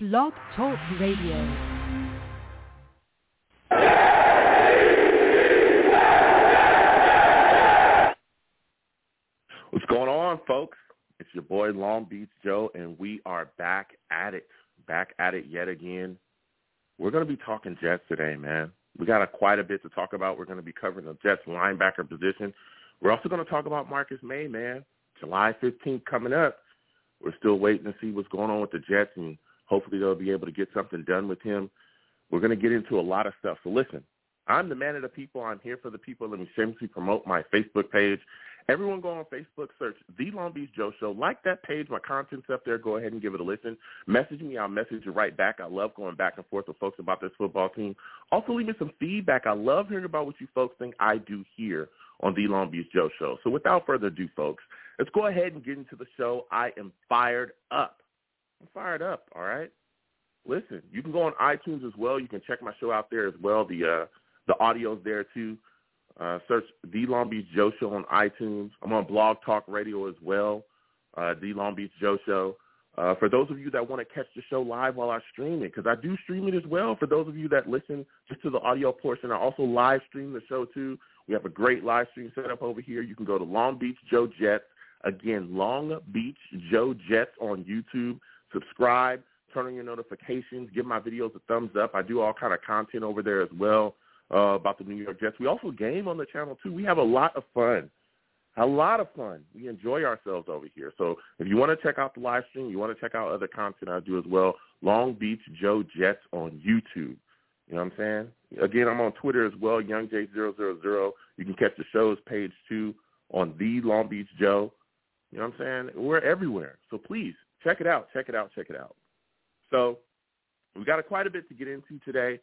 Blog Talk Radio. What's going on, folks? It's your boy Long Beach Joe, and we are back at it yet again. We're going to be talking Jets today, man. We got quite a bit to talk about. We're going to be covering the Jets linebacker position. We're also going to talk about Marcus Maye, man. July 15th coming up. We're still waiting to see what's going on with the Jets, and hopefully they'll be able to get something done with him. We're going to get into a lot of stuff. So listen, I'm the man of the people. I'm here for the people. Let me shamelessly promote my Facebook page. Everyone go on Facebook, search The Long Beach Joe Show. Like that page. My content's up there. Go ahead and give it a listen. Message me. I'll message you right back. I love going back and forth with folks about this football team. Also, leave me some feedback. I love hearing about what you folks think I do here on The Long Beach Joe Show. So without further ado, folks, let's go ahead and get into the show. I am fired up. I'm fired up, all right? Listen, you can go on iTunes as well. You can check my show out there as well. The audio's there, too. Search The Long Beach Joe Show on iTunes. I'm on Blog Talk Radio as well, The Long Beach Joe Show. For those of you that want to catch the show live while I stream it, because I do stream it as well. For those of you that listen just to the audio portion, I also live stream the show too. We have a great live stream set up over here. You can go to Long Beach Joe Jets. Again, Long Beach Joe Jets on YouTube. Subscribe, turn on your notifications, give my videos a thumbs up. I do all kind of content over there as well. About the New York Jets. We also game on the channel, too. We have a lot of fun. We enjoy ourselves over here. So if you want to check out the live stream, you want to check out other content I do as well, Long Beach Joe Jets on YouTube. You know what I'm saying? Again, I'm on Twitter as well, YoungJ000. You can catch the show's page, too, on The Long Beach Joe. You know what I'm saying? We're everywhere. So please, check it out. So we got quite a bit to get into today.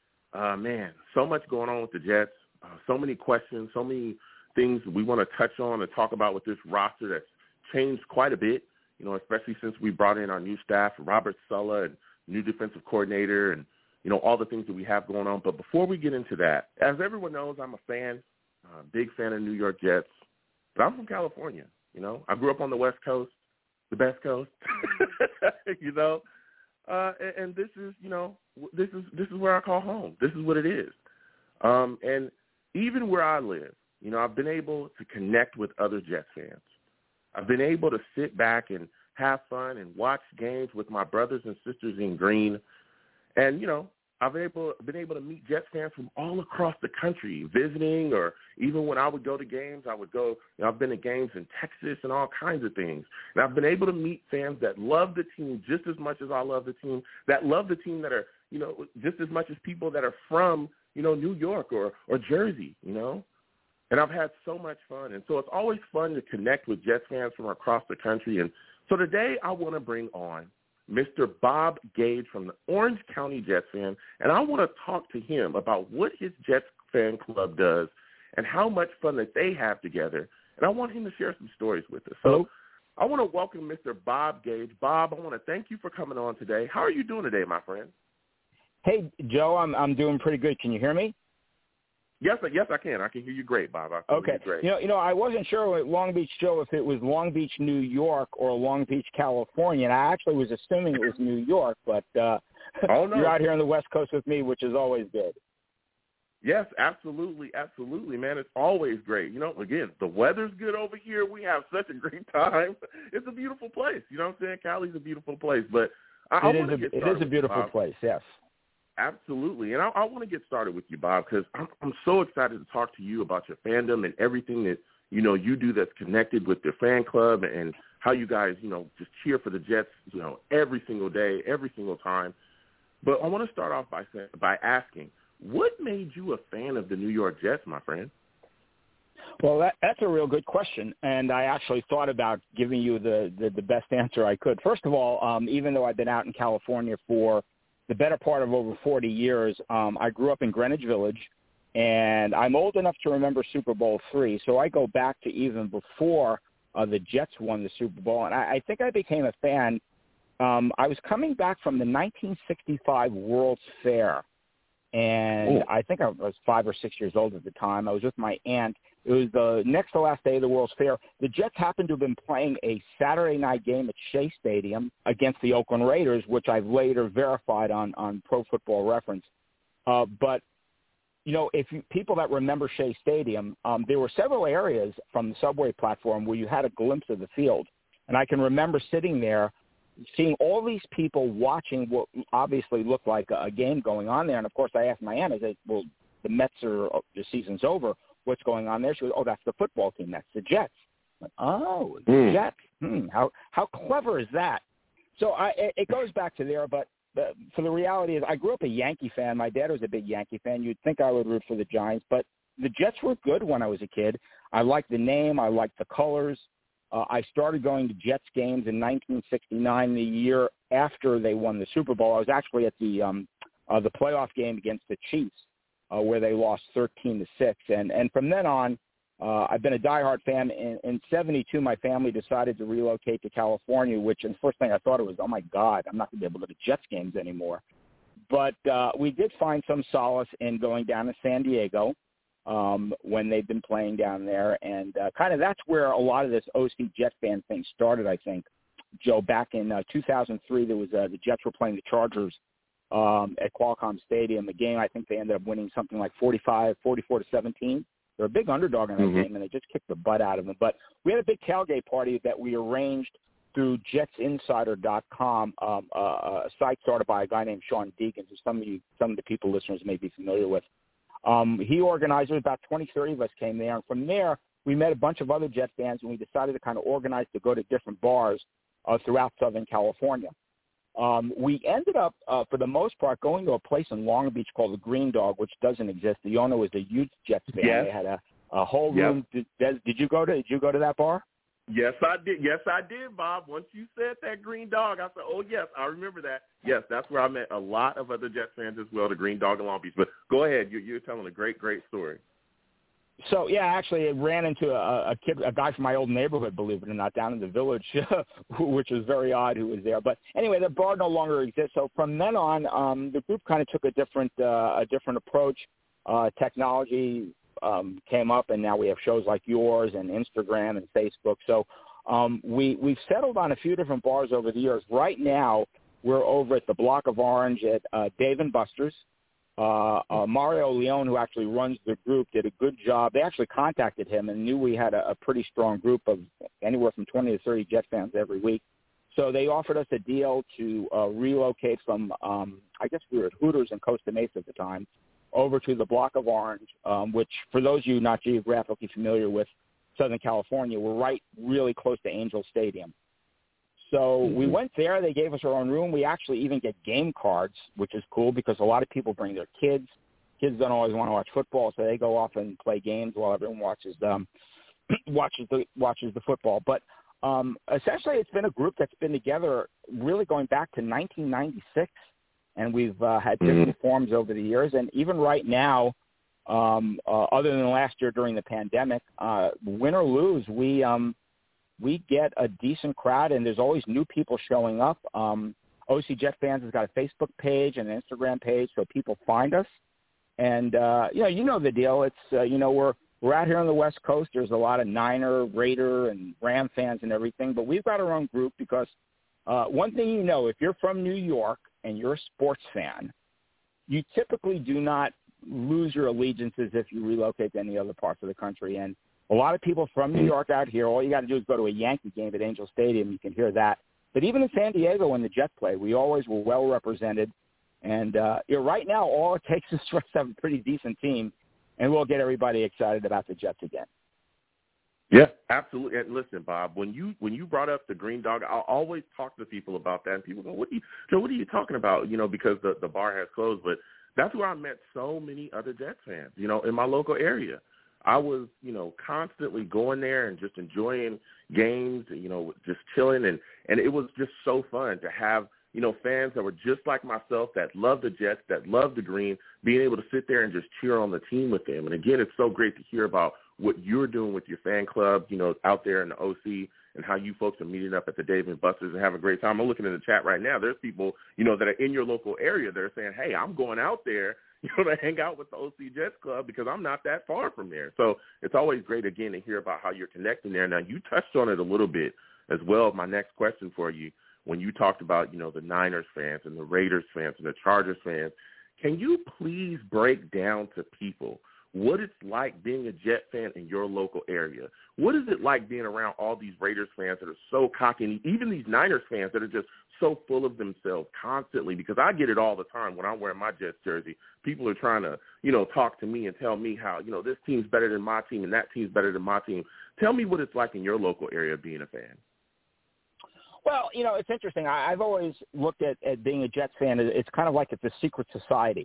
Man, so much going on with the Jets, so many questions, so many things we want to touch on and talk about with this roster that's changed quite a bit, you know, especially since we brought in our new staff, Robert Saleh, and new defensive coordinator, and, you know, all the things that we have going on. But before we get into that, as everyone knows, I'm a fan, big fan of New York Jets, but I'm from California, you know. I grew up on the West Coast, the best coast, you know. And this is, you know, this is where I call home. This is what it is. And even where I live, you know, I've been able to connect with other Jets fans. I've been able to sit back and have fun and watch games with my brothers and sisters in green. And, you know, I've been able to meet Jets fans from all across the country visiting, or even when I would go to games, I would go, you know, I've been to games in Texas and all kinds of things. And I've been able to meet fans that love the team just as much as I love the team, that love the team, that are, you know, just as much as people that are from, you know, New York or Jersey, you know. And I've had so much fun. And so it's always fun to connect with Jets fans from across the country. And so today I want to bring on Mr. Bob Gage from the Orange County Jets fan, and I want to talk to him about what his Jets fan club does and how much fun that they have together, and I want him to share some stories with us. So I want to welcome Mr. Bob Gage. Bob, I want to thank you for coming on today. How are you doing today, my friend? Hey, Joe, I'm doing pretty good. Can you hear me? Yes, I can. I can hear you great, Bob. I can hear you great. You know, I wasn't sure with Long Beach Joe if it was Long Beach, New York, or Long Beach, California. And I actually was assuming it was New York, but oh, no. You're out here on the West Coast with me, which is always good. Yes, absolutely, man. It's always great. You know, again, the weather's good over here. We have such a great time. It's a beautiful place. You know what I'm saying? Cali's a beautiful place. But it is a beautiful place, yes. Absolutely. And I want to get started with you, Bob, because I'm so excited to talk to you about your fandom and everything that, you know, you do that's connected with your fan club, and how you guys, you know, just cheer for the Jets, you know, every single day, every single time. But I want to start off by asking, what made you a fan of the New York Jets, my friend? Well, that's a real good question, and I actually thought about giving you the best answer I could. First of all, even though I've been out in California for the better part of over 40 years, I grew up in Greenwich Village, and I'm old enough to remember Super Bowl III, so I go back to even before the Jets won the Super Bowl, and I think I became a fan. I was coming back from the 1965 World's Fair, and I think I was 5 or 6 years old at the time. I was with my aunt, It was the next to last day of the World's Fair. The Jets happened to have been playing a Saturday night game at Shea Stadium against the Oakland Raiders, which I've later verified on Pro Football Reference. But you know, people that remember Shea Stadium, there were several areas from the subway platform where you had a glimpse of the field. And I can remember sitting there, seeing all these people watching what obviously looked like a game going on there. And, of course, I asked my aunt, I said, well, the the season's over. What's going on there? She goes, oh, that's the football team. That's the Jets. I'm like, oh, the Jets. How clever is that? So it goes back to there, but for the reality is I grew up a Yankee fan. My dad was a big Yankee fan. You'd think I would root for the Giants, but the Jets were good when I was a kid. I liked the name. I liked the colors. I started going to Jets games in 1969, the year after they won the Super Bowl. I was actually at the playoff game against the Chiefs, where they lost 13-6. And from then on, I've been a diehard fan. In 72, my family decided to relocate to California, which the first thing I thought it was, oh, my God, I'm not going to be able to go to Jets games anymore. But we did find some solace in going down to San Diego when they've been playing down there. And kind of that's where a lot of this OC Jet fan thing started, I think. Joe, back in 2003, there was the Jets were playing the Chargers at Qualcomm Stadium. A game I think they ended up winning something like 44-17. They're a big underdog in that game, and they just kicked the butt out of them. But we had a big tailgate party that we arranged through JetsInsider.com, a site started by a guy named Sean Deacon, who some of the people listeners may be familiar with. He organized it. About 20, 30 of us came there. And from there, we met a bunch of other Jet fans, and we decided to kind of organize to go to different bars throughout Southern California. We ended up, for the most part, going to a place in Long Beach called the Green Dog, which doesn't exist. The owner was a huge Jets fan. Yes. They had a whole room. Did you go to that bar? Yes, I did. Yes, I did, Bob. Once you said that Green Dog, I said, oh, yes, I remember that. Yes, that's where I met a lot of other Jets fans as well, the Green Dog in Long Beach. But go ahead. You're telling a great, great story. So, yeah, actually, it ran into a guy from my old neighborhood, believe it or not, down in the Village, which was very odd who was there. But anyway, the bar no longer exists. So from then on, the group kind of took a different approach. Technology came up, and now we have shows like yours and Instagram and Facebook. So we've settled on a few different bars over the years. Right now, we're over at the Block of Orange at Dave & Buster's. Mario Leone, who actually runs the group, did a good job. They actually contacted him and knew we had a pretty strong group of anywhere from 20 to 30 Jet fans every week. So they offered us a deal to relocate from, I guess we were at Hooters in Costa Mesa at the time, over to the Block of Orange, which for those of you not geographically familiar with Southern California, we're right really close to Angel Stadium. So we went there. They gave us our own room. We actually even get game cards, which is cool because a lot of people bring their kids. Kids don't always want to watch football, so they go off and play games while everyone watches the football. But essentially, it's been a group that's been together really going back to 1996, and we've had different forms over the years. And even right now, other than last year during the pandemic, win or lose, we get a decent crowd, and there's always new people showing up. OC Jet Fans has got a Facebook page and an Instagram page, so people find us. And, you know the deal. It's, we're out here on the West Coast. There's a lot of Niner, Raider, and Ram fans and everything, but we've got our own group because one thing you know, if you're from New York and you're a sports fan, you typically do not lose your allegiances if you relocate to any other parts of the country. And a lot of people from New York out here, all you got to do is go to a Yankee game at Angel Stadium. You can hear that. But even in San Diego when the Jets play, we always were well represented. And right now, all it takes is for us to have a pretty decent team, and we'll get everybody excited about the Jets again. Yeah, absolutely. And listen, Bob, when you brought up the Green Dog, I'll always talk to people about that. And people go, what are you talking about? Because the bar has closed. But that's where I met so many other Jets fans, in my local area. I was, constantly going there and just enjoying games, just chilling. And it was just so fun to have, fans that were just like myself that love the Jets, that love the green, being able to sit there and just cheer on the team with them. And, again, it's so great to hear about what you're doing with your fan club, out there in the OC. and how you folks are meeting up at the Dave & Buster's and having a great time. I'm looking in the chat right now. There's people, that are in your local area that are saying, hey, I'm going out there, to hang out with the OC Jets Club because I'm not that far from there. So it's always great, again, to hear about how you're connecting there. Now, you touched on it a little bit as well. My next question for you, when you talked about, the Niners fans and the Raiders fans and the Chargers fans, can you please break down to people what it's like being a Jet fan in your local area? What is it like being around all these Raiders fans that are so cocky, and even these Niners fans that are just so full of themselves constantly? Because I get it all the time when I'm wearing my Jets jersey. People are trying to, talk to me and tell me how, this team's better than my team and that team's better than my team. Tell me what it's like in your local area being a fan. Well, it's interesting. I've always looked at being a Jets fan. It's kind of like it's a secret society.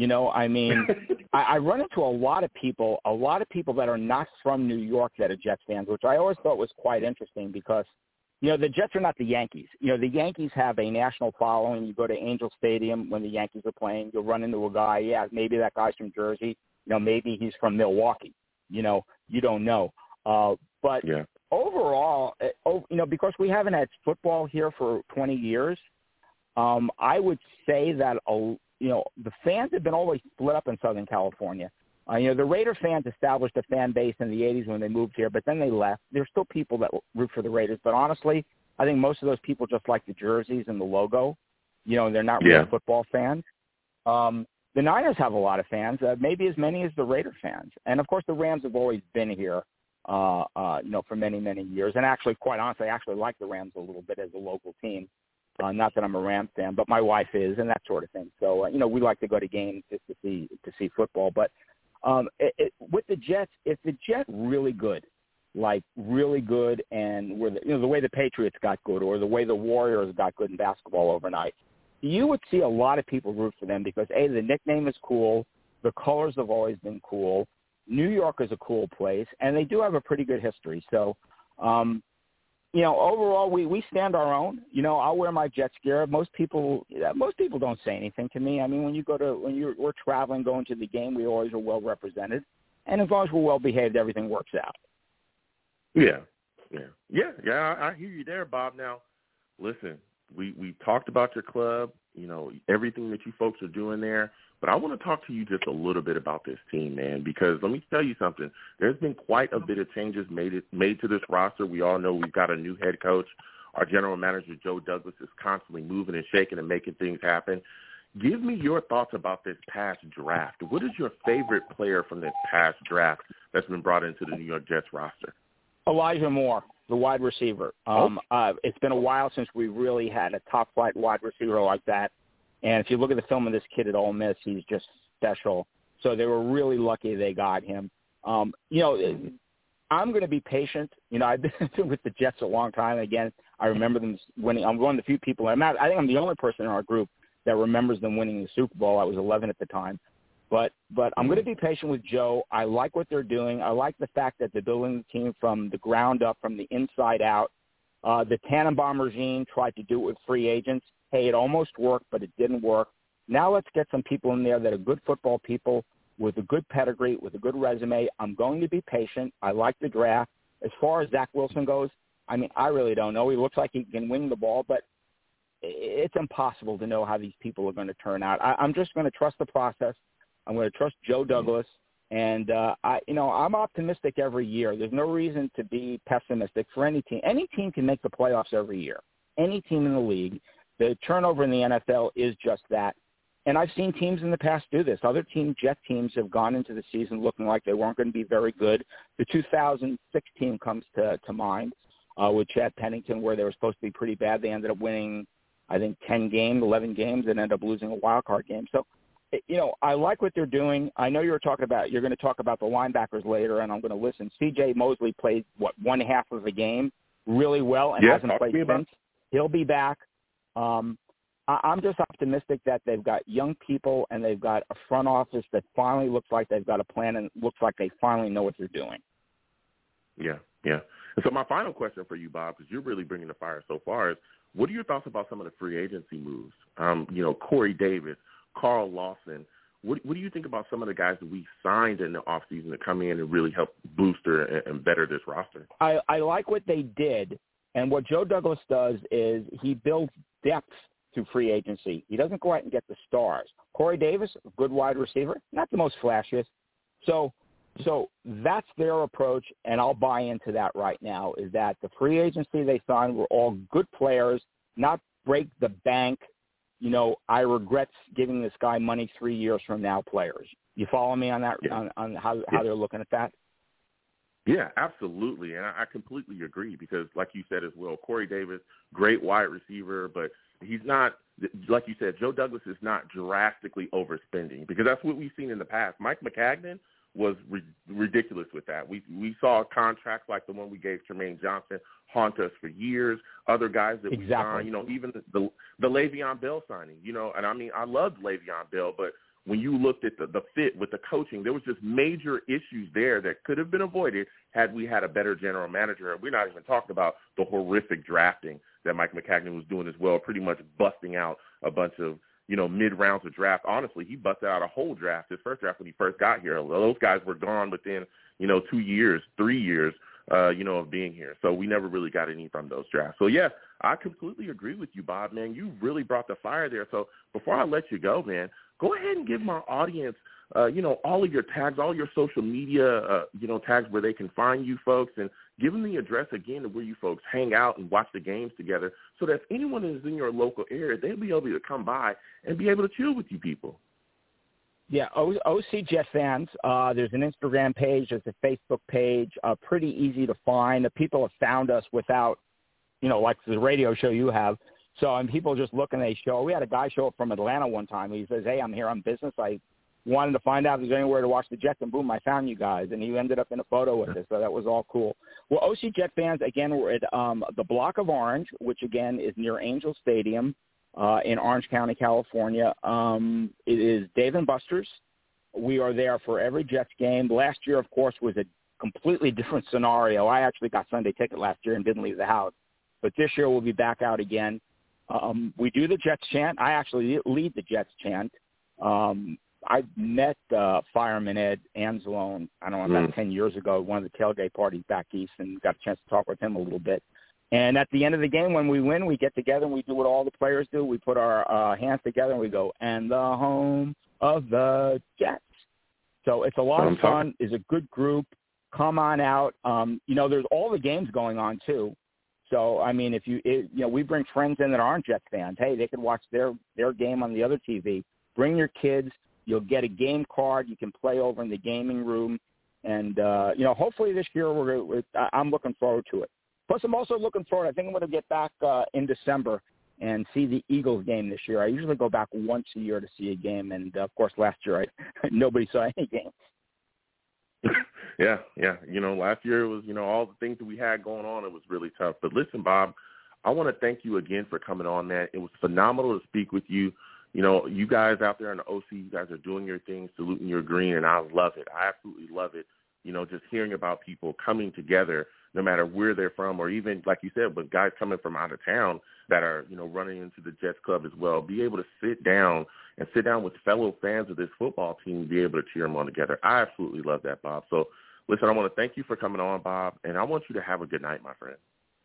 I run into a lot of people that are not from New York that are Jets fans, which I always thought was quite interesting because, the Jets are not the Yankees. The Yankees have a national following. You go to Angel Stadium when the Yankees are playing, you'll run into a guy. Yeah, maybe that guy's from Jersey. Maybe he's from Milwaukee. You don't know. But yeah. Overall, because we haven't had football here for 20 years, I would say that, the fans have been always split up in Southern California. The Raider fans established a fan base in the 80s when they moved here, but then they left. There's still people that root for the Raiders, but honestly, I think most of those people just like the jerseys and the logo. They're not real football fans. The Niners have a lot of fans, maybe as many as the Raider fans. And, of course, the Rams have always been here, for many, many years. And actually, quite honestly, I actually like the Rams a little bit as a local team. Not that I'm a Rams fan, but my wife is, and that sort of thing. So, we like to go to games just to see football. But with the Jets, if the Jets really good, like really good, and were the way the Patriots got good, or the way the Warriors got good in basketball overnight, you would see a lot of people root for them because A, the nickname is cool, the colors have always been cool, New York is a cool place, and they do have a pretty good history. So, overall, we stand our own. I'll wear my Jets gear. Most people don't say anything to me. I mean, we're traveling, going to the game, we always are well represented, and as long as we're well behaved, everything works out. Yeah. I hear you there, Bob. Now, listen, we talked about your club, everything that you folks are doing there. But I want to talk to you just a little bit about this team, man, because let me tell you something. There's been quite a bit of changes made to this roster. We all know we've got a new head coach. Our general manager, Joe Douglas, is constantly moving and shaking and making things happen. Give me your thoughts about this past draft. What is your favorite player from this past draft that's been brought into the New York Jets roster? Elijah Moore, the wide receiver. It's been a while since we really had a top-flight wide receiver like that. And if you look at the film of this kid at Ole Miss, he's just special. So they were really lucky they got him. I'm going to be patient. I've been with the Jets a long time. Again, I remember them winning. I'm one of the few people. I think I'm the only person in our group that remembers them winning the Super Bowl. I was 11 at the time. But I'm going to be patient with Joe. I like what they're doing. I like the fact that they're building the team from the ground up, from the inside out. The Tannenbaum regime tried to do it with free agents. Hey, it almost worked, but it didn't work. Now let's get some people in there that are good football people with a good pedigree, with a good resume. I'm going to be patient. I like the draft. As far as Zach Wilson goes, I really don't know. He looks like he can wing the ball, but it's impossible to know how these people are going to turn out. I'm just going to trust the process. I'm going to trust Joe Douglas. And, I'm optimistic every year. There's no reason to be pessimistic for any team. Any team can make the playoffs every year. Any team in the league. The turnover in the NFL is just that. And I've seen teams in the past do this. Other Jet teams have gone into the season looking like they weren't going to be very good. The 2006 team comes to mind with Chad Pennington, where they were supposed to be pretty bad. They ended up winning, I think, 11 games, and ended up losing a wild card game. So, I like what they're doing. I know you're going to talk about the linebackers later, and I'm going to listen. C.J. Mosley played, one half of the game really well and hasn't played since. He'll be back. I'm just optimistic that they've got young people and they've got a front office that finally looks like they've got a plan and looks like they finally know what they're doing. Yeah. And so my final question for you, Bob, because you're really bringing the fire so far, is what are your thoughts about some of the free agency moves? Corey Davis, Carl Lawson. What do you think about some of the guys that we signed in the offseason to come in and really help booster and better this roster? I like what they did. And what Joe Douglas does is he builds depth through free agency. He doesn't go out and get the stars. Corey Davis, a good wide receiver, not the most flashiest. So that's their approach, and I'll buy into that right now, is that the free agency they signed were all good players, not break the bank, I regret giving this guy money 3 years from now players. You follow me on that, Yeah. on how they're looking at that? Yeah, absolutely. And I completely agree because, like you said as well, Corey Davis, great wide receiver, but he's not, like you said, Joe Douglas is not drastically overspending because that's what we've seen in the past. Mike Maccagnan was ridiculous with that. We saw contracts like the one we gave Tremaine Johnson haunt us for years. Other guys that we signed, even the Le'Veon Bell signing, and I mean, I loved Le'Veon Bell, but when you looked at the fit with the coaching, there was just major issues there that could have been avoided had we had a better general manager. And we're not even talking about the horrific drafting that Mike Maccagnan was doing as well, pretty much busting out a bunch of, mid-rounds of draft. Honestly, he busted out a whole draft, his first draft when he first got here. Those guys were gone within, 2 years, 3 years, of being here. So we never really got any from those drafts. So, yeah, I completely agree with you, Bob, man. You really brought the fire there. So before I let you go, man, go ahead and give my audience, all of your tags, all your social media, tags where they can find you folks, and give them the address again of where you folks hang out and watch the games together so that if anyone is in your local area, they'll be able to come by and be able to chill with you people. Yeah, OC Jet fans, there's an Instagram page, there's a Facebook page, pretty easy to find. The people have found us without, like the radio show you have. So, and people just look and they show. We had a guy show up from Atlanta one time. He says, "Hey, I'm here on business. I wanted to find out if there's anywhere to watch the Jets, and boom, I found you guys." And he ended up in a photo with us, so that was all cool. Well, OC Jet fans, again, we're at the Block of Orange, which, again, is near Angel Stadium in Orange County, California. It is Dave & Buster's. We are there for every Jets game. Last year, of course, was a completely different scenario. I actually got Sunday ticket last year and didn't leave the house. But this year we'll be back out again. We do the Jets chant. I actually lead the Jets chant. I met Fireman Ed Anzalone, about 10 years ago at one of the tailgate parties back east, and got a chance to talk with him a little bit. And at the end of the game, when we win, we get together and we do what all the players do. We put our hands together and we go, "And the home of the Jets." So it's a lot of fun. It's a good group. Come on out. There's all the games going on, too. So, I mean, we bring friends in that aren't Jets fans. Hey, they can watch their game on the other TV. Bring your kids. You'll get a game card. You can play over in the gaming room. And, hopefully this year I'm looking forward to it. Plus, I'm also looking forward. I think I'm going to get back in December and see the Eagles game this year. I usually go back once a year to see a game. And, of course, last year nobody saw any games. Yeah. Last year it was, all the things that we had going on, it was really tough. But listen, Bob, I want to thank you again for coming on, man. It was phenomenal to speak with you. You guys out there in the OC, you guys are doing your thing, saluting your green, and I love it. I absolutely love it. Just hearing about people coming together, no matter where they're from, or even, like you said, with guys coming from out of town that are, running into the Jets Club as well, be able to sit down with fellow fans of this football team, be able to cheer them on together. I absolutely love that, Bob. So, listen, I want to thank you for coming on, Bob, and I want you to have a good night, my friend.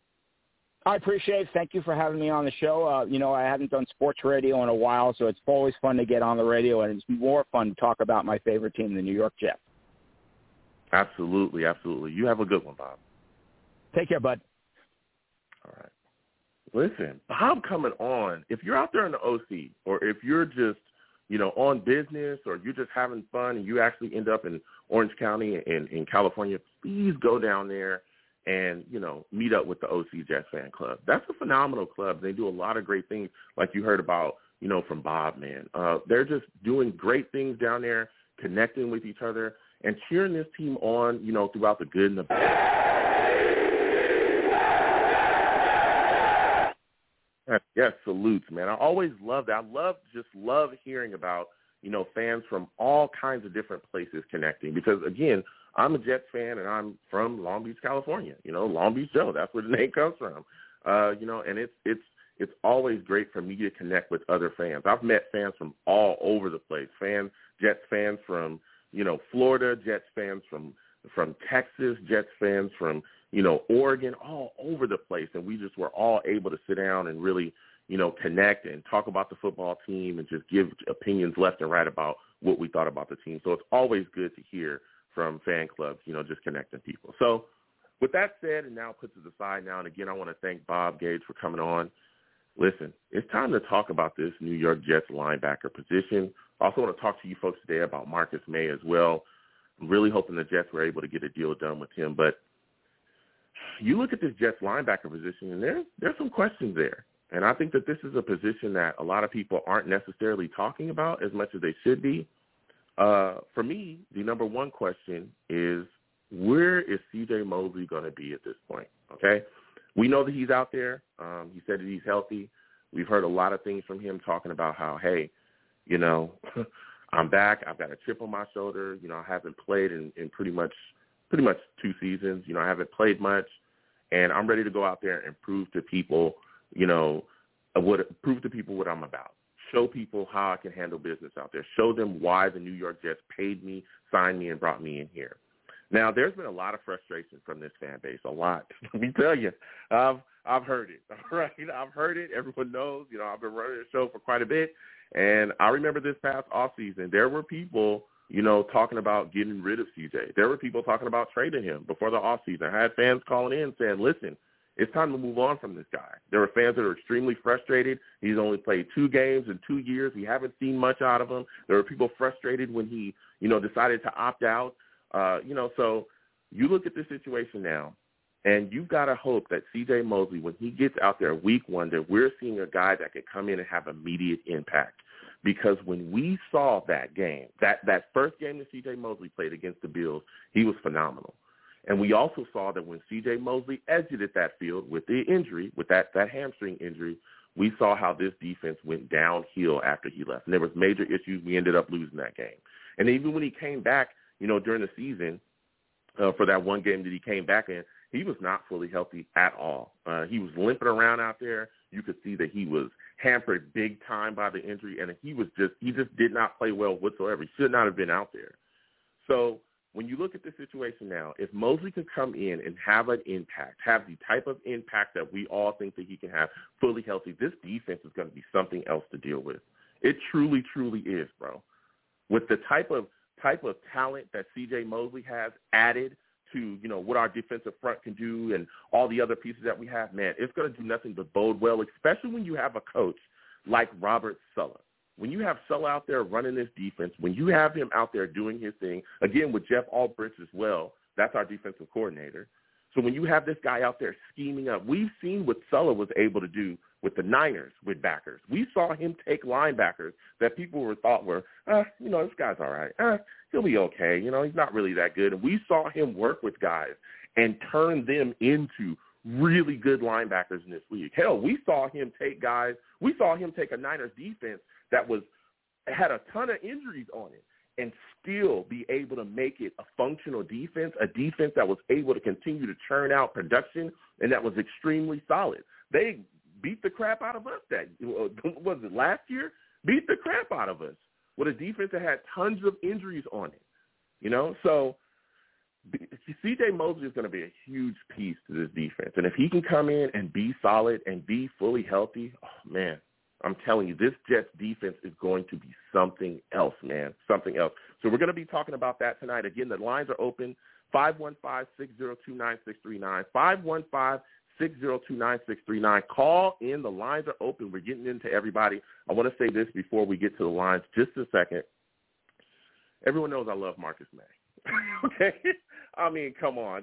I appreciate it. Thank you for having me on the show. I haven't done sports radio in a while, so it's always fun to get on the radio, and it's more fun to talk about my favorite team, the New York Jets. Absolutely. You have a good one, Bob. Take care, bud. All right. Listen, Bob coming on, if you're out there in the OC, or if you're just, on business, or you're just having fun and you actually end up in Orange County and in California, please go down there and, meet up with the OC Jets Fan Club. That's a phenomenal club. They do a lot of great things, like you heard about, from Bob, man. They're just doing great things down there, connecting with each other, and cheering this team on, throughout the good and the bad. Yes, salutes, man. I always love that. I love hearing about, fans from all kinds of different places connecting because, again, I'm a Jets fan and I'm from Long Beach, California. Long Beach Joe, that's where the name comes from. And it's always great for me to connect with other fans. I've met fans from all over the place, Jets fans from, Florida, Jets fans from Texas, Jets fans from, Oregon, all over the place. And we just were all able to sit down and really, connect and talk about the football team and just give opinions left and right about what we thought about the team. So it's always good to hear from fan clubs, just connecting people. So with that said, and now put to the side now, and again, I want to thank Bob Gage for coming on. Listen, it's time to talk about this New York Jets linebacker position. I also want to talk to you folks today about Marcus Maye as well. I'm really hoping the Jets were able to get a deal done with him. But you look at this Jets linebacker position, and there's some questions there. And I think that this is a position that a lot of people aren't necessarily talking about as much as they should be. For me, the number one question is, where is C.J. Mosley going to be at this point, okay? We know that he's out there. He said that he's healthy. We've heard a lot of things from him talking about how, hey, I'm back. I've got a chip on my shoulder. I haven't played in pretty much 2 seasons. I haven't played much, and I'm ready to go out there and prove to people, what I'm about. Show people how I can handle business out there. Show them why the New York Jets paid me, signed me, and brought me in here. Now, there's been a lot of frustration from this fan base, a lot. Let me tell you, I've heard it, all right? I've heard it. Everyone knows, I've been running the show for quite a bit. And I remember this past offseason, there were people, talking about getting rid of CJ. There were people talking about trading him before the offseason. I had fans calling in saying, listen, it's time to move on from this guy. There were fans that are extremely frustrated. He's only played 2 games in 2 years. We haven't seen much out of him. There were people frustrated when he, decided to opt out. So you look at this situation now, and you've got to hope that C.J. Mosley, when he gets out there week 1, that we're seeing a guy that can come in and have immediate impact. Because when we saw that game, that first game that C.J. Mosley played against the Bills, he was phenomenal. And we also saw that when C.J. Mosley exited that field with the injury, with that hamstring injury, we saw how this defense went downhill after he left. And there was major issues. We ended up losing that game. And even when he came back, during the season, for that one game that he came back in, he was not fully healthy at all. He was limping around out there. You could see that he was hampered big time by the injury, and he just did not play well whatsoever. He should not have been out there. So when you look at the situation now, if Mosley could come in and have an impact, have the type of impact that we all think that he can have fully healthy, this defense is going to be something else to deal with. It truly, truly is, bro. With the type of talent that C.J. Mosley has added to, what our defensive front can do and all the other pieces that we have, man, it's going to do nothing but bode well, especially when you have a coach like Robert Saleh. When you have Saleh out there running this defense, when you have him out there doing his thing, again, with Jeff Albrecht as well, that's our defensive coordinator. So when you have this guy out there scheming up, we've seen what Saleh was able to do with the Niners with backers. We saw him take linebackers that people thought were, this guy's all right. He'll be okay. He's not really that good. And we saw him work with guys and turn them into really good linebackers in this league. Hell, we saw him take a Niners defense that had a ton of injuries on it and still be able to make it a functional defense, a defense that was able to continue to churn out production and that was extremely solid. They beat the crap out of us was it last year? Beat the crap out of us with a defense that had tons of injuries on it, So C.J. Mosley is going to be a huge piece to this defense. And if he can come in and be solid and be fully healthy, oh, man, I'm telling you, this Jets defense is going to be something else, man, something else. So we're going to be talking about that tonight. Again, the lines are open, 515-602-9639, 515-602-9639. Call in. The lines are open. We're getting into everybody. I want to say this before we get to the lines just a second. Everyone knows I love Marcus Maye. Okay? I mean, come on.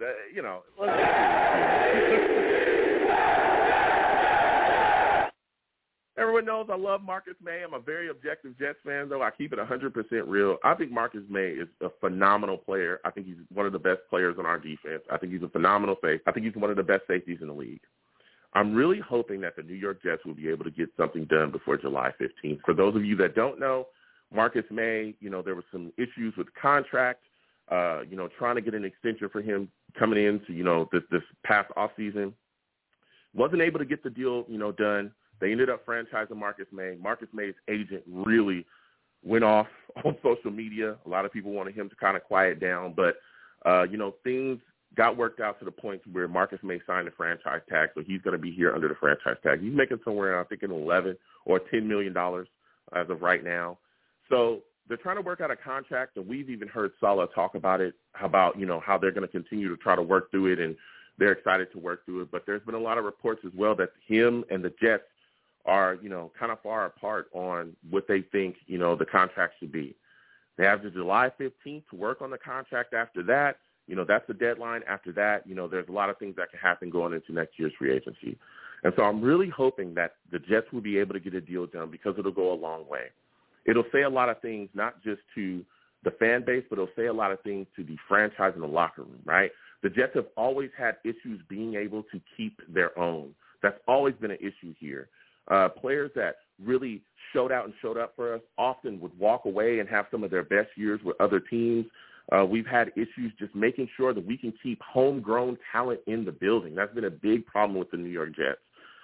Everyone knows I love Marcus Maye. I'm a very objective Jets fan, though. I keep it 100% real. I think Marcus Maye is a phenomenal player. I think he's one of the best players on our defense. I think he's a phenomenal safety. I think he's one of the best safeties in the league. I'm really hoping that the New York Jets will be able to get something done before July 15th. For those of you that don't know, Marcus Maye, there were some issues with contract, trying to get an extension for him coming into, this past offseason. Wasn't able to get the deal, done. They ended up franchising Marcus Maye. Marcus Maye's agent really went off on social media. A lot of people wanted him to kind of quiet down, but, things got worked out to the point where Marcus May signed the franchise tag, so he's going to be here under the franchise tag. He's making somewhere, I think, in $11 or $10 million as of right now. So they're trying to work out a contract, and we've even heard Saleh talk about it, about, how they're going to continue to try to work through it, and they're excited to work through it. But there's been a lot of reports as well that him and the Jets are, kind of far apart on what they think, the contract should be. They have the July 15th to work on the contract. After that, that's the deadline. After that, there's a lot of things that can happen going into next year's free agency. And so I'm really hoping that the Jets will be able to get a deal done because it'll go a long way. It'll say a lot of things, not just to the fan base, but it'll say a lot of things to the franchise and the locker room, right? The Jets have always had issues being able to keep their own. That's always been an issue here. Players that really showed out and showed up for us often would walk away and have some of their best years with other teams. We've had issues just making sure that we can keep homegrown talent in the building. That's been a big problem with the New York Jets.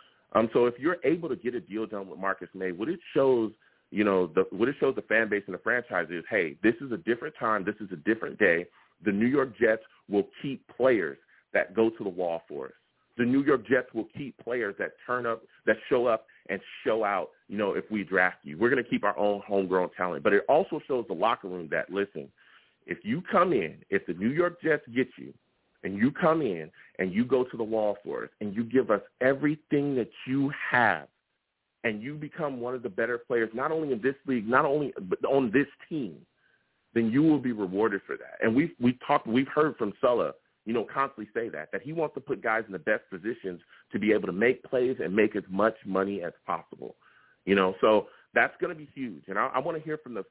So if you're able to get a deal done with Marcus May, what it shows, what it shows the fan base and the franchise is, hey, this is a different time. This is a different day. The New York Jets will keep players that go to the wall for us. The New York Jets will keep players that turn up, that show up and show out, if we draft you. We're going to keep our own homegrown talent. But it also shows the locker room that, listen, if you come in, if the New York Jets get you, and you come in and you go to the wall for us and you give us everything that you have, and you become one of the better players, not only in this league, not only but on this team, then you will be rewarded for that. And we've heard from Saleh, constantly say that he wants to put guys in the best positions to be able to make plays and make as much money as possible. So that's going to be huge. And I want to hear from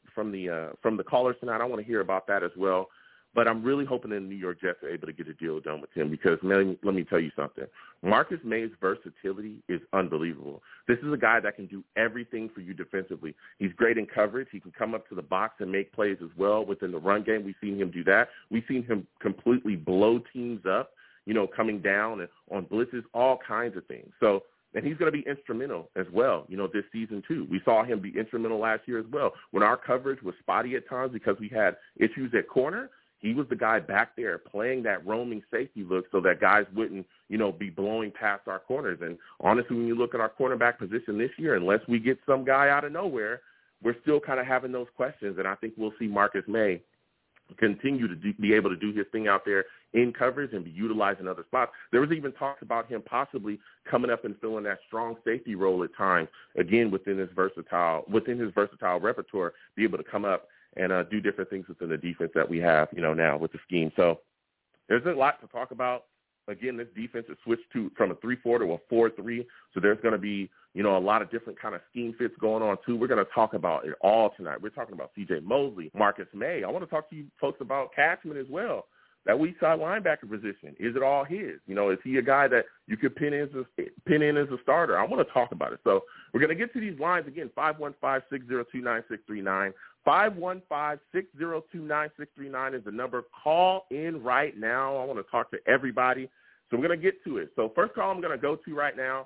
the callers tonight. I want to hear about that as well. But I'm really hoping that the New York Jets are able to get a deal done with him because, man, let me tell you something. Marcus May's versatility is unbelievable. This is a guy that can do everything for you defensively. He's great in coverage. He can come up to the box and make plays as well within the run game. We've seen him do that. We've seen him completely blow teams up, coming down and on blitzes, all kinds of things. So, and he's going to be instrumental as well, this season too. We saw him be instrumental last year as well. When our coverage was spotty at times because we had issues at corner, he was the guy back there playing that roaming safety look so that guys wouldn't, be blowing past our corners. And honestly, when you look at our cornerback position this year, unless we get some guy out of nowhere, we're still kind of having those questions. And I think we'll see Marcus May continue to be able to do his thing out there in coverage and be utilized in other spots. There was even talks about him possibly coming up and filling that strong safety role at times, again, within his versatile repertoire, be able to come up and do different things within the defense that we have, now with the scheme. So there's a lot to talk about. Again, this defense has switched from a 3-4 to a 4-3. So there's going to be, a lot of different kind of scheme fits going on too. We're going to talk about it all tonight. We're talking about C.J. Mosley, Marcus May. I want to talk to you folks about Cashman as well. That weak side linebacker position, is it all his? Is he a guy that you could pin in as a starter? I want to talk about it. So we're going to get to these lines again, 515-602-9639. 515-602-9639 is the number. Call in right now. I want to talk to everybody. So we're going to get to it. So first call I'm going to go to right now,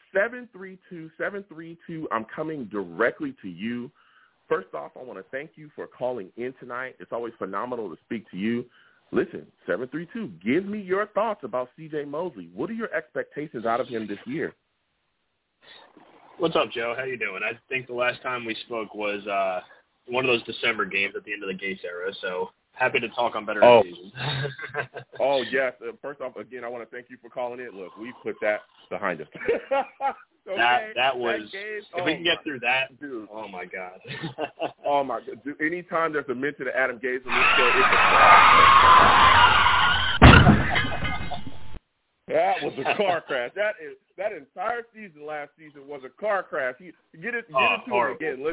732-732. I'm coming directly to you. First off, I want to thank you for calling in tonight. It's always phenomenal to speak to you. Listen, 732, give me your thoughts about C.J. Mosley. What are your expectations out of him this year? What's up, Joe? How you doing? I think the last time we spoke was one of those December games at the end of the Gates era, so happy to talk on better seasons. Oh, yes. First off, again, I want to thank you for calling in. Look, we put that behind us. Okay, that was if we can get through that, dude. Oh my God. Oh my God. Dude, anytime there's a mention of Adam Gase on this show, it's a that was a car crash. That entire season last season was a car crash. Get it to him again.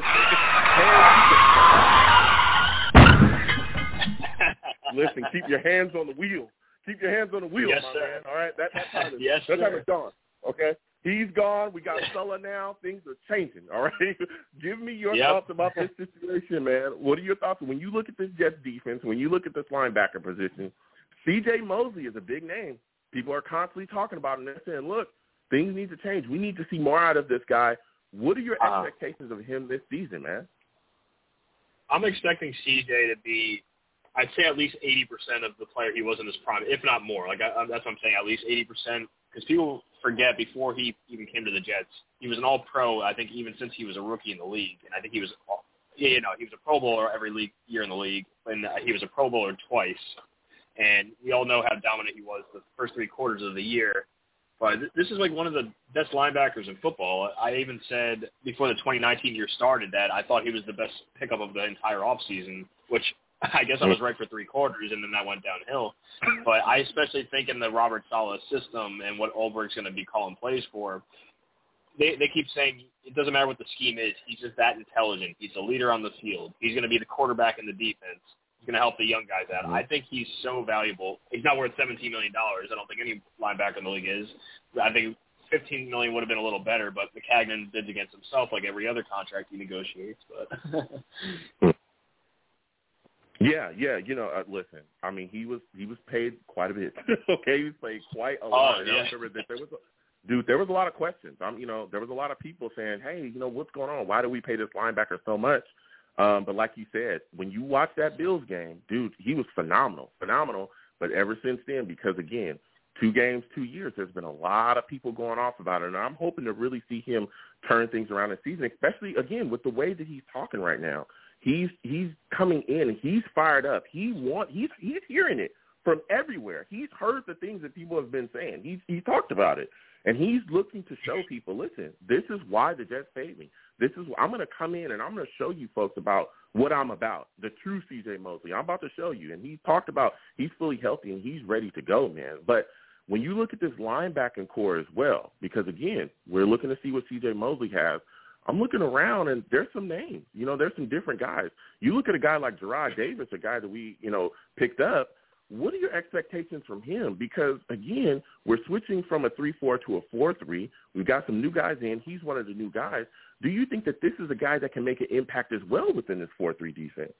Listen, keep your hands on the wheel. Keep your hands on the wheel, yes, my sir. man. All right, that time is yes, that time sir. is gone. Okay. He's gone. We got Saleh now. Things are changing, all right? Give me your thoughts about this situation, man. What are your thoughts? When you look at this Jets defense, when you look at this linebacker position, C.J. Mosley is a big name. People are constantly talking about him. They're saying, look, things need to change. We need to see more out of this guy. What are your expectations of him this season, man? I'm expecting C.J. to be – I'd say at least 80% of the player he was in his prime, if not more. Like that's what I'm saying, at least 80%. Because people forget before he even came to the Jets, he was an All-Pro. I think even since he was a rookie in the league, and I think he was he was a Pro Bowler every year in the league, and he was a Pro Bowler twice. And we all know how dominant he was the first 3 quarters of the year. But this is like one of the best linebackers in football. I even said before the 2019 year started that I thought he was the best pickup of the entire offseason, which I guess I was right for 3 quarters, and then that went downhill. But I especially think in the Robert Saleh system and what Ulbricht's going to be calling plays for, they keep saying it doesn't matter what the scheme is. He's just that intelligent. He's a leader on the field. He's going to be the quarterback in the defense. He's going to help the young guys out. I think he's so valuable. He's not worth $17 million. I don't think any linebacker in the league is. I think $15 million would have been a little better, but McCagnon bids against himself like every other contract he negotiates. But Yeah. Listen, I mean, he was paid quite a bit. Okay, he was paid quite a lot. Yeah. I remember that there was a lot of questions. There was a lot of people saying, hey, what's going on? Why do we pay this linebacker so much? But like you said, when you watch that Bills game, dude, he was phenomenal. But ever since then, because again, 2 games, 2 years, there's been a lot of people going off about it, and I'm hoping to really see him turn things around this season, especially again with the way that he's talking right now. He's coming in and he's fired up. He's hearing it from everywhere. He's heard the things that people have been saying. He talked about it, and he's looking to show people, listen, this is why the Jets paid me. I'm going to come in and I'm going to show you folks about what I'm about, the true C.J. Mosley. I'm about to show you. And he talked about he's fully healthy and he's ready to go, man. But when you look at this linebacking core as well, because, again, we're looking to see what C.J. Mosley has, I'm looking around and there's some names. There's some different guys. You look at a guy like Jarrad Davis, a guy that we, picked up. What are your expectations from him? Because, again, we're switching from a 3-4 to a 4-3. We've got some new guys in. He's one of the new guys. Do you think that this is a guy that can make an impact as well within this 4-3 defense?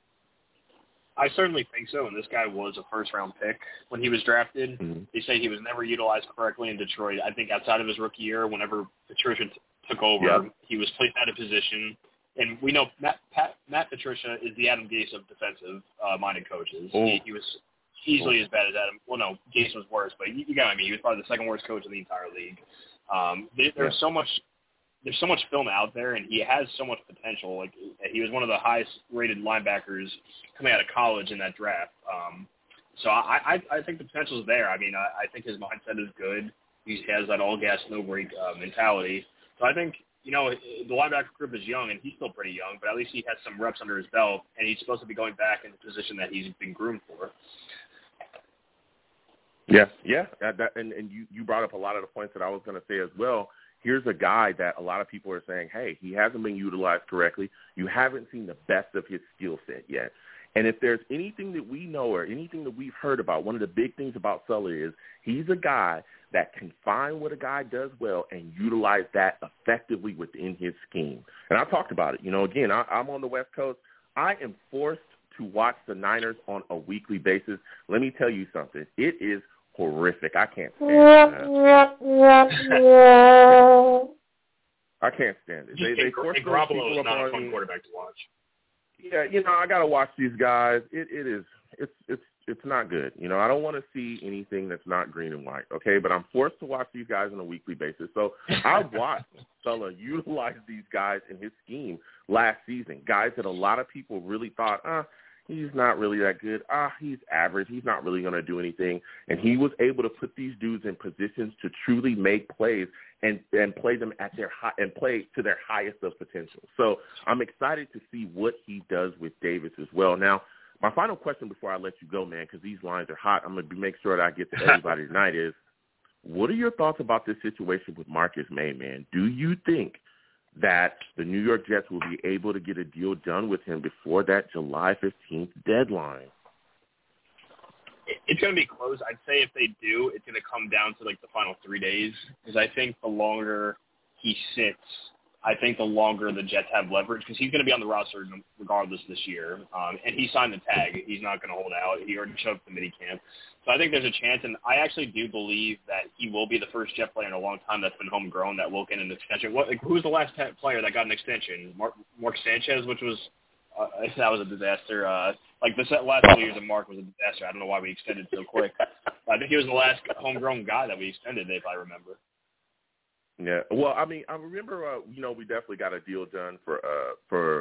I certainly think so, and this guy was a first-round pick when he was drafted. Mm-hmm. They say he was never utilized correctly in Detroit. I think outside of his rookie year, whenever Patricia took over, he was placed out of position. And we know Matt Patricia is the Adam Gase of defensive-minded coaches. He was easily as bad as Adam. Well, no, Gase was worse, but you got what I mean. He was probably the second worst coach in the entire league. There's so much film out there, and he has so much potential. Like, he was one of the highest-rated linebackers coming out of college in that draft. So I think the potential is there. I mean, I think his mindset is good. He has that all-gas, no-break mentality. So I think, the linebacker group is young, and he's still pretty young, but at least he has some reps under his belt, and he's supposed to be going back in the position that he's been groomed for. Yeah. And you brought up a lot of the points that I was going to say as well. Here's a guy that a lot of people are saying, hey, he hasn't been utilized correctly. You haven't seen the best of his skill set yet. And if there's anything that we know or anything that we've heard about, one of the big things about Saleh is he's a guy that can find what a guy does well and utilize that effectively within his scheme. And I talked about it. Again, I'm on the West Coast. I am forced to watch the Niners on a weekly basis. Let me tell you something. It is horrific. I can't stand it. I can't stand it. They force Garoppolo is not a fun quarterback to watch. Yeah, I got to watch these guys. It's not good. I don't want to see anything that's not green and white, okay? But I'm forced to watch these guys on a weekly basis. So I watched Saleh utilize these guys in his scheme last season, guys that a lot of people really thought, he's not really that good. He's average. He's not really going to do anything. And he was able to put these dudes in positions to truly make plays and play them at and play to their highest of potential. So I'm excited to see what he does with Davis as well. Now, my final question before I let you go, man, because these lines are hot, I'm going to make sure that I get to everybody tonight is, what are your thoughts about this situation with Marcus Maye, man? Do you think that the New York Jets will be able to get a deal done with him before that July 15th deadline? It's going to be close. I'd say if they do, it's going to come down to, the final 3 days, because I think the longer he sits, I think the longer the Jets have leverage, because he's going to be on the roster regardless this year. And he signed the tag. He's not going to hold out. He already showed up the minicamp. So I think there's a chance, and I actually do believe that he will be the first Jet player in a long time that's been homegrown that will get an extension. Who's the last player that got an extension? Mark Sanchez, which was that was a disaster. Like the last couple years of Mark was a disaster. I don't know why we extended so quick. I think he was the last homegrown guy that we extended, if I remember. Yeah. Well, I mean, I remember, we definitely got a deal done for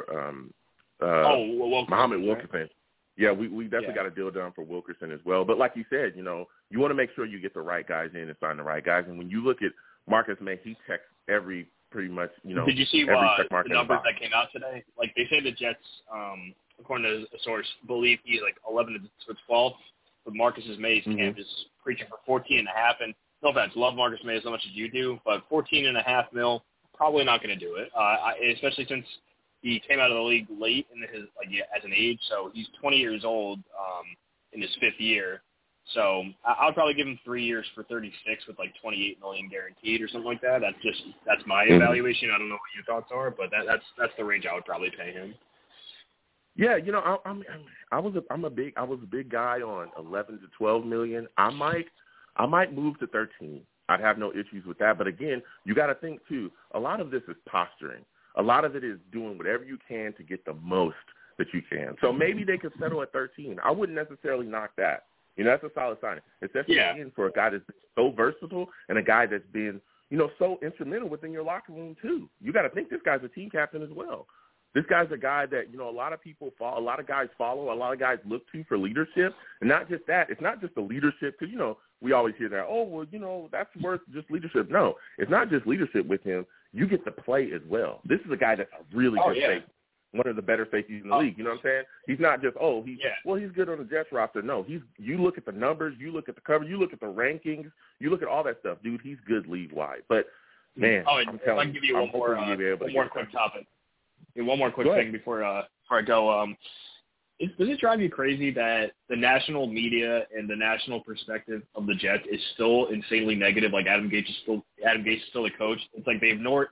Muhammad Wilkerson. Right? Yeah, we definitely got a deal done for Wilkerson as well. But like you said, you want to make sure you get the right guys in and sign the right guys. And when you look at Marcus Maye, he checks pretty much, Did you see every check mark the numbers that came out today? Like they say the Jets, according to a source, believe he's like 11 to 12. But Marcus Maye's camp is preaching for 14.5. And no offense, love Marcus Maye as much as you do, but 14.5 mil, probably not going to do it. Especially since he came out of the league late in as an age, so he's 20 years old in his fifth year. So I'll probably give him 3 years for 36 with like $28 million guaranteed or something like that. That's my evaluation. I don't know what your thoughts are, but that's the range I would probably pay him. Yeah, I was a big guy on 11 to 12 million. I might move to 13. I'd have no issues with that. But again, you got to think too. A lot of this is posturing. A lot of it is doing whatever you can to get the most that you can. So maybe they could settle at 13. I wouldn't necessarily knock that. That's a solid sign, especially again for a guy that's so versatile and a guy that's been, so instrumental within your locker room too. You got to think this guy's a team captain as well. This guy's a guy that, a lot of people follow, a lot of guys follow, a lot of guys look to for leadership. And not just that. It's not just the leadership because, we always hear that, that's worth just leadership. No, it's not just leadership with him. You get to play as well. This is a guy that's a really good safety, one of the better safeties in the league. You know what I'm saying? He's not just, he's good on the Jets roster. No, you look at the numbers, you look at the cover, you look at the rankings, you look at all that stuff. Dude, he's good league-wide. But, man, I'm telling you, one more quick topic. One more quick thing before I go. Does it drive you crazy that the national media and the national perspective of the Jets is still insanely negative? Like Adam Gase is still the coach. It's like they've ignored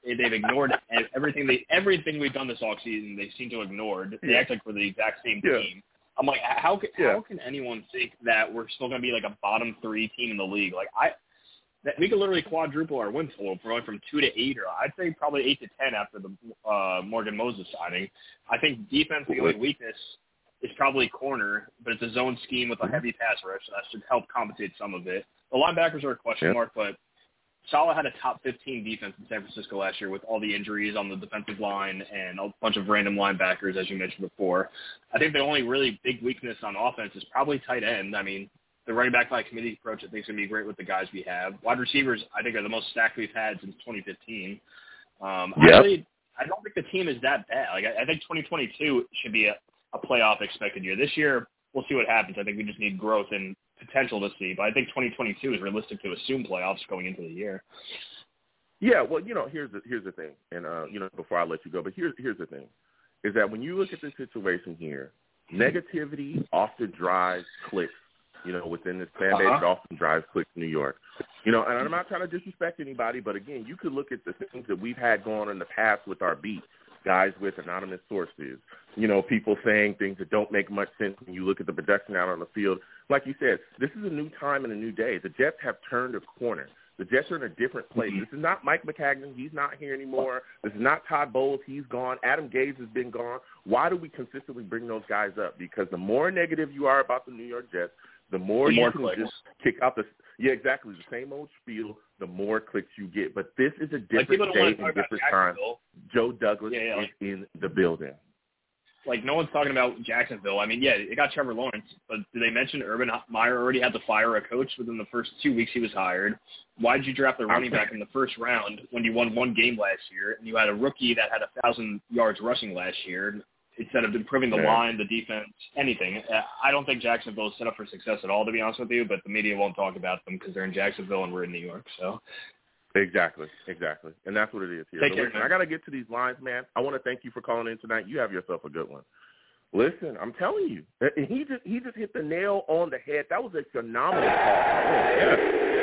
everything we've done this offseason. They seem to have ignored. They act like we're the exact same team. I'm like, how can anyone think that we're still going to be like a bottom 3 team in the league? Like that we could literally quadruple our win total, going from 2 to 8, or I'd say probably 8 to 10 after the Morgan Moses signing. I think defense, the only weakness is probably corner, but it's a zone scheme with a heavy pass rush, so that should help compensate some of it. The linebackers are a question mark, but Saleh had a top 15 defense in San Francisco last year with all the injuries on the defensive line and a bunch of random linebackers, as you mentioned before. I think the only really big weakness on offense is probably tight end. I mean, the running back by committee approach I think is going to be great with the guys we have. Wide receivers, I think, are the most stacked we've had since 2015. I don't think the team is that bad. Like I think 2022 should be a playoff expected year. This year, we'll see what happens. I think we just need growth and potential to see. But I think 2022 is realistic to assume playoffs going into the year. Yeah, well, here's the thing, and before I let you go, but here's the thing, is that when you look at the situation here, negativity often drives clicks. Within this fan base, it often drives clicks in New York. And I'm not trying to disrespect anybody, but again, you could look at the things that we've had going on in the past with our beat. Guys with anonymous sources, people saying things that don't make much sense when you look at the production out on the field. Like you said, this is a new time and a new day. The Jets have turned a corner. The Jets are in a different place. This is not Mike McCagnon. He's not here anymore. This is not Todd Bowles. He's gone. Adam Gase has been gone. Why do we consistently bring those guys up? Because the more negative you are about the New York Jets, the more you can just kick out the same old spiel, the more clicks you get. But this is a different day and different time. Joe Douglas is in the building. Like, no one's talking about Jacksonville. I mean, they got Trevor Lawrence, but did they mention Urban Meyer already had to fire a coach within the first 2 weeks he was hired? Why did you draft the running back in the first round when you won one game last year and you had a rookie that had 1,000 yards rushing last year instead of improving the line, the defense, anything? I don't think Jacksonville is set up for success at all, to be honest with you, but the media won't talk about them because they're in Jacksonville and we're in New York. So Exactly. And that's what it is here. Listen, I got to get to these lines, man. I want to thank you for calling in tonight. You have yourself a good one. Listen, I'm telling you, he just hit the nail on the head. That was a phenomenal call.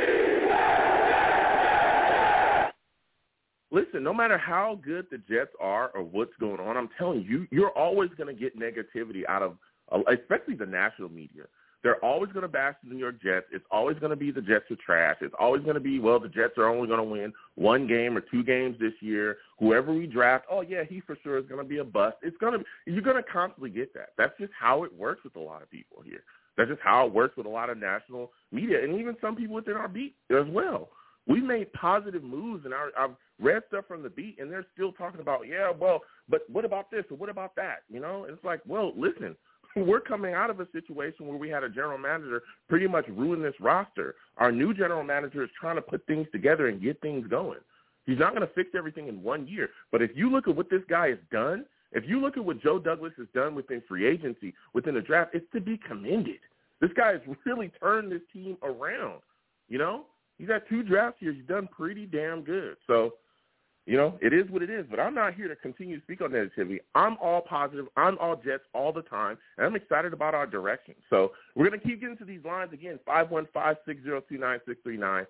Listen, no matter how good the Jets are or what's going on, I'm telling you, you're always going to get negativity out of, especially the national media. they're always going to bash the New York Jets. It's always going to be the Jets are trash. It's always going to be, well, the Jets are only going to win 1 game or 2 games this year. Whoever we draft, oh, yeah, he for sure is going to be a bust. You're going to constantly get that. That's just how it works with a lot of people here. That's just how it works with a lot of national media and even some people within our beat as well. We've made positive moves, and I've read stuff from the beat, and they're still talking about, yeah, well, but what about this or what about that? You know, it's like, well, listen, we're coming out of a situation where we had a general manager pretty much ruin this roster. Our new general manager is trying to put things together and get things going. He's not going to fix everything in 1 year. But if you look at what this guy has done, if you look at what Joe Douglas has done within free agency, within the draft, it's to be commended. This guy has really turned this team around, you know? He's had 2 drafts here. He's done pretty damn good. So, you know, it is what it is. But I'm not here to continue to speak on negativity. I'm all positive. I'm all Jets all the time, and I'm excited about our direction. So we're going to keep getting to these lines again, 515-602-9639.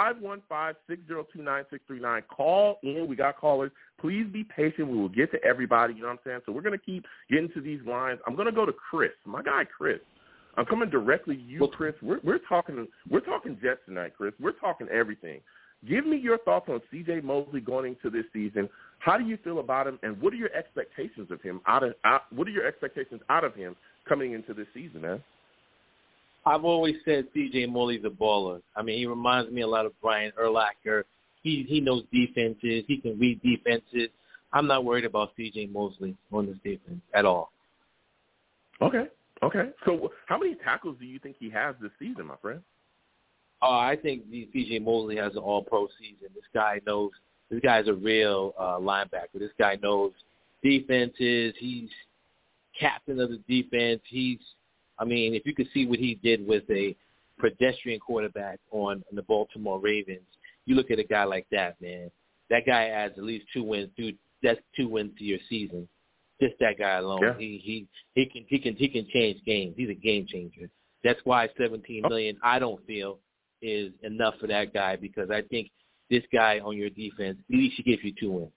515-602-9639. Call in. We got callers. Please be patient. We will get to everybody, you know what I'm saying? So we're going to keep getting to these lines. I'm going to go to Chris, my guy Chris. I'm coming directly to you, Chris. We're talking Jets tonight, Chris. We're talking everything. Give me your thoughts on C.J. Mosley going into this season. How do you feel about him, and what are your expectations of him? What are your expectations out of him coming into this season, man? I've always said C.J. Mosley's a baller. I mean, he reminds me a lot of Brian Urlacher. He knows defenses. He can read defenses. I'm not worried about C.J. Mosley on this defense at all. Okay. So how many tackles do you think he has this season, my friend? I think C.J. Mosley has an all-pro season. This guy knows. This guy's a real linebacker. This guy knows defenses. He's captain of the defense. If you could see what he did with a pedestrian quarterback on the Baltimore Ravens, you look at a guy like that, man. That guy adds at least 2 wins. Dude, that's 2 wins to your season. Just that guy alone. Yeah. He can change games. He's a game changer. That's why $17 million, I don't feel, is enough for that guy, because I think this guy on your defense, at least he gives you 2 wins.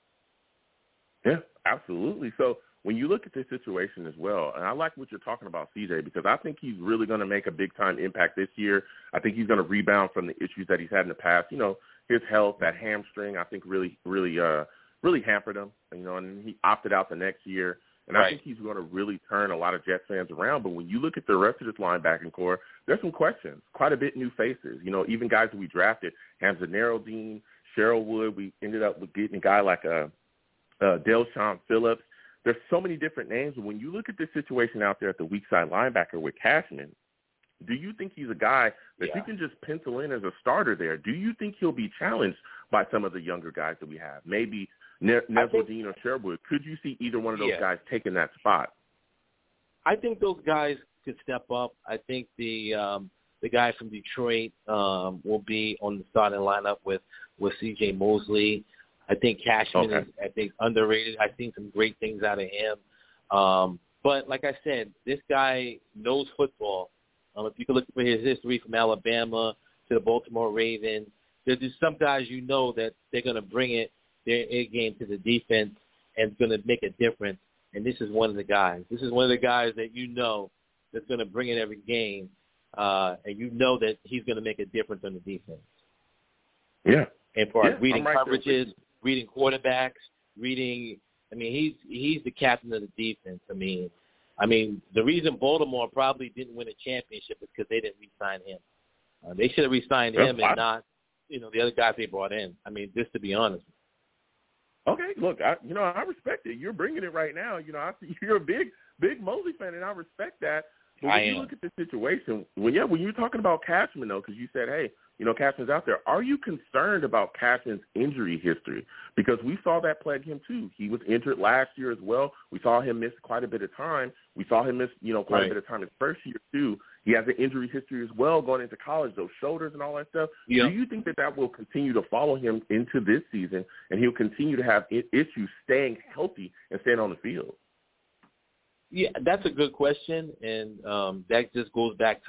Yeah, absolutely. So when you look at this situation as well, and I like what you're talking about, CJ, because I think he's really going to make a big-time impact this year. I think he's going to rebound from the issues that he's had in the past. You know, his health, that hamstring, I think really hampered him, you know, and he opted out the next year. And I think he's going to really turn a lot of Jets fans around. But when you look at the rest of this linebacking core, there's some questions, quite a bit new faces. You know, even guys that we drafted, Hamza Naraldine, Cheryl Wood, we ended up with getting a guy like Delshon Phillips. There's so many different names. And when you look at this situation out there at the weak side linebacker with Cashman, do you think he's a guy that you can just pencil in as a starter there? Do you think he'll be challenged by some of the younger guys that we have? Maybe Neveldine or Sherwood. Could you see either one of those guys taking that spot? I think those guys could step up. I think the guy from Detroit will be on the starting lineup with C.J. Mosley. I think Cashman is, I think, underrated. I've seen some great things out of him. But like I said, this guy knows football. If you can look for his history from Alabama to the Baltimore Ravens, there's just some guys you know that they're going to bring their A game to the defense and going to make a difference. And this is one of the guys. This is one of the guys that you know that's going to bring it every game, and you know that he's going to make a difference on the defense. Yeah. And for reading coverages, reading quarterbacks, he's the captain of the defense. I mean, the reason Baltimore probably didn't win a championship is because they didn't re-sign him. They should have re-signed him and not, the other guys they brought in. I mean, just to be honest. Okay, look, I respect it. You're bringing it right now. I see you're a big Mosley fan, and I respect that. But when you look at the situation, when you're talking about Cashman, though, because you said, hey, Cashman's out there, are you concerned about Cashman's injury history? Because we saw that plague him, too. He was injured last year as well. We saw him miss quite a bit of time. We saw him miss, quite a bit of time his first year, too. He has an injury history as well going into college, those shoulders and all that stuff. Yep. Do you think that will continue to follow him into this season, and he'll continue to have issues staying healthy and staying on the field? Yeah, that's a good question, and that just goes back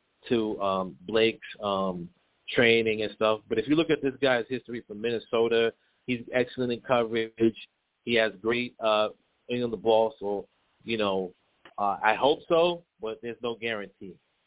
to Blake's training and stuff. But if you look at this guy's history from Minnesota, he's excellent in coverage. He has great on the ball. So, I hope so, but there's no guarantee.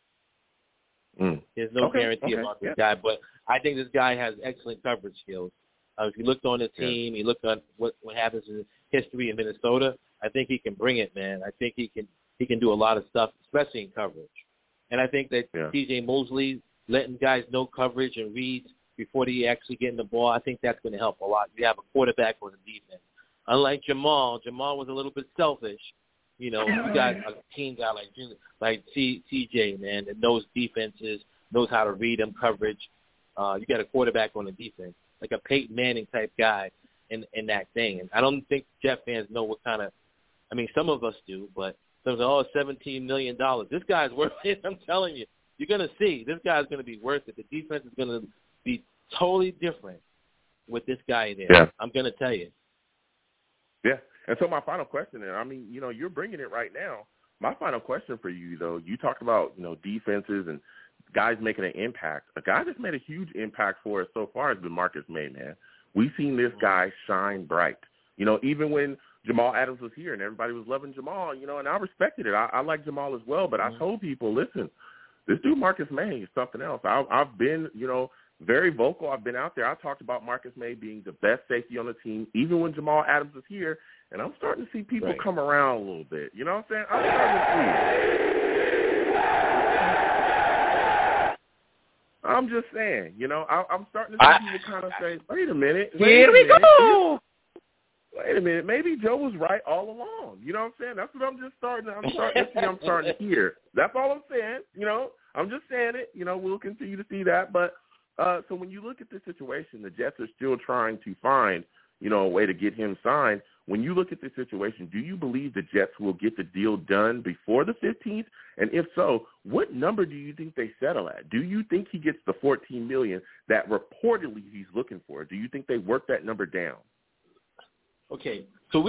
There's no guarantee about this guy, but I think this guy has excellent coverage skills. If you looked on the team, you looked at what happens in history in Minnesota, I think he can bring it, man. I think he can do a lot of stuff, especially in coverage. And I think that C.J. Mosley letting guys know coverage and reads before they actually get in the ball, I think that's going to help a lot. You have a quarterback with a defense. Unlike Jamal was a little bit selfish. You know, you got a team guy like C.J., man, that knows defenses, knows how to read them coverage. You got a quarterback on the defense, like a Peyton Manning type guy in that thing. And I don't think Jet fans know what kind of – I mean, some of us do, but some of us, $17 million. This guy's worth it, I'm telling you. You're going to see. This guy's going to be worth it. The defense is going to be totally different with this guy there. Yeah. I'm going to tell you. Yeah. And so my final question, and I mean, you know, you're bringing it right now. My final question for you, though, you talked about, you know, defenses and guys making an impact. A guy that's made a huge impact for us so far has been Marcus Maye, man. We've seen this guy shine bright. You know, even when Jamal Adams was here and everybody was loving Jamal, you know, and I respected it. I like Jamal as well, but I told people, listen, this dude Marcus Maye is something else. I've been, you know, very vocal. I've been out there. I talked about Marcus Maye being the best safety on the team, even when Jamal Adams was here, and I'm starting to see people come around a little bit. You know what I'm saying? I'm starting to see it. I'm just saying, you know, I'm starting to see people kind of say, wait a minute. Here we go. Wait a minute, maybe Joe was right all along. You know what I'm saying? That's what I'm starting to see. I'm starting to hear. That's all I'm saying. You know, I'm just saying it. You know, we'll continue to see that. But so when you look at this situation, the Jets are still trying to find, you know, a way to get him signed. When you look at this situation, do you believe the Jets will get the deal done before the 15th? And if so, what number do you think they settle at? Do you think he gets the $14 million that reportedly he's looking for? Do you think they work that number down? Okay, so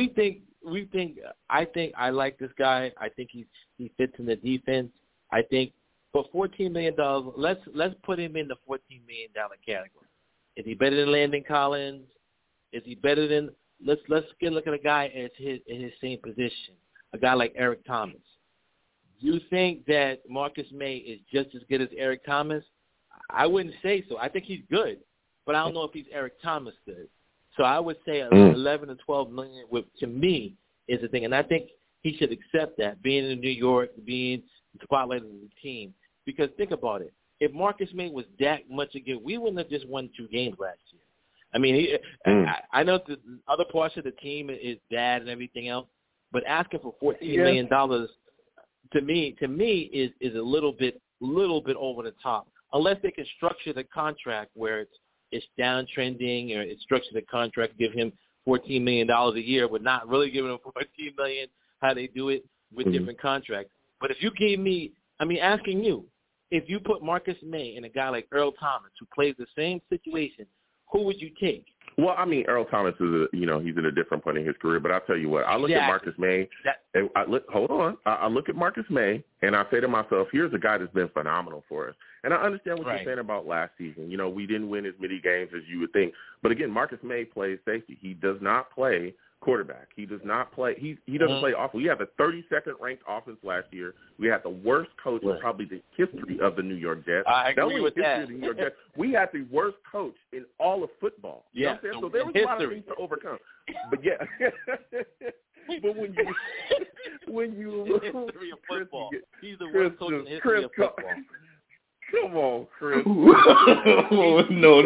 I think I like this guy. I think he fits in the defense. I think for $14 million, let's put him in the $14 million category. Is he better than Landon Collins? Is he better than let's get a look at a guy in his same position, a guy like Eric Thomas. Do you think that Marcus Maye is just as good as Eric Thomas? I wouldn't say so. I think he's good, but I don't know if he's Eric Thomas good. So I would say 11 to 12 million, to me, is the thing. And I think he should accept that, being in New York, being spotlighted of the team. Because think about it. If Marcus Maye was that much again, we wouldn't have just won 2 games last year. I mean, I know the other parts of the team is bad and everything else, but asking for $14 million to me is a little bit over the top. Unless they can structure the contract where it's downtrending, or it's structured the contract, give him $14 million a year, but not really giving him $14 million, how they do it with different contracts. But if you gave me, asking you, if you put Marcus Maye and a guy like Earl Thomas, who plays the same situation, who would you take? Well, I mean, Earl Thomas is, he's in a different point in his career. But I'll tell you what, I look at Marcus Maye, and I look at Marcus Maye, and I say to myself, here's a guy that's been phenomenal for us. And I understand what you're saying about last season. You know, we didn't win as many games as you would think. But again, Marcus Maye plays safety. He does not play quarterback. He does not play. He doesn't play offense. We had the 32nd ranked offense last year. We had the worst coach in probably the history of the New York Jets. I agree with that. Of the New York Jets. We had the worst coach in all of football. You know what I'm saying? So there was a lot of things to overcome. But yeah. But when you in history of football, he's the worst coach in history of football. Come on, Chris. Oh, no.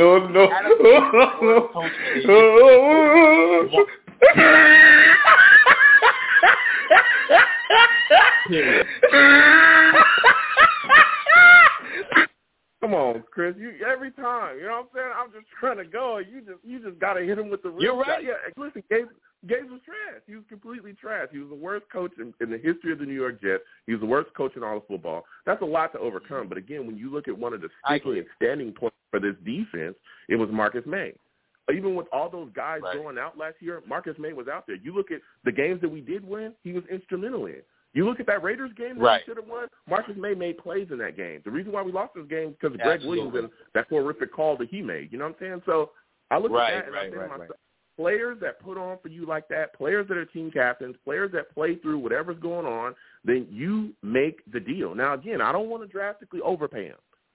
Come on, Chris. You every time. You know what I'm saying? I'm just trying to go. You just got to hit him with the real. You're right. Yeah, listen, Gates was trash. He was completely trash. He was the worst coach in the history of the New York Jets. He was the worst coach in all of football. That's a lot to overcome. But, again, when you look at one of the sticking and standing points for this defense, it was Marcus Maye. Even with all those guys going out last year, Marcus Maye was out there. You look at the games that we did win, he was instrumental in. You look at that Raiders game that we should have won, Marcus Maye made plays in that game. The reason why we lost this game is because of Greg Williams and that horrific call that he made. You know what I'm saying? So I look at that and I say to myself, players that put on for you like that, players that are team captains, players that play through whatever's going on, then you make the deal. Now, again, I don't want to drastically overpay him.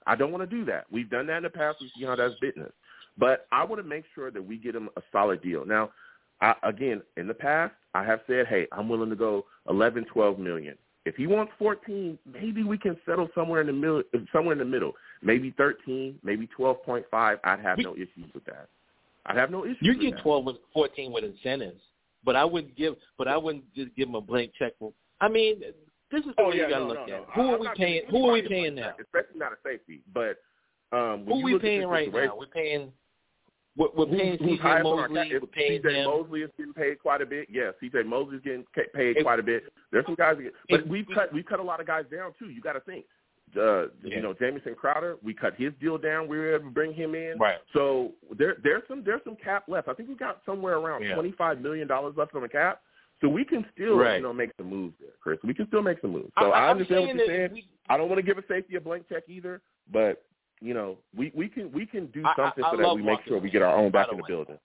I don't want to do that. We've done that in the past. We see how that's bitten us. But I want to make sure that we get him a solid deal. Now, again, in the past, I have said, hey, I'm willing to go 11, 12 million. If he wants 14, maybe we can settle somewhere in the middle. Maybe 13, maybe 12.5. I'd have no issues with that. I'd have no issues you with get that. 12 with 14 with incentives, but I wouldn't just give him a blank check. I mean, this is the way you got to look at it. Who are we paying? Who are we paying now? Especially not a safety, but who are we paying right now? We're paying. We're paying C.J. Mosley. We're paying C.J. Mosley is getting paid quite a bit. Yes, C.J. Mosley is getting paid quite a bit. There's some guys, but we've cut a lot of guys down too. You got to think. You know, Jamison Crowder, we cut his deal down. We were able to bring him in. Right. So there's some cap left. I think we got somewhere around $25 million left on the cap. So we can still make some moves there, Chris. We can still make some moves. So I understand what you're saying. I don't want to give a safety a blank check either, but you know, we can do something so that we make sure we get our own back in the building.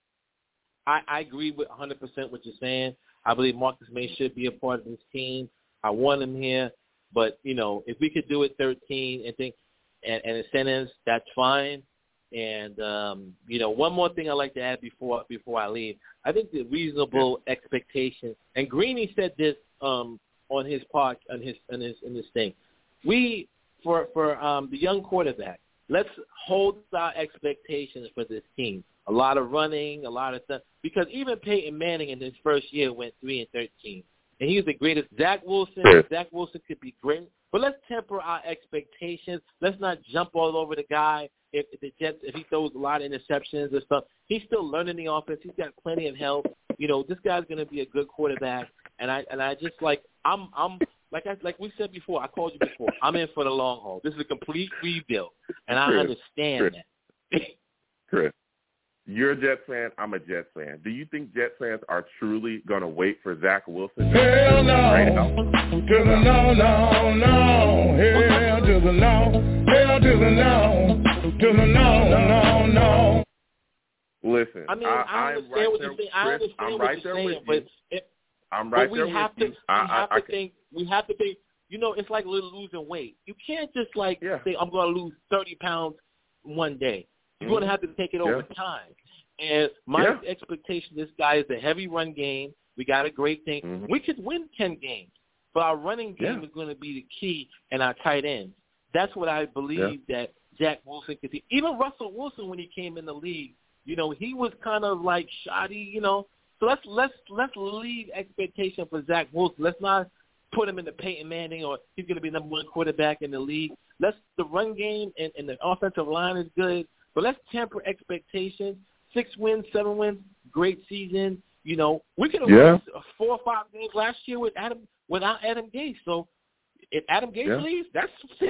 I agree with 100% what you're saying. I believe Marcus May should be a part of this team. I want him here. But, you know, if we could do it 13 and incentives, that's fine. And, you know, one more thing I'd like to add before I leave. I think the reasonable expectation, and Greeny said this on his part, in this thing. We, for the young quarterback, let's hold our expectations for this team. A lot of running, a lot of stuff. Because even Peyton Manning in his first year went 3-13. And he's the greatest. Zach Wilson could be great. But let's temper our expectations. Let's not jump all over the guy. If he throws a lot of interceptions and stuff, he's still learning the offense. He's got plenty of help. You know, this guy's going to be a good quarterback. And I just like we said before. I called you before. I'm in for the long haul. This is a complete rebuild, and I understand that. Chris, you're a Jets fan. I'm a Jets fan. Do you think Jets fans are truly going to wait for Zach Wilson? Hell no. To the no, no, no. Hell to the no. Hell to the no. To the no, no, no. Listen, I mean, I understand what you're saying. I understand what you're saying, but we have to think. You know, it's like losing weight. You can't just say I'm going to lose 30 pounds one day. You're going to have to take it over time. And my expectation, this guy is a heavy run game. We got a great thing. Mm-hmm. We could win 10 games, but our running game is going to be the key, and our tight ends. That's what I believe that Zach Wilson could do. Even Russell Wilson, when he came in the league, you know, he was kind of like shoddy, you know. So let's leave expectation for Zach Wilson. Let's not put him in the Peyton Manning or he's going to be number one quarterback in the league. The run game and the offensive line is good. But let's temper expectations. 6 wins, 7 wins, great season. You know, we could have won 4 or 5 games last year without Adam Gase. So if Adam Gase leaves, that's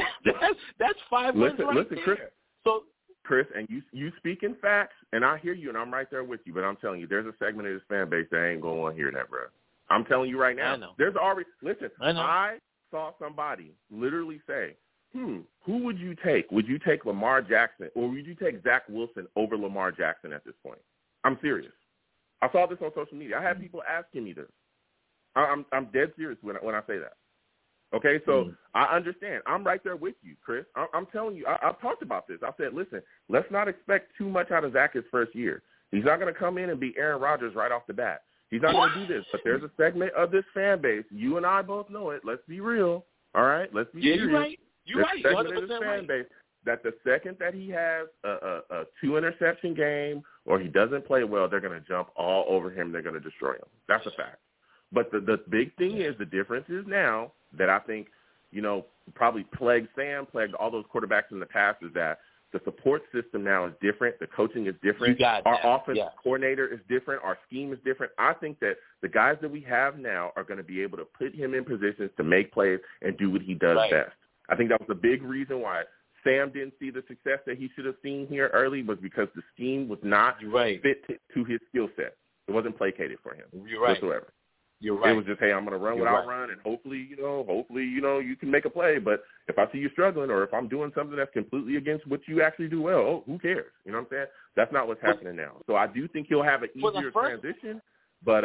5 wins right there. Chris, so, Chris, and you speak in facts, and I hear you, and I'm right there with you. But I'm telling you, there's a segment of this fan base that ain't going to want to hear that, bro. I'm telling you right now. I know. There's already – listen, I saw somebody literally say, who would you take? Would you take Lamar Jackson or would you take Zach Wilson over Lamar Jackson at this point? I'm serious. I saw this on social media. I had people asking me this. I'm dead serious when I say that. Okay, so I understand. I'm right there with you, Chris. I'm telling you, I've talked about this. I said, listen, let's not expect too much out of Zach his first year. He's not going to come in and be Aaron Rodgers right off the bat. He's not going to do this. But there's a segment of this fan base. You and I both know it. Let's be real. All right? Let's be serious. You're right. You're right. 100% fan base that the second that he has a 2-interception game or he doesn't play well, they're going to jump all over him. They're going to destroy him. That's a fact. But the big thing is the difference is now that I think, you know, probably plagued all those quarterbacks in the past is that the support system now is different. The coaching is different. Our offensive coordinator is different. Our scheme is different. I think that the guys that we have now are going to be able to put him in positions to make plays and do what he does best. I think that was a big reason why Sam didn't see the success that he should have seen here early was because the scheme was not fit to his skill set. It wasn't placated for him whatsoever. You're right. It was just, hey, I'm going to run what I run, and hopefully, you can make a play. But if I see you struggling or if I'm doing something that's completely against what you actually do well, who cares? You know what I'm saying? That's not what's happening now. So I do think he'll have an easier transition, but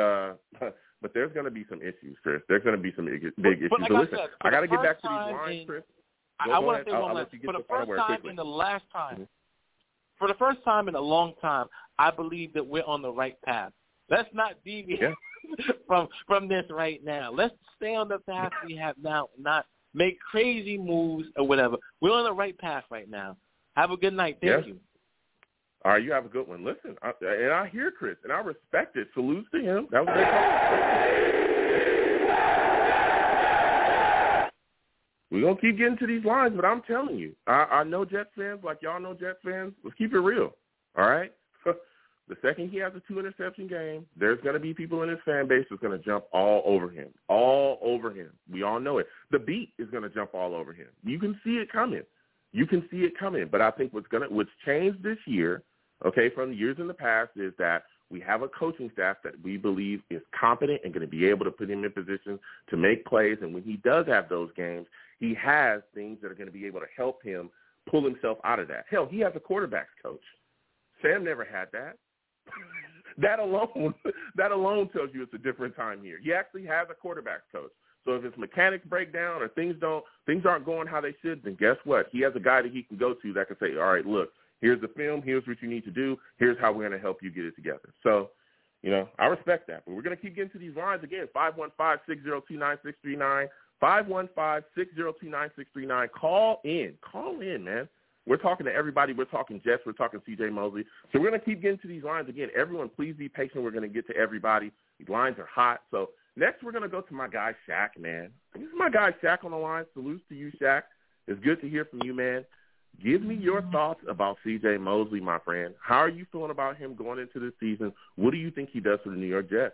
there's going to be some issues, Chris. There's going to be some big issues. Like so listen, I got to get back to these lines, Chris. I want to say one last. For the first time in the last time, for the first time in a long time, I believe that we're on the right path. Let's not deviate from this right now. Let's stay on the path we have now, not make crazy moves or whatever. We're on the right path right now. Have a good night. Thank you. All right, you have a good one. Listen, and I hear Chris, and I respect it. Salute to him. That was a great call. We're going to keep getting to these lines, but I'm telling you, I know Jets fans, like y'all know Jets fans. Let's keep it real, all right? The second he has a 2-interception game, there's going to be people in his fan base that's going to jump all over him. All over him. We all know it. The beat is going to jump all over him. You can see it coming. But I think what's changed this year, okay, from years in the past, is that we have a coaching staff that we believe is competent and going to be able to put him in position to make plays. And when he does have those games, he has things that are going to be able to help him pull himself out of that. Hell, he has a quarterback's coach. Sam never had that. That alone tells you it's a different time here. He actually has a quarterback's coach. So if his mechanics break down or things aren't going how they should, then guess what? He has a guy that he can go to that can say, all right, look, here's the film. Here's what you need to do. Here's how we're going to help you get it together. So, I respect that. But we're going to keep getting to these lines again. 515-602-9639. 515-602-9639. Call in, man. We're talking to everybody. We're talking Jets. We're talking C.J. Mosley. So we're going to keep getting to these lines again. Everyone, please be patient. We're going to get to everybody. These lines are hot. So next we're going to go to my guy Shaq, man. This is my guy Shaq on the line. Salutes to you, Shaq. It's good to hear from you, man. Give me your thoughts about C.J. Mosley, my friend. How are you feeling about him going into this season? What do you think he does for the New York Jets?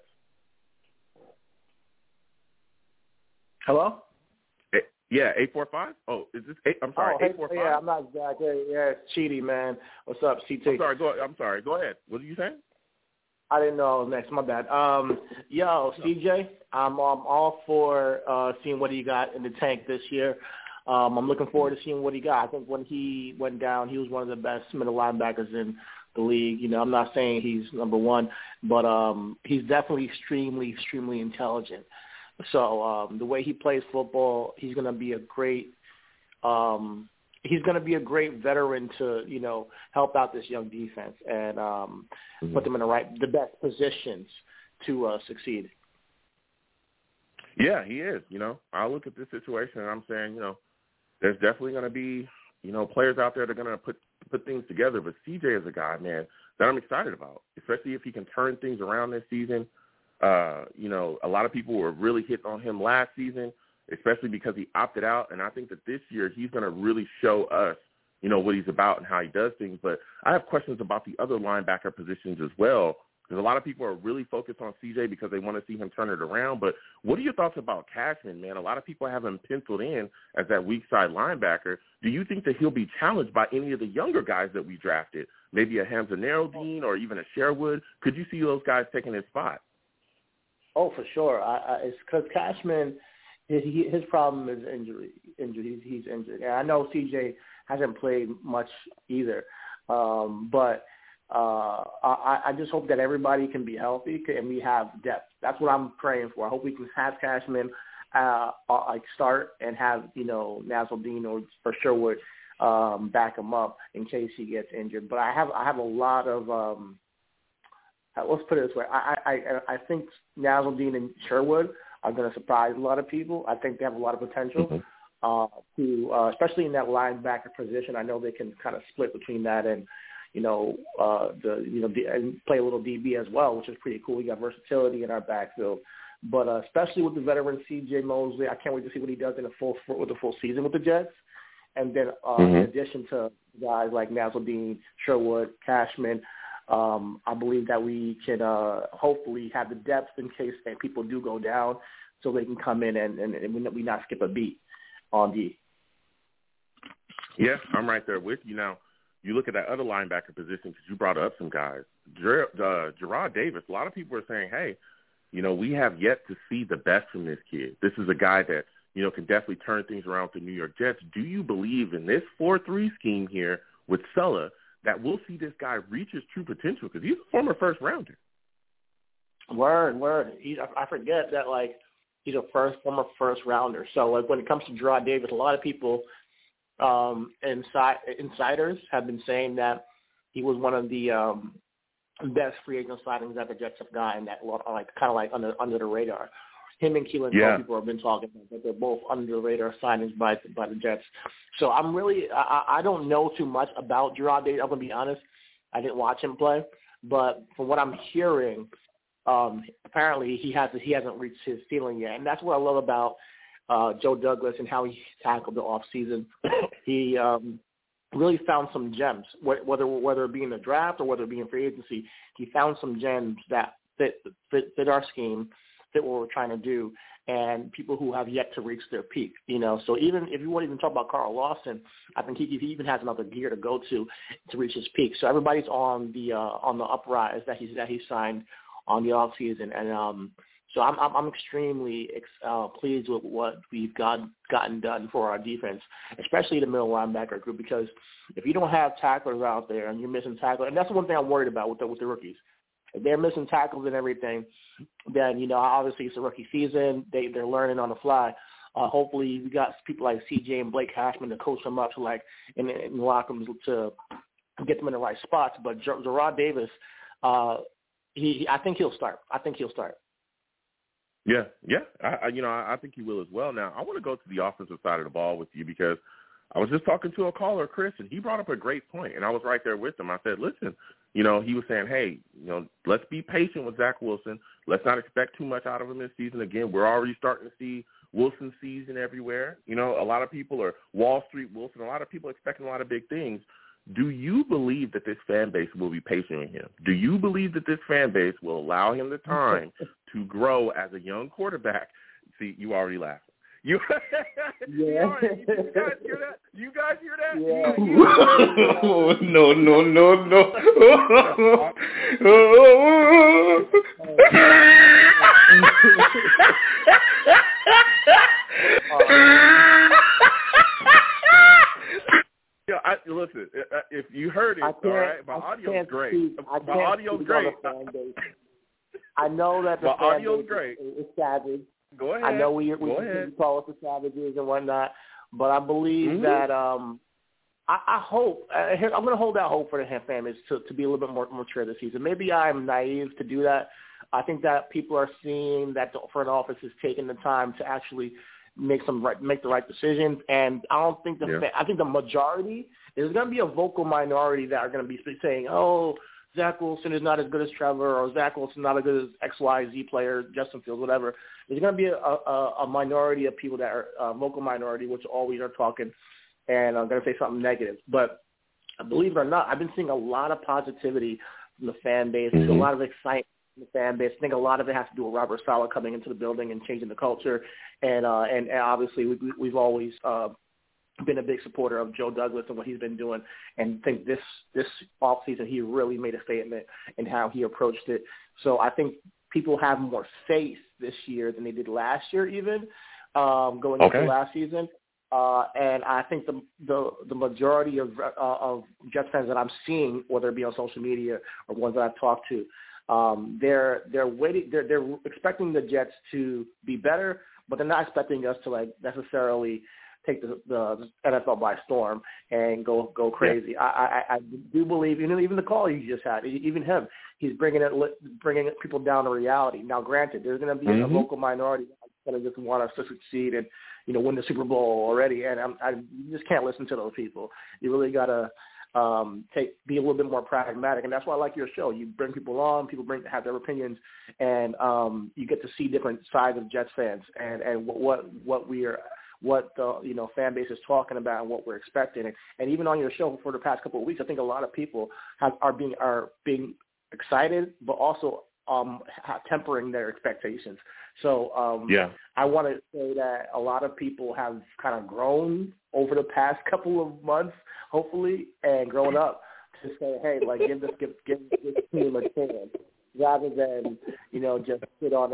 Hello? Yeah, 845? Oh, is this 8? I'm sorry, 845? Yeah, I'm not exactly. Yeah, it's Cheaty, man. What's up, CT? I'm sorry. Go ahead. What are you saying? I didn't know I was next. My bad. CJ, I'm all for seeing what he got in the tank this year. I'm looking forward to seeing what he got. I think when he went down, he was one of the best middle linebackers in the league. I'm not saying he's number one, but he's definitely extremely, extremely intelligent. So the way he plays football, he's going to be a great veteran to help out this young defense and put them in the best positions to succeed. Yeah, he is. I look at this situation and I'm saying, there's definitely going to be players out there that are going to put things together. But CJ is a guy, man, that I'm excited about, especially if he can turn things around this season. A lot of people were really hitting on him last season, especially because he opted out. And I think that this year he's going to really show us, what he's about and how he does things. But I have questions about the other linebacker positions as well, because a lot of people are really focused on CJ because they want to see him turn it around. But what are your thoughts about Cashman, man? A lot of people have him penciled in as that weak side linebacker. Do you think that he'll be challenged by any of the younger guys that we drafted, maybe a Hamza Naildeen or even a Sherwood? Could you see those guys taking his spot? Oh, for sure. It's because Cashman, his problem is injury. He's injured. And I know CJ hasn't played much either. But I just hope that everybody can be healthy and we have depth. That's what I'm praying for. I hope we can have Cashman start and have, Naildeen or Sherwood back him up in case he gets injured. But I have a lot of let's put it this way. I think Naildeen and Sherwood are going to surprise a lot of people. I think they have a lot of potential especially in that linebacker position. I know they can kind of split between that and and play a little DB as well, which is pretty cool. We got versatility in our backfield. But especially with the veteran C.J. Mosley, I can't wait to see what he does with the full season with the Jets. And then in addition to guys like Naildeen, Sherwood, Cashman, I believe that we can hopefully have the depth in case people do go down so they can come in and we not skip a beat on D. Yeah, I'm right there with you. Now, you look at that other linebacker position because you brought up some guys. Gerard Davis, a lot of people are saying, hey, we have yet to see the best from this kid. This is a guy that, can definitely turn things around with the New York Jets. Do you believe in this 4-3 scheme here with Sulla that we'll see this guy reach his true potential? Because he's a former first-rounder. Word. I forget that, he's a former first-rounder. So, when it comes to Gerard Davis, a lot of people insiders have been saying that he was one of the best free agent signings that the Jets have gotten, that kind of like under the radar. Him and Keelan Cole, people have been talking about that they're both under the radar signings by the Jets. So I don't know too much about Jarrad Davis. I'm gonna be honest. I didn't watch him play, but from what I'm hearing, apparently he hasn't reached his ceiling yet, and that's what I love about Joe Douglas and how he tackled the off season. He really found some gems, whether it be in the draft or whether it be in free agency. He found some gems that fit our scheme, fit what we're trying to do, and people who have yet to reach their peak. So even if you want to even talk about Carl Lawson, I think he even has another gear to go to reach his peak. So everybody's on the uprise that he signed on the off season, and so I'm extremely pleased with what we've gotten done for our defense, especially the middle linebacker group, because if you don't have tacklers out there and you're missing tackles, and that's the one thing I'm worried about with the rookies. If they're missing tackles and everything, then, obviously it's a rookie season. They're learning on the fly. Hopefully we got people like CJ and Blake Cashman to coach them up to in the locker room to get them in the right spots. But Jarrad Davis, I think he'll start. Yeah. I think he will as well. Now, I want to go to the offensive side of the ball with you because I was just talking to a caller, Chris, and he brought up a great point, and I was right there with him. I said, listen, he was saying, hey, let's be patient with Zach Wilson. Let's not expect too much out of him this season. Again, we're already starting to see Wilson season everywhere. A lot of people are Wall Street Wilson. A lot of people expecting a lot of big things. Do you believe that this fan base will be patient with him? Do you believe that this fan base will allow him the time to grow as a young quarterback? See, you already laughing. You guys hear that? You guys hear that? Yeah. No. Listen, if you heard it, all right, my audio's great. My audio's great. I know that the fan base is savage. Go ahead. I know we call us the savages and whatnot, but I believe that I hope I'm going to hold out hope for the fan base to be a little bit more mature this season. Maybe I'm naive to do that. I think that people are seeing that the front office is taking the time to actually make the right decisions, and I don't think I think the majority, there's going to be a vocal minority that are going to be saying, oh, Zach Wilson is not as good as Trevor, or Zach Wilson is not as good as XYZ player, Justin Fields, whatever. There's going to be a minority of people that are a vocal minority, which always are talking and I'm going to say something negative. But believe it or not, I've been seeing a lot of positivity from the fan base, a lot of excitement from the fan base. I think a lot of it has to do with Robert Saleh coming into the building and changing the culture. And obviously we've always been a big supporter of Joe Douglas and what he's been doing, and think this offseason he really made a statement in how he approached it. So I think people have more faith this year than they did last year, even going into last season. And I think the majority of Jets fans that I'm seeing, whether it be on social media or ones that I've talked to, they're waiting. They're expecting the Jets to be better, but they're not expecting us to necessarily take the NFL by storm and go crazy. Yeah. I do believe, even the call he just had, even him, he's bringing people down to reality. Now, granted, there's going to be a local minority that's going to just want us to succeed and win the Super Bowl already, and you just can't listen to those people. You really got to be a little bit more pragmatic, and that's why I like your show. You bring people on, people have their opinions, and you get to see different sides of Jets fans and what the fan base is talking about and what we're expecting. And even on your show for the past couple of weeks, I think a lot of people are being excited, but also tempering their expectations. So I want to say that a lot of people have kind of grown over the past couple of months, hopefully, and grown up to say, hey, give this team a chance, rather than just sit on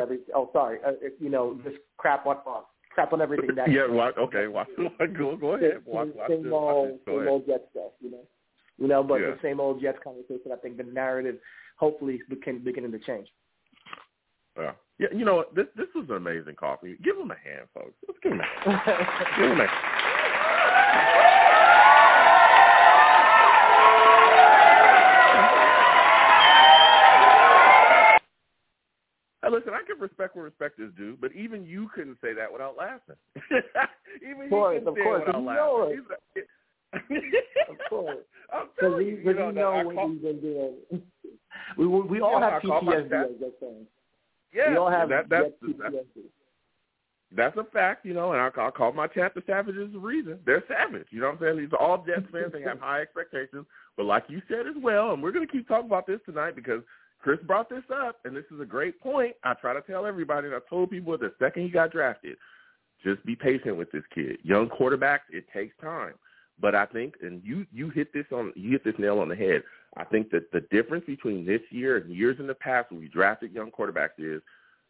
just crap on everything that go ahead. Same old Jets stuff, but the same old Jets conversation. I think the narrative hopefully is beginning to change. Yeah. Yeah, this was an amazing call for you. Give him a hand, folks. Let's give him a hand. Give him a hand. Listen, I can respect where respect is due, but even you couldn't say that without laughing. Even of course, he couldn't say it without laughing. Of course. I'm telling you, you know what he's been doing. We all have PTSD as that thing. Yeah, we all have PTSD. That's a fact, you know, and I call my chat the savages a reason. They're savage, you know what I'm saying? These are all Jets fans. They have high expectations. But like you said as well, and we're going to keep talking about this tonight because Chris brought this up, and this is a great point. I try to tell everybody, and I told people the second he got drafted, just be patient with this kid. Young quarterbacks, it takes time. But I think, and you hit this nail on the head. I think that the difference between this year and years in the past when we drafted young quarterbacks is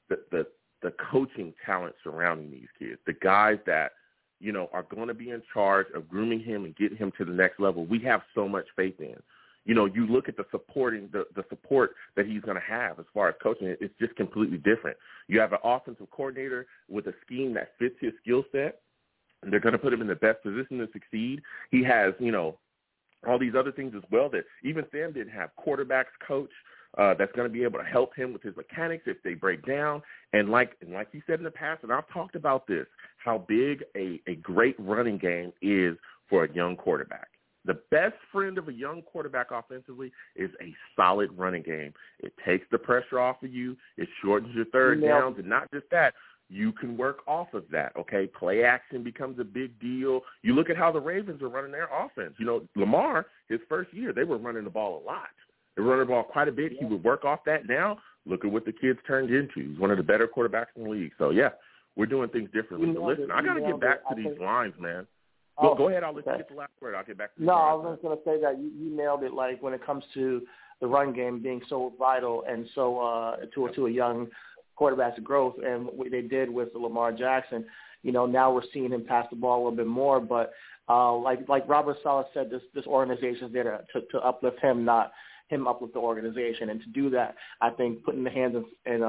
the coaching talent surrounding these kids, the guys that, you know, are going to be in charge of grooming him and getting him to the next level. We have so much faith in. You know, you look at the support that he's going to have as far as coaching, it's just completely different. You have an offensive coordinator with a scheme that fits his skill set, and they're going to put him in the best position to succeed. He has, you know, all these other things as well that even Sam didn't have. Quarterbacks coach that's going to be able to help him with his mechanics if they break down. And like you said in the past, and I've talked about this, how big a great running game is for a young quarterback. The best friend of a young quarterback offensively is a solid running game. It takes the pressure off of you. It shortens your third downs, and not just that. You can work off of that, okay? Play action becomes a big deal. You look at how the Ravens are running their offense. You know, Lamar, his first year, they were running the ball a lot. They were running the ball quite a bit. He would work off that. Now, look at what the kid's turned into. He's one of the better quarterbacks in the league. So, yeah, we're doing things differently. But listen, I got to get back to these lines, man. Go ahead. I'll let you get the last word. I'll get back to you. No, I was going to say that you nailed it, like, when it comes to the run game being so vital and so to a young quarterback's growth, and what they did with Lamar Jackson. You know, now we're seeing him pass the ball a little bit more, but like Robert Saleh said, this organization is there to uplift him, not him uplift the organization. And to do that, I think putting the hands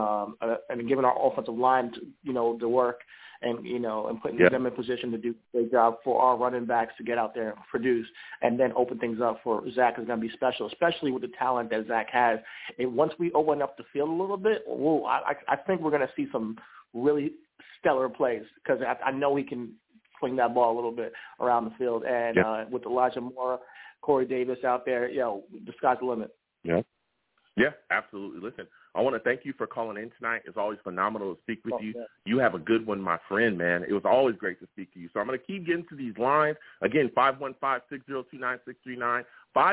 and giving our offensive line to work and putting them in position to do a great job for our running backs to get out there and produce, and then open things up for Zach is going to be special, especially with the talent that Zach has. And once we open up the field a little bit, I think we're going to see some really stellar plays because I know he can swing that ball a little bit around the field. And with Elijah Moore, Corey Davis out there, the sky's the limit. Yeah, absolutely. Listen, I want to thank you for calling in tonight. It's always phenomenal to speak with you. You have a good one, my friend, man. It was always great to speak to you. So I'm going to keep getting to these lines. Again, 515-602-9639,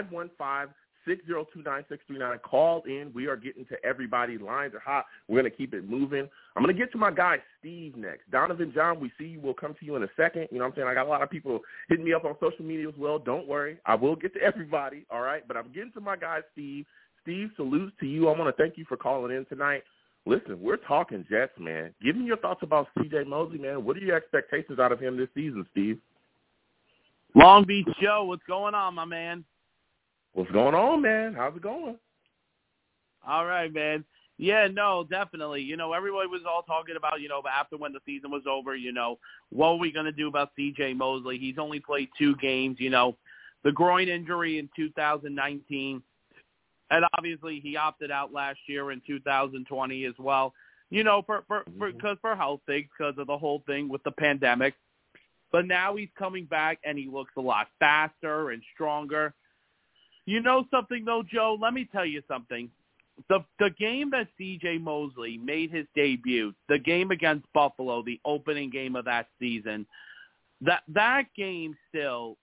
515-602-9639. Call in. We are getting to everybody. Lines are hot. We're going to keep it moving. I'm going to get to my guy, Steve, next. Donovan John, we see you. We'll come to you in a second. You know what I'm saying? I got a lot of people hitting me up on social media as well. Don't worry. I will get to everybody, all right? But I'm getting to my guy, Steve. Steve, salutes to you. I want to thank you for calling in tonight. Listen, we're talking Jets, man. Give me your thoughts about C.J. Mosley, man. What are your expectations out of him this season, Steve? Long Beach Joe, what's going on, my man? What's going on, man? How's it going? All right, man. Yeah, no, definitely. You know, everybody was all talking about, after when the season was over, what are we going to do about C.J. Mosley? He's only played 2 games, the groin injury in 2019. And obviously he opted out last year in 2020 as well, for health sake, because of the whole thing with the pandemic. But now he's coming back and he looks a lot faster and stronger. You know something though, Joe? Let me tell you something. The game that C.J. Mosley made his debut, the game against Buffalo, the opening game of that season, that game still,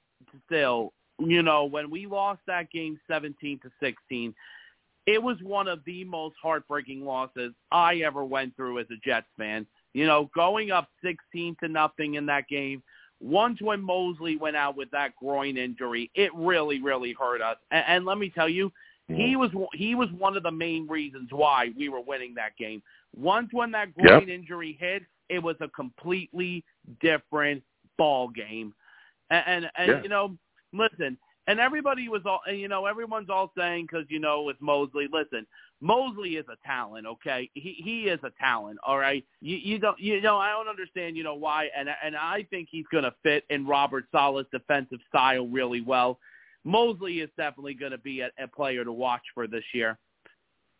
when we lost that game 17-16, it was one of the most heartbreaking losses I ever went through as a Jets fan. Going up 16-0 in that game, once when Mosley went out with that groin injury, it really, really hurt us. And let me tell you, he was one of the main reasons why we were winning that game. Once when that groin injury hit, it was a completely different ball game. And listen, and everybody was all, everyone's all saying, because, with Mosley, listen, Mosley is a talent, okay? He is a talent, all right? I don't understand, why, and I think he's going to fit in Robert Saleh's defensive style really well. Mosley is definitely going to be a player to watch for this year.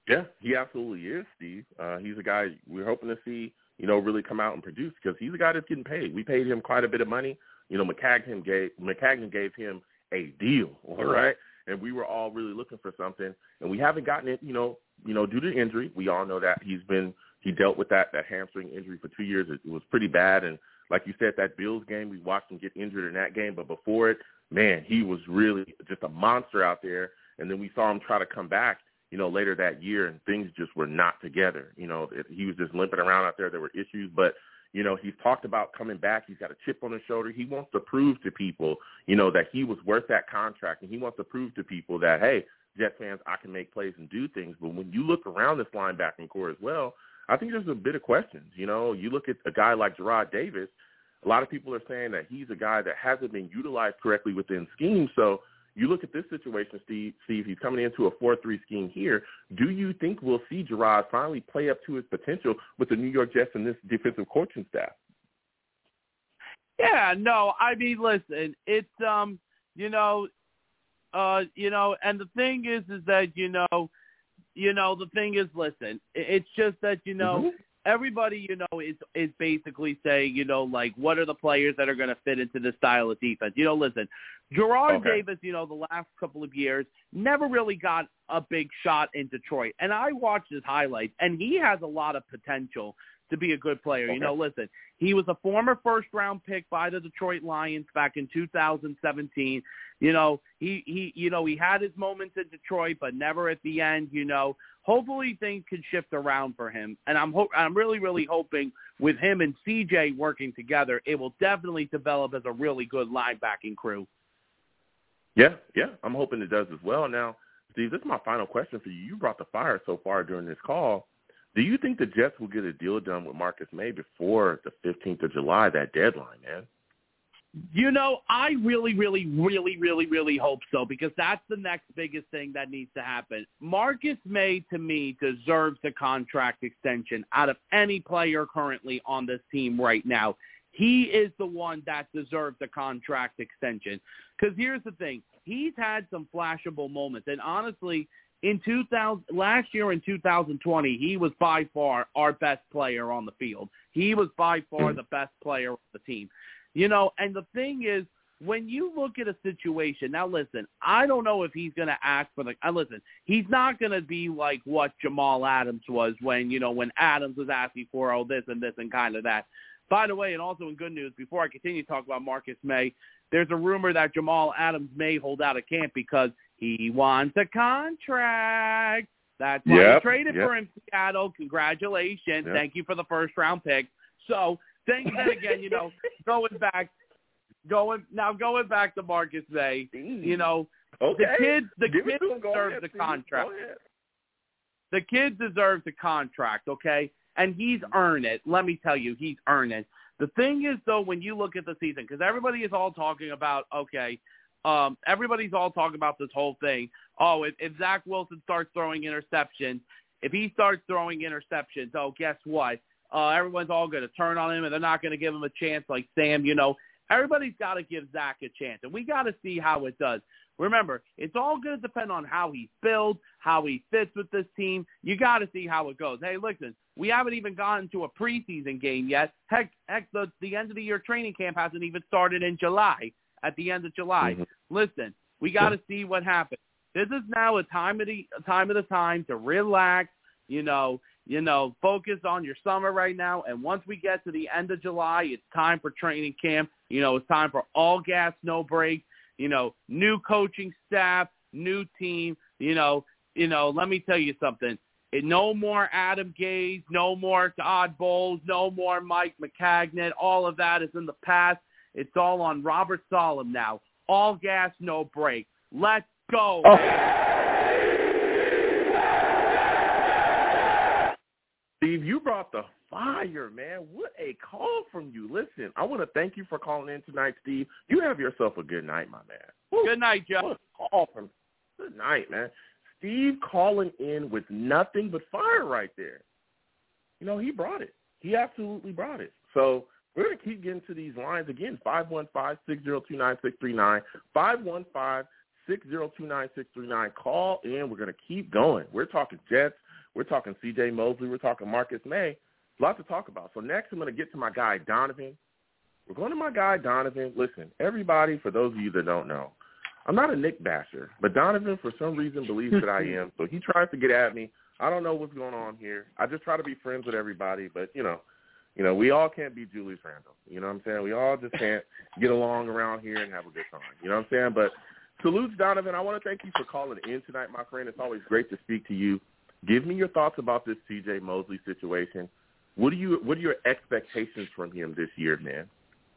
Yeah, he absolutely is, Steve. He's a guy we're hoping to see, really come out and produce because he's a guy that's getting paid. We paid him quite a bit of money. Maccagnan gave him a deal, all right? And we were all really looking for something, and we haven't gotten it, due to injury. We all know that he dealt with that hamstring injury for 2 years. It was pretty bad, and like you said, that Bills game, we watched him get injured in that game, but before it, man, he was really just a monster out there, and then we saw him try to come back, later that year, and things just were not together. He was just limping around out there. There were issues, but, he's talked about coming back. He's got a chip on his shoulder. He wants to prove to people, that he was worth that contract, and he wants to prove to people that, hey, Jets fans, I can make plays and do things. But when you look around this linebacking core as well, I think there's a bit of questions. You look at a guy like Jarrad Davis, a lot of people are saying that he's a guy that hasn't been utilized correctly within scheme. So you look at this situation, Steve, he's coming into a 4-3 scheme here. Do you think we'll see Jarrad finally play up to his potential with the New York Jets and this defensive coaching staff? Yeah, no, I mean, listen, it's, and the thing is that, the thing is, listen, it's just that, everybody, is basically saying, what are the players that are going to fit into this style of defense? Listen, Jarrad Davis, the last couple of years never really got a big shot in Detroit. And I watched his highlights, and he has a lot of potential to be a good player. Listen, he was a former first-round pick by the Detroit Lions back in 2017. He had his moments in Detroit, but never at the end. Hopefully things can shift around for him, and I'm really, really hoping with him and CJ working together, it will definitely develop as a really good linebacking crew. Yeah, I'm hoping it does as well. Now, Steve, this is my final question for you. You brought the fire so far during this call. Do you think the Jets will get a deal done with Marcus May before the 15th of July, that deadline, man? I really, really, really, really, really hope so, because that's the next biggest thing that needs to happen. Marcus May, to me, deserves a contract extension out of any player currently on this team right now. He is the one that deserves a contract extension. Because here's the thing. He's had some flashable moments. And honestly, last year in 2020, he was by far our best player on the field. He was by far the best player on the team. And the thing is, when you look at a situation, now listen, I don't know if he's going to ask for listen, he's not going to be like what Jamal Adams was when Adams was asking for, this and this and kind of that. By the way, and also in good news, before I continue to talk about Marcus May, there's a rumor that Jamal Adams may hold out of camp because he wants a contract. That's why we traded for him in Seattle. Congratulations. Yep. Thank you for the first-round pick. So, then again, going back to Marcus May, the kid deserves the contract. The kid deserves the contract, okay? And he's earned it. Let me tell you, he's earned it. The thing is, though, when you look at the season, because everybody is all talking about, everybody's all talking about this whole thing. Oh, if Zach Wilson starts throwing interceptions, guess what? Everyone's all going to turn on him, and they're not going to give him a chance like Sam. Everybody's got to give Zach a chance, and we got to see how it does. Remember, it's all going to depend on how he's built, how he fits with this team. You got to see how it goes. Hey, listen, we haven't even gotten to a preseason game yet. Heck, the end of the year training camp hasn't even started in July, at the end of July. Mm-hmm. Listen, we got to see what happens. This is now a time of the time to relax, focus on your summer right now. And once we get to the end of July, it's time for training camp. It's time for all gas, no brakes. New coaching staff, new team. Let me tell you something. No more Adam Gase, no more Todd Bowles, no more Mike Maccagnan. All of that is in the past. It's all on Robert Saleh now. All gas, no brakes. Let's go. Steve, you brought the fire, man. What a call from you. Listen, I want to thank you for calling in tonight, Steve. You have yourself a good night, my man. Woo. Good night, Joe. What a call from Good night, man. Steve calling in with nothing but fire right there. He brought it. He absolutely brought it. So we're going to keep getting to these lines again, 515-602-9639, 515-602-9639. Call in. We're going to keep going. We're talking Jets. We're talking C.J. Mosley. We're talking Marcus May. A lot to talk about. So next I'm going to get to my guy Donovan. We're going to my guy Donovan. Listen, everybody, for those of you that don't know, I'm not a Nick basher, but Donovan for some reason believes that I am. So he tries to get at me. I don't know what's going on here. I just try to be friends with everybody, but, you know, we all can't be Julius Randle. You know what I'm saying? We all just can't get along around here and have a good time. You know what I'm saying? But salutes, Donovan. I want to thank you for calling in tonight, my friend. It's always great to speak to you. Give me your thoughts about this C.J. Mosley situation. What are your expectations from him this year, man?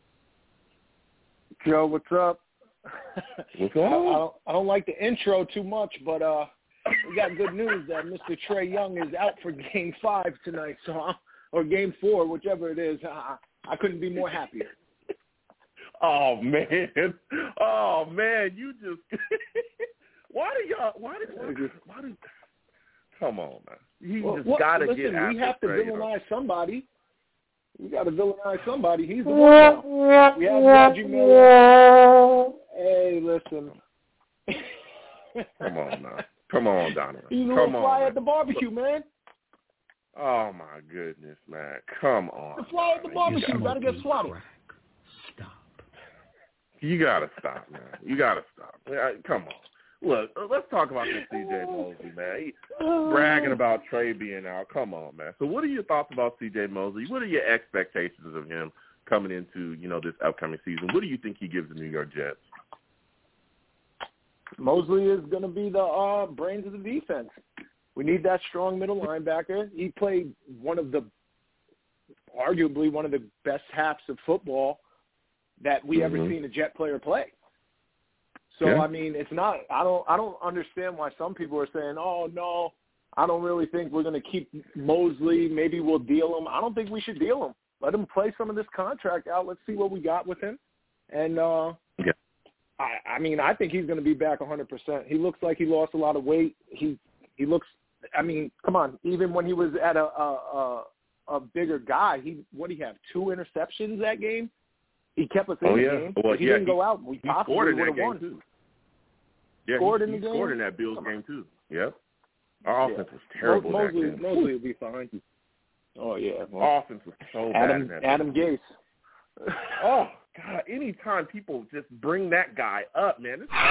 Joe, what's up? What's on? I don't like the intro too much, but we got good news that Mr. Trae Young is out for Game 5 tonight, or Game 4, whichever it is. I couldn't be more happier. Oh man, you just why do come on, man. You just gotta get after. We have to Trae, villainize somebody. We got to villainize somebody. He's the one now. We have Reggie Miller. Hey, listen. Come on, now. Come on, Donovan. He's a little fly at the barbecue, man. Oh, my goodness, man. Come on. The fly at the barbecue. You got to get swatted. Stop. You got to stop, man. You got to stop. Come on. Look, let's talk about this C.J. Mosley, man. He bragging about Trae being out. Come on, man. So what are your thoughts about C.J. Mosley? What are your expectations of him coming into, this upcoming season? What do you think he gives the New York Jets? Mosley is going to be the brains of the defense. We need that strong middle linebacker. He played arguably one of the best halves of football that we ever seen a Jet player play. So, yeah. I mean, it's not – I don't understand why some people are saying, oh, no, I don't really think we're going to keep Mosley. Maybe we'll deal him. I don't think we should deal him. Let him play some of this contract out. Let's see what we got with him. And, yeah. I mean, I think he's going to be back 100%. He looks like he lost a lot of weight. He looks – I mean, come on. Even when he was at a bigger guy, he have 2 interceptions that game? He kept us in the game. Well, he didn't go out. We possibly would have won. Too. Yeah, scored he scored in that Bills game too. Yep. Our offense was terrible. Mosley will be fine. Oh yeah. Well, offense was so bad. Adam Gase. Oh God! Anytime people just bring that guy up, man, this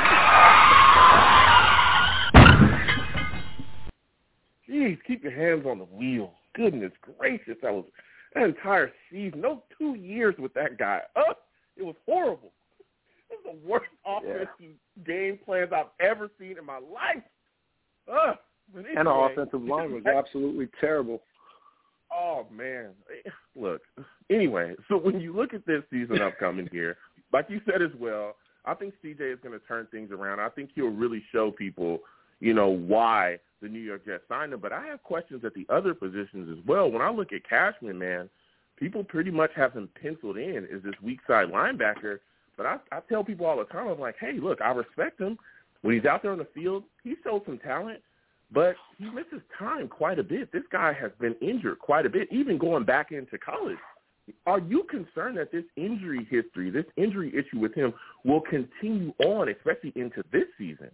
jeez, keep your hands on the wheel. Goodness gracious, that entire season, no 2 years with that guy up. It was horrible. It was the worst offensive game plans I've ever seen in my life. Anyway, and our offensive line was absolutely terrible. Oh, man. Look, anyway, so when you look at this season upcoming here, like you said as well, I think CJ is going to turn things around. I think he'll really show people, why the New York Jets signed him. But I have questions at the other positions as well. When I look at Cashman, man, people pretty much have him penciled in as this weak side linebacker. But I tell people all the time, I'm like, hey, look, I respect him. When he's out there on the field, he shows some talent, but he misses time quite a bit. This guy has been injured quite a bit, even going back into college. Are you concerned that this injury history, this injury issue with him will continue on, especially into this season?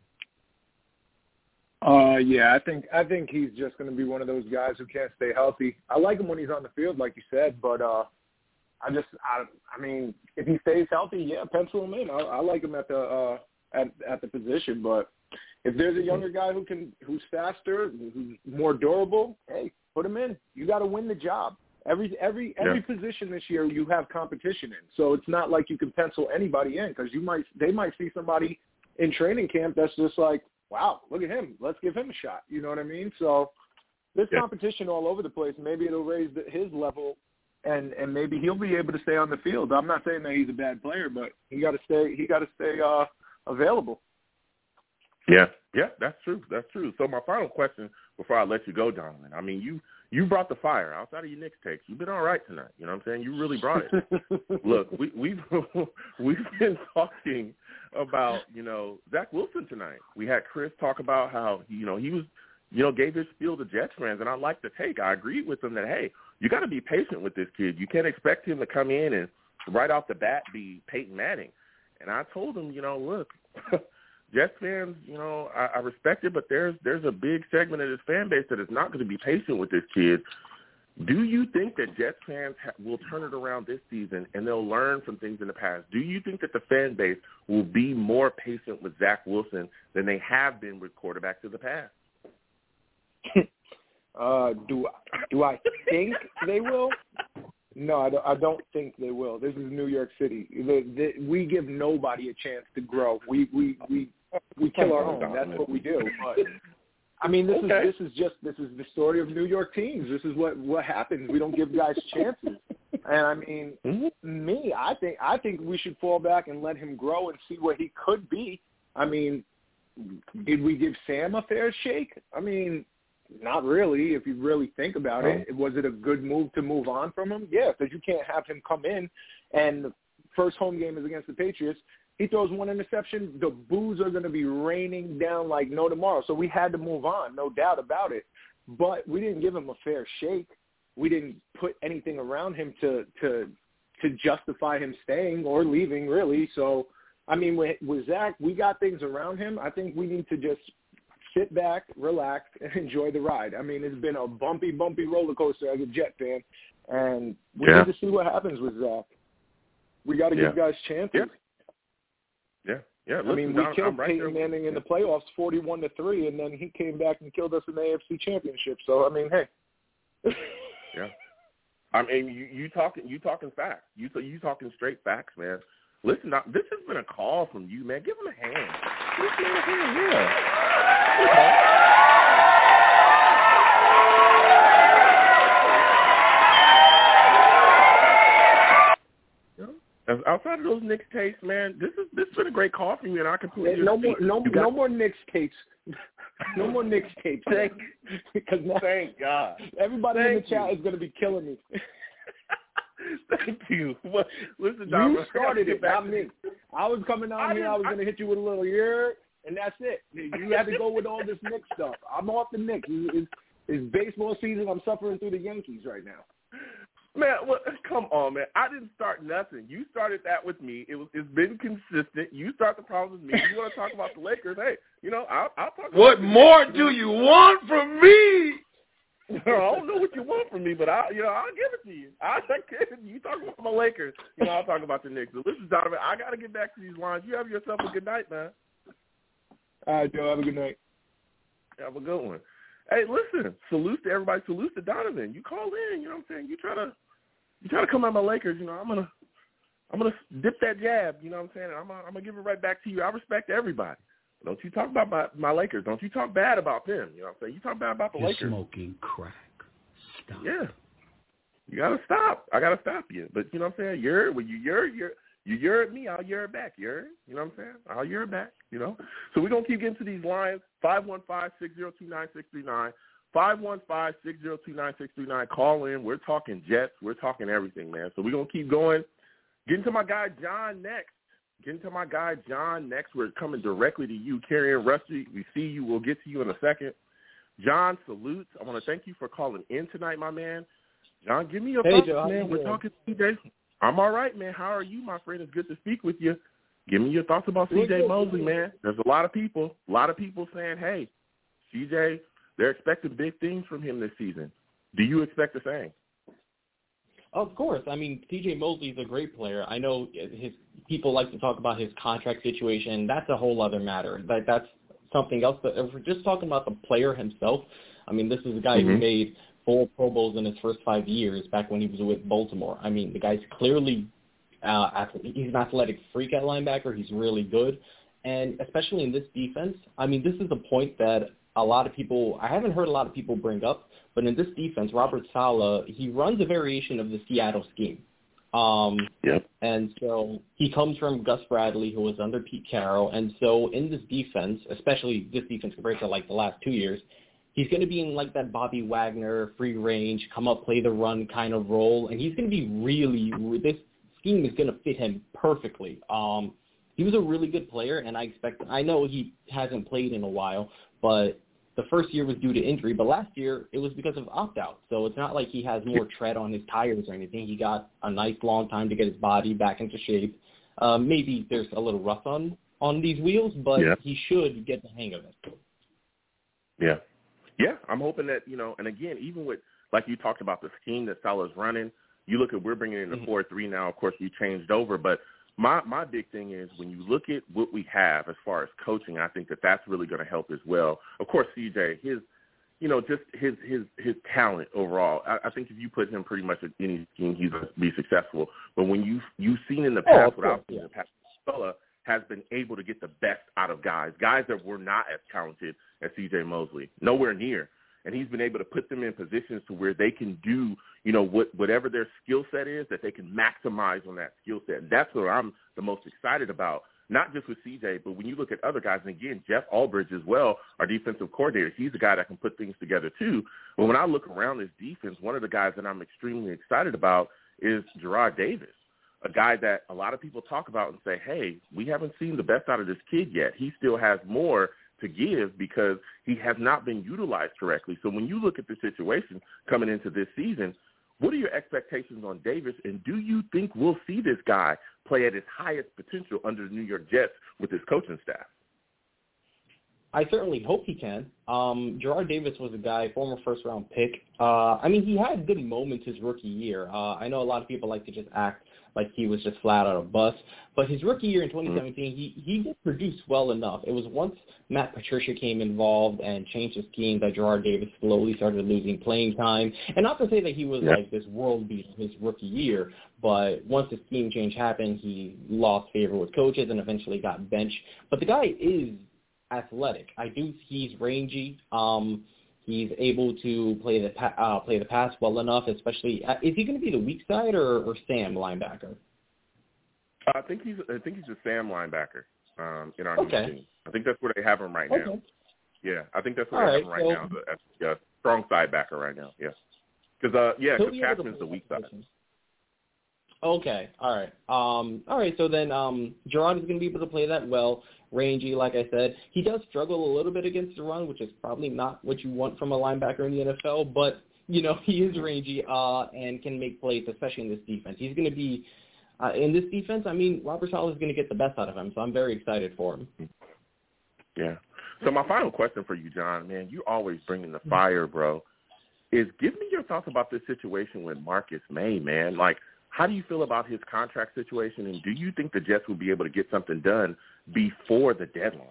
Yeah, I think he's just going to be one of those guys who can't stay healthy. I like him when he's on the field, like you said, but I mean, if he stays healthy, yeah, pencil him in. I like him at the position, but if there's a younger guy who's faster, who's more durable, hey, put him in. You got to win the job. Every position this year you have competition in, so it's not like you can pencil anybody in because they might see somebody in training camp that's just like, wow, look at him. Let's give him a shot. You know what I mean? So there's competition all over the place. Maybe it'll raise his level, and maybe he'll be able to stay on the field. I'm not saying that he's a bad player, but he got to stay available. Yeah, that's true. That's true. So my final question before I let you go, Donovan. I mean, you brought the fire outside of your Knicks takes. You've been all right tonight. You know what I'm saying? You really brought it. Look, we've been talking about, Zach Wilson tonight. We had Chris talk about how, he was, gave his spiel to Jets fans, and I like the take. I agreed with him that, hey, you got to be patient with this kid. You can't expect him to come in and right off the bat be Peyton Manning. And I told him, look, Jets fans, you know, I respect it, but there's a big segment of this fan base that is not going to be patient with this kid. Do you think that Jets fans will turn it around this season and they'll learn from things in the past? Do you think that the fan base will be more patient with Zach Wilson than they have been with quarterbacks in the past? Do I think they will? No, I don't think they will. This is New York City. We give nobody a chance to grow. We kill our own. That's what we do. But I mean, this is the story of New York teams. This is what happens. We don't give guys chances. And I mean, I think we should fall back and let him grow and see what he could be. I mean, did we give Sam a fair shake? I mean, not really, if you really think about it. Was it a good move to move on from him? Yeah, because you can't have him come in and the first home game is against the Patriots. He throws one interception, the boos are going to be raining down like no tomorrow. So we had to move on, no doubt about it. But we didn't give him a fair shake. We didn't put anything around him to justify him staying or leaving, really. So, I mean, with Zach, we got things around him. I think we need to just sit back, relax, and enjoy the ride. I mean, it's been a bumpy roller coaster as a Jet fan, and we need to see what happens with Zach. We got to give guys chances. Yeah. I mean, we killed Peyton Manning in the playoffs 41-3, and then he came back and killed us in the AFC Championship. So, I mean, hey. Yeah. I mean, you talking facts. You talking straight facts, man. Listen, this has been a call from you, man. Give him a hand. Give him a hand, Outside of those Knicks tapes, man, this has been a great call from you, and I completely no more Knicks tapes. No more Knicks tapes. Thank God. Everybody in the chat is going to be killing me. Thank you. Well, listen, you started it, not me. I was coming out here. I was going to hit you with a little year, and that's it. You had to go with all this Knicks stuff. I'm off the Knicks. It's baseball season. I'm suffering through the Yankees right now. Man, come on, man. I didn't start nothing. You started that with me. It's been consistent. You start the problem with me. You want to talk about the Lakers? Hey, you know, I'll talk about what more do you want from me? I don't know what you want from me, but I'll give it to you. You talk about my Lakers, I'll talk about the Knicks. So listen, Donovan, I got to get back to these lines. You have yourself a good night, man. All right, Joe. Have a good night. Have a good one. Hey, listen, salute to everybody. Salute to Donovan. You call in, you know what I'm saying? You try to come at my Lakers, I'm gonna dip that jab, you know what I'm saying? I'm gonna give it right back to you. I respect everybody. Don't you talk about my Lakers. Don't you talk bad about them. You know what I'm saying? You talk bad about the Lakers. You're smoking crack. Stop. Yeah. You got to stop. I got to stop you. But you know what I'm saying? You yur at me, I'll yur it back. You know what I'm saying? I'll yur it back, So we're going to keep getting to these lines. 515-602-9639. 515-602-9639. Call in. We're talking Jets. We're talking everything, man. So we're going to keep going. Getting to my guy John next. We're coming directly to you. Carrie and Rusty, we see you. We'll get to you in a second. John, salutes. I want to thank you for calling in tonight, my man. John, give me your thoughts, Joe, man. We're talking CJ. I'm all right, man. How are you, my friend? It's good to speak with you. Give me your thoughts about CJ Mosley, man. There's a lot of people saying, hey, CJ, they're expecting big things from him this season. Do you expect the same? Of course. I mean, C.J. Mosley is a great player. I know his people like to talk about his contract situation. That's a whole other matter. That's something else. But if we're just talking about the player himself, I mean, this is a guy who made 4 Pro Bowls in his first 5 years back when he was with Baltimore. I mean, the guy's clearly he's an athletic freak at linebacker. He's really good. And especially in this defense, I mean, this is a point that I haven't heard a lot of people bring up, but in this defense, Robert Saleh, he runs a variation of the Seattle scheme. And so he comes from Gus Bradley, who was under Pete Carroll. And so in this defense, especially this defense compared to like the last 2 years, he's going to be in like that Bobby Wagner, free range, come up, play the run kind of role. And he's going to be this scheme is going to fit him perfectly. He was a really good player, and I know he hasn't played in a while, but the first year was due to injury, but last year it was because of opt-out. So it's not like he has more tread on his tires or anything. He got a nice long time to get his body back into shape. Maybe there's a little rust on on these wheels, but he should get the hang of it. Yeah. Yeah, I'm hoping that, and again, even with, like you talked about the scheme that Salah's running, you look at, we're bringing in the 4-3 now. Of course, we changed over, but my big thing is when you look at what we have as far as coaching, I think that that's really going to help as well. Of course, CJ, just his talent overall. I think if you put him pretty much in any scheme, he's going to be successful. But when you've seen in the past what I've seen in the past, Salah has been able to get the best out of guys that were not as talented as C.J. Mosley, nowhere near. And he's been able to put them in positions to where they can do, whatever their skill set is, that they can maximize on that skill set. And that's what I'm the most excited about, not just with C.J., but when you look at other guys, and again, Jeff Aldridge as well, our defensive coordinator, he's a guy that can put things together too. But when I look around this defense, one of the guys that I'm extremely excited about is Gerard Davis, a guy that a lot of people talk about and say, hey, we haven't seen the best out of this kid yet. He still has more to give because he has not been utilized correctly. So when you look at the situation coming into this season, what are your expectations on Davis, and do you think we'll see this guy play at his highest potential under the New York Jets with his coaching staff? I certainly hope he can. Gerard Davis was a guy, former first-round pick. He had good moments his rookie year. I know a lot of people like to just act like he was just flat out a bust. But his rookie year in 2017, he did produce well enough. It was once Matt Patricia came involved and changed his scheme that Gerard Davis slowly started losing playing time. And not to say that he was like this world beater his rookie year, but once the scheme change happened, he lost favor with coaches and eventually got benched. But the guy is athletic. He's rangy. He's able to play the pass well enough, especially. Is he going to be the weak side or Sam linebacker? I think he's a Sam linebacker in our new team. I think that's where they have him right now. Yeah, I think that's where they have him right now. The strong side backer right now. Yeah, because Cashman's the weak side. Okay, all right. All right, so then Gerard is going to be able to play that well. Rangy, like I said. He does struggle a little bit against the run, which is probably not what you want from a linebacker in the NFL, but, he is rangy and can make plays, especially in this defense. He's going to be in this defense, Robert Saleh is going to get the best out of him, so I'm very excited for him. Yeah. So my final question for you, John, man, you always bring in the fire, bro, is give me your thoughts about this situation with Marcus Maye, man. Like, how do you feel about his contract situation, and do you think the Jets will be able to get something done before the deadline?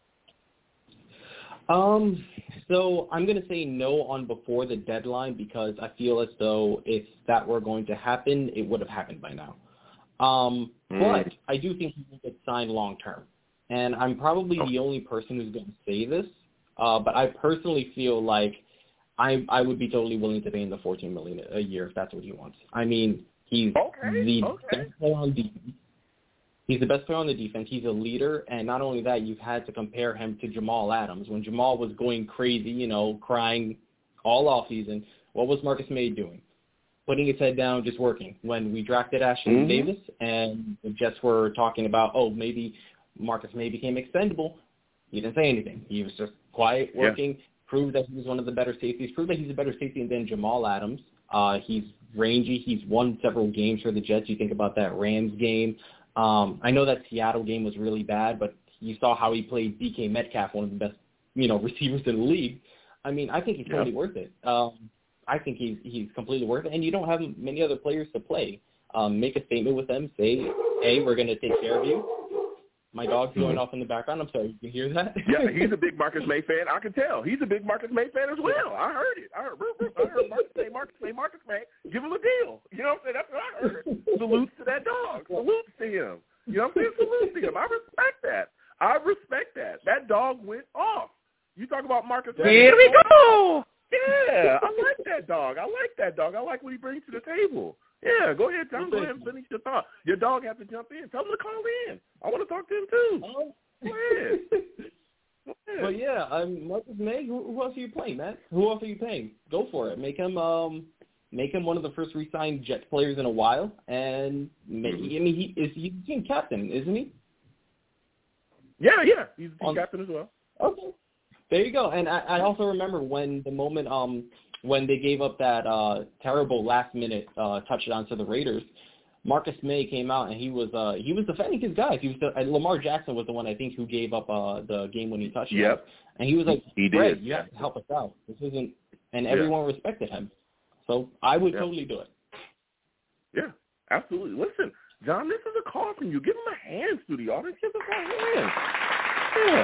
So I'm going to say no on before the deadline because I feel as though if that were going to happen, it would have happened by now. But I do think he will get signed long term. And I'm probably the only person who's going to say this, but I personally feel like I would be totally willing to pay him the $14 million a year if that's what he wants. He's the best player on defense. He's the best player on the defense. He's a leader, and not only that, you've had to compare him to Jamal Adams. When Jamal was going crazy, crying all offseason, what was Marcus Maye doing? Putting his head down, just working. When we drafted Ashley Davis, and the Jets were talking about, maybe Marcus Maye became expendable, he didn't say anything. He was just quiet, working, proved that he was one of the better safeties, proved that he's a better safety than Jamal Adams. He's rangy. He's won several games for the Jets. You think about that Rams game. I know that Seattle game was really bad, but you saw how he played DK Metcalf, one of the best, receivers in the league. I think he's totally worth it. I think he's completely worth it, and you don't have many other players to play. Make a statement with them. Say, hey, we're going to take care of you. My dog's going off in the background. I'm sorry, you hear that? Yeah, he's a big Marcus Maye fan. I can tell. He's a big Marcus Maye fan as well. I heard it. I heard Marcus Maye. Give him a deal. You know what I'm saying? That's what I heard. Salutes to that dog. Salutes to him. You know what I'm saying? Salutes to him. I respect that. That dog went off. You talk about Marcus Maye. Here we go. Yeah, I like that dog. I like what he brings to the table. Yeah, go ahead, Tom. Go ahead and finish your thought. Your dog has to jump in. Tell him to call in. I want to talk to him too. Go ahead. Well, yeah, Marcus Maye. Who else are you playing, man? Who else are you paying? Go for it. Make him one of the first re-signed Jets players in a while. And he's the team captain, isn't he? Yeah, he's the team captain as well. Okay, there you go. And I also remember when the moment when they gave up that terrible last-minute touchdown to the Raiders, Marcus May came out and he was defending his guys. Lamar Jackson was the one I think who gave up the game-winning touchdown. Yep. And he was like, he Greg, did. you have to help us out. This isn't, and everyone respected him. So I would totally do it. Yeah, absolutely. Listen, John, this is a call from you. Give him a hand, to the audience. Give us a hand. Yeah.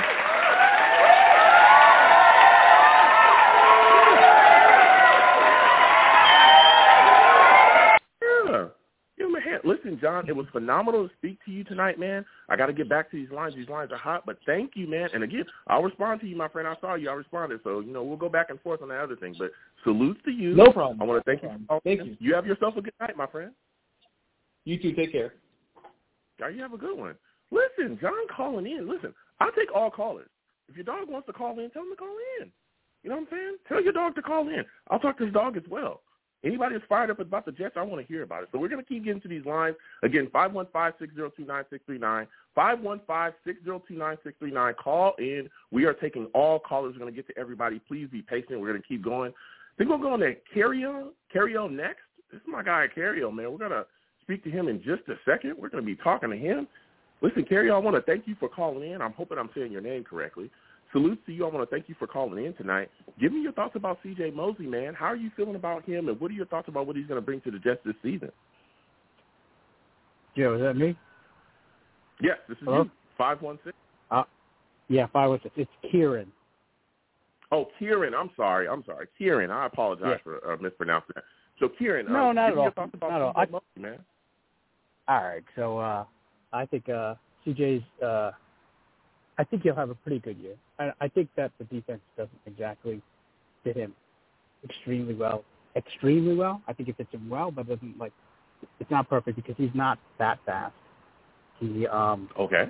Give him a hand. Listen, John, it was phenomenal to speak to you tonight, man. I got to get back to these lines. These lines are hot, but thank you, man. And again, I'll respond to you, my friend. I saw you. I responded. So, we'll go back and forth on that other thing. But salutes to you. No problem. I want to thank you. Thank you. You have yourself a good night, my friend. You too. Take care. All right, you have a good one. Listen, John calling in. Listen, I'll take all callers. If your dog wants to call in, tell him to call in. You know what I'm saying? Tell your dog to call in. I'll talk to his dog as well. Anybody that's fired up about the Jets, I want to hear about it. So we're going to keep getting to these lines. Again, 515-602-9639, 515-602-9639. Call in. We are taking all callers. We're going to get to everybody. Please be patient. We're going to keep going. I think we'll go on to Carry-On next. This is my guy, Carry-On, man. We're going to speak to him in just a second. We're going to be talking to him. Listen, Carry-On, I want to thank you for calling in. I'm hoping I'm saying your name correctly. Salute to you. I want to thank you for calling in tonight. Give me your thoughts about C.J. Mosley, man. How are you feeling about him, and what are your thoughts about what he's going to bring to the Jets this season? Joe, is that me? Yes, this is Hello? you. 516? Yeah, 516. It's Kieran. Oh, Kieran. I'm sorry. Kieran, I apologize for mispronouncing that. So, Kieran, no, not at all. Your thoughts about C.J. Mosley, man. All right. So I think C.J.'s I think he'll have a pretty good year. I think that the defense doesn't exactly fit him extremely well. I think it fits him well, but it's not perfect because he's not that fast. He okay.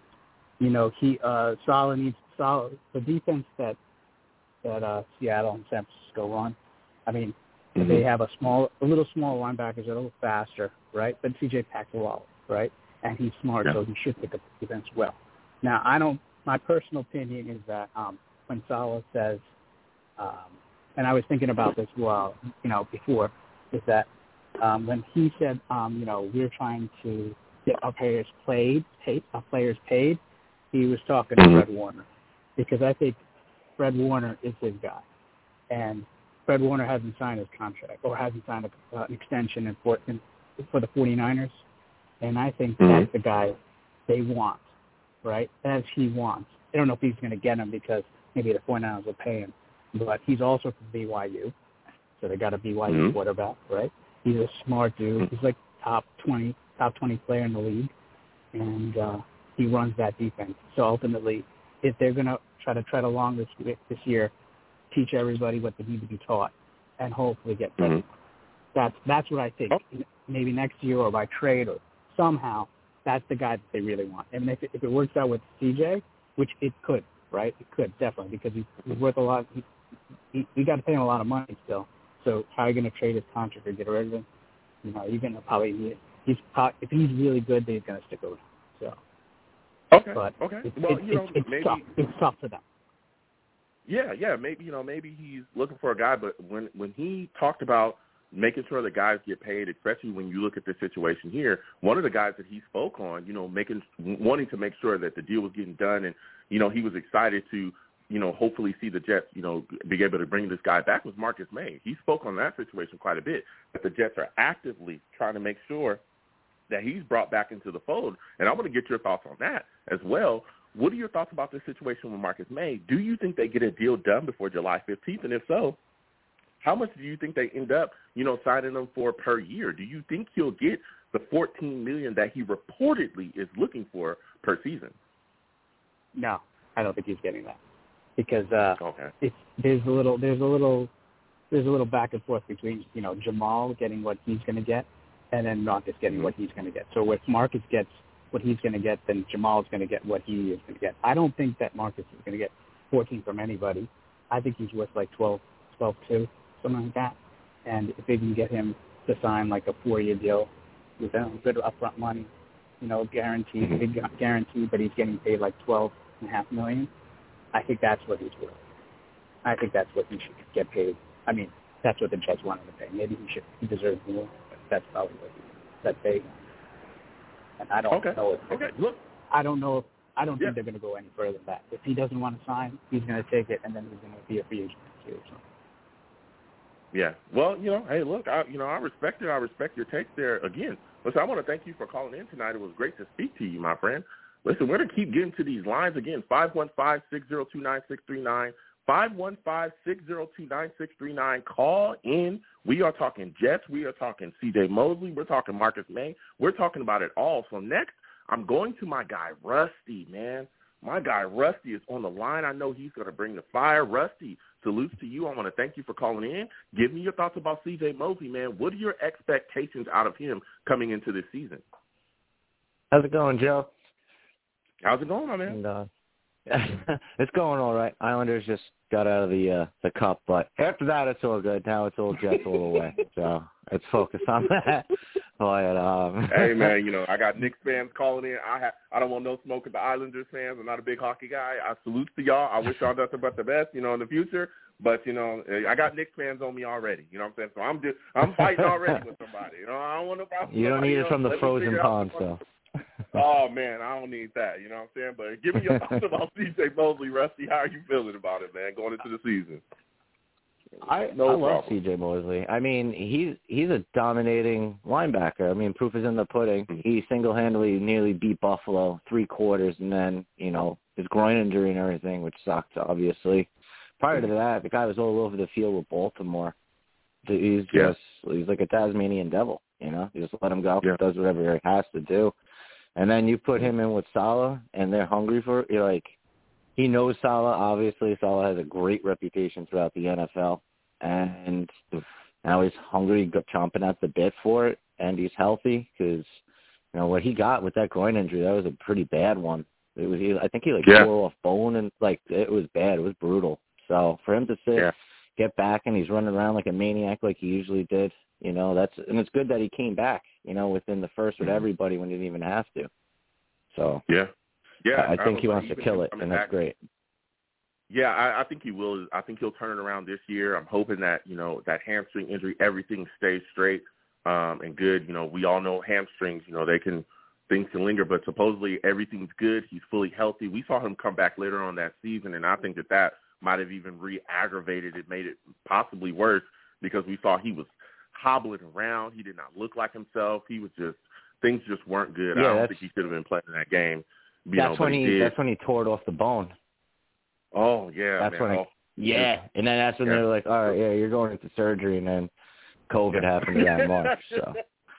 Saleh needs solid the defense that Seattle and San Francisco run. I mean, they have a little small linebackers that are a little faster, right? But CJ packs a lot, right? And he's smart, so he should pick up the defense well. Now, my personal opinion is that when Saleh says, and I was thinking about this before, is that when he said, we're trying to get our players paid, he was talking to Fred Warner, because I think Fred Warner is his guy, and Fred Warner hasn't signed his contract or hasn't signed an extension for the 49ers, and I think that's the guy they want. Right, as he wants. I don't know if he's going to get him because maybe the 49ers will pay him, but he's also from BYU, so they got a BYU quarterback, right? He's a smart dude. He's like top 20 player in the league, and he runs that defense. So ultimately, if they're going to try to tread along this year, teach everybody what they need to be taught, and hopefully get better. That's what I think. Maybe next year or by trade or somehow. That's the guy that they really want. And if it works out with CJ, which it could, right? It could, definitely, because he's worth a lot. You got to pay him a lot of money still. So how are you going to trade his contract or get rid of him? You're going to probably need if he's really good, then he's going to stick around. So. Okay. But okay. It's maybe tough. It's tough for them. Yeah. Maybe he's looking for a guy, but when he talked about making sure the guys get paid, especially when you look at this situation here, one of the guys that he spoke on, wanting to make sure that the deal was getting done, and he was excited to, hopefully see the Jets, be able to bring this guy back, was Marcus May. He spoke on that situation quite a bit, that the Jets are actively trying to make sure that he's brought back into the fold, and I want to get your thoughts on that as well. What are your thoughts about this situation with Marcus May? Do you think they get a deal done before July 15th, and if so, how much do you think they end up, signing him for per year? Do you think he'll get the $14 million that he reportedly is looking for per season? No, I don't think he's getting that, because okay. there's a little back and forth between Jamal getting what he's going to get, and then Marcus getting what he's going to get. So if Marcus gets what he's going to get, then Jamal's going to get what he is going to get. I don't think that Marcus is going to get 14 from anybody. I think he's worth like 12-2. Something like that, and if they can get him to sign like a 4-year deal with good upfront money, guaranteed, big guarantee, but he's getting paid like $12.5 million, I think that's what he's worth. I think that's what he should get paid. I mean, that's what the Jets wanted to pay. Maybe he deserves more, but that's probably what he that they. And I don't know if Look, I don't think they're going to go any further than that. If he doesn't want to sign, he's going to take it, and then he's going to be a free agent too. So. Yeah. Well, hey, look, I respect it. I respect your take there. Again, listen, I want to thank you for calling in tonight. It was great to speak to you, my friend. Listen, we're going to keep getting to these lines again. 515-602-9639. 515-602-9639. Call in. We are talking Jets. We are talking C.J. Mosley. We're talking Marcus May. We're talking about it all. So next, I'm going to my guy, Rusty, man. My guy, Rusty, is on the line. I know he's going to bring the fire. Rusty, salutes to you. I want to thank you for calling in. Give me your thoughts about C.J. Mosley, man. What are your expectations out of him coming into this season? How's it going, Joe? How's it going, my man? And, it's going all right. Islanders just got out of the cup, but after that, it's all good. Now it's all Jets all the way. So let's focus on that. But, hey, man, I got Knicks fans calling in. I don't want no smoke with the Islanders fans. I'm not a big hockey guy. I salute to y'all. I wish y'all nothing but the best, in the future. But, I got Knicks fans on me already. You know what I'm saying? So I'm fighting already with somebody. I don't want no problem. You don't need it from the frozen pond, so. Oh, man, I don't need that. You know what I'm saying? But give me your thoughts about C.J. Mosley, Rusty. How are you feeling about it, man, going into the season? I love C.J. Mosley. I mean, he's a dominating linebacker. I mean, proof is in the pudding. He single-handedly nearly beat Buffalo 3 quarters, and then, his groin injury and everything, which sucked, obviously. Prior to that, the guy was all over the field with Baltimore. He's like a Tasmanian devil, You just let him go. He does whatever he has to do. And then you put him in with Salah, and they're hungry for it. He knows Salah, obviously. Salah has a great reputation throughout the NFL. And now he's hungry, chomping at the bit for it, and he's healthy because, what he got with that groin injury, that was a pretty bad one. I think he tore off bone, and, it was bad. It was brutal. So for him to get back, and he's running around like a maniac like he usually did, and it's good that he came back, within the first with everybody when he didn't even have to. So I think he wants to kill it, and that's great. Yeah, I think he will. I think he'll turn it around this year. I'm hoping that, that hamstring injury, everything stays straight and good. We all know hamstrings, things can linger, but supposedly everything's good. He's fully healthy. We saw him come back later on that season, and I think that might have even re-aggravated it, made it possibly worse because we saw he was hobbling around. He did not look like himself. He was things just weren't good. I don't think he should have been playing in that game. That's when he tore it off the bone. Oh, yeah. That's when and then that's when they're like, all right, you're going into surgery, and then COVID happened around March. So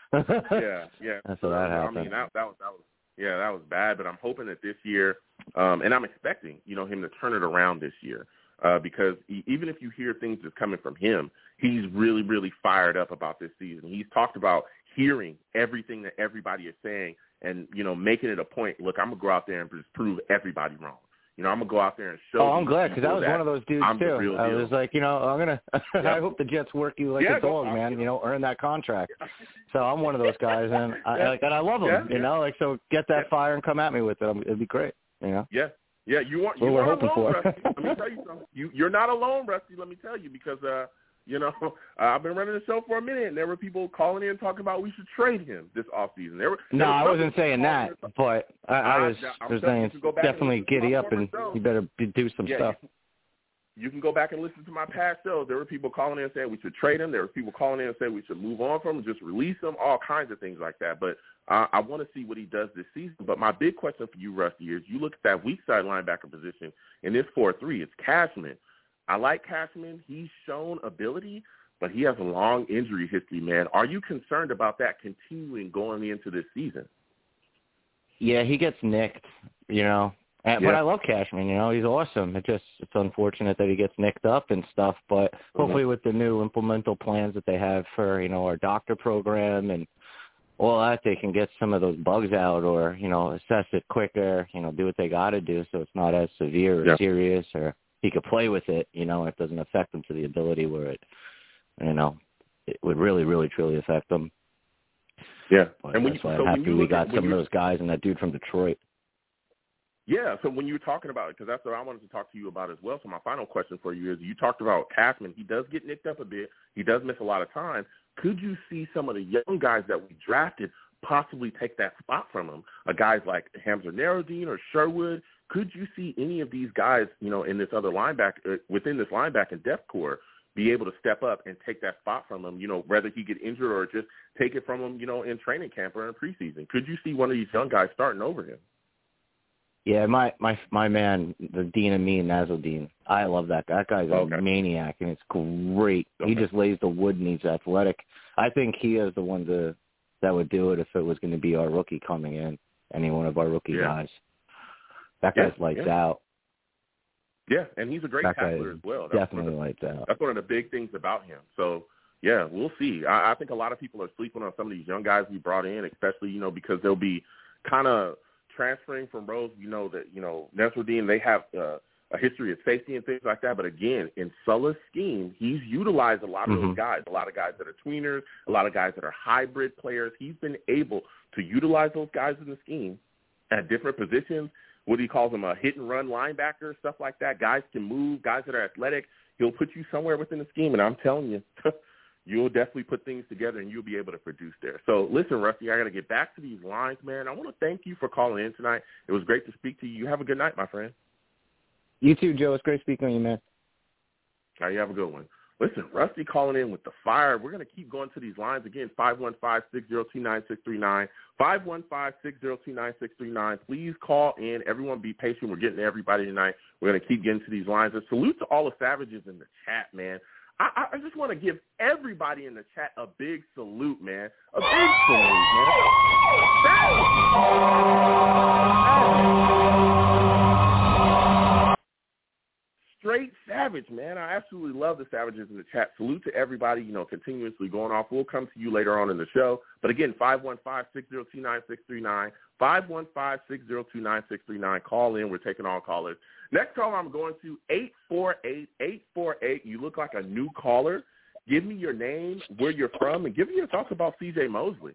that's what that happened. I mean, that was bad. But I'm hoping that this year, and I'm expecting him to turn it around this year, because even if you hear things that's coming from him, he's really, really fired up about this season. He's talked about hearing everything that everybody is saying, and making it a point. Look, I'm gonna go out there and just prove everybody wrong. I'm going to go out there and show. Oh, I'm glad, because I was one of those dudes, too. I was like, I'm going to – I hope the Jets work you like a dog, man, earn that contract. So I'm one of those guys, and I love them, so get that fire and come at me with it. It'd be great, Yeah, you weren't alone, Rusty. Let me tell you something. You're not alone, Rusty, let me tell you, because I've been running the show for a minute, and there were people calling in talking about we should trade him this offseason. I wasn't saying that, but I was saying definitely giddy up, and you better do some stuff. You can go back and listen to my past shows. There were people calling in and saying we should trade him. There were people calling in and saying we should move on from him, just release him, all kinds of things like that. But I want to see what he does this season. But my big question for you, Rusty, is you look at that weak side linebacker position in this 4-3. It's Cashman. I like Cashman. He's shown ability, but he has a long injury history, man. Are you concerned about that continuing going into this season? Yeah, he gets nicked, But I love Cashman, He's awesome. It's unfortunate that he gets nicked up and stuff, but hopefully with the new implemental plans that they have for, our doctor program and all that, they can get some of those bugs out or, assess it quicker, do what they got to do so it's not as severe or serious, or he could play with it, it doesn't affect him to the ability where it would really, really, truly affect him. Yeah. But and that's why I'm happy we got some of those guys and that dude from Detroit. Yeah, so when you were talking about it, because that's what I wanted to talk to you about as well, so my final question for you is you talked about Cashman. He does get nicked up a bit. He does miss a lot of time. could you see some of the young guys that we drafted possibly take that spot from him? Guys like Hamza Naruddin or Sherwood. Could you see any of these guys, in this other within this linebacking depth core, be able to step up and take that spot from him, whether he get injured or just take it from him, in training camp or in preseason? Could you see one of these young guys starting over him? Yeah, my man, the Dean Amin Nazzledine. I love that guy. That guy's a maniac, and it's great. He just lays the wood, and he's athletic. I think he is the one that would do it if it was going to be our rookie coming in, any one of our rookie guys. That guy's lights out. Yeah, and he's a great tackler as well. Definitely lights out. That's one of the big things about him. So, yeah, we'll see. I think a lot of people are sleeping on some of these young guys we brought in, especially, because they'll be kind of transferring from roles. Nassruddin, they have a history of safety and things like that. But, again, in Sulla's scheme, he's utilized a lot of those guys, a lot of guys that are tweeners, a lot of guys that are hybrid players. He's been able to utilize those guys in the scheme at different positions. What he calls them, a hit-and-run linebacker, stuff like that. Guys can move, guys that are athletic. He'll put you somewhere within the scheme, and I'm telling you, you'll definitely put things together, and you'll be able to produce there. So, listen, Rusty, I got to get back to these lines, man. I want to thank you for calling in tonight. It was great to speak to you. You have a good night, my friend. You too, Joe. It's great speaking to you, man. All right, you have a good one. Listen, Rusty calling in with the fire. We're going to keep going to these lines. Again, 515-602-9639, 515-602-9639. Please call in. Everyone be patient. We're getting to everybody tonight. We're going to keep getting to these lines. A salute to all the Savages in the chat, man. I just want to give everybody in the chat a big salute, man. A big salute, man. Straight Savage, man. I absolutely love the Savages in the chat. Salute to everybody, continuously going off. We'll come to you later on in the show. But again, 515-602-9639, 515-602-9639. Call in. We're taking all callers. Next caller I'm going to, 848-848. You look like a new caller. Give me your name, where you're from, and give me your thoughts about C.J. Mosley.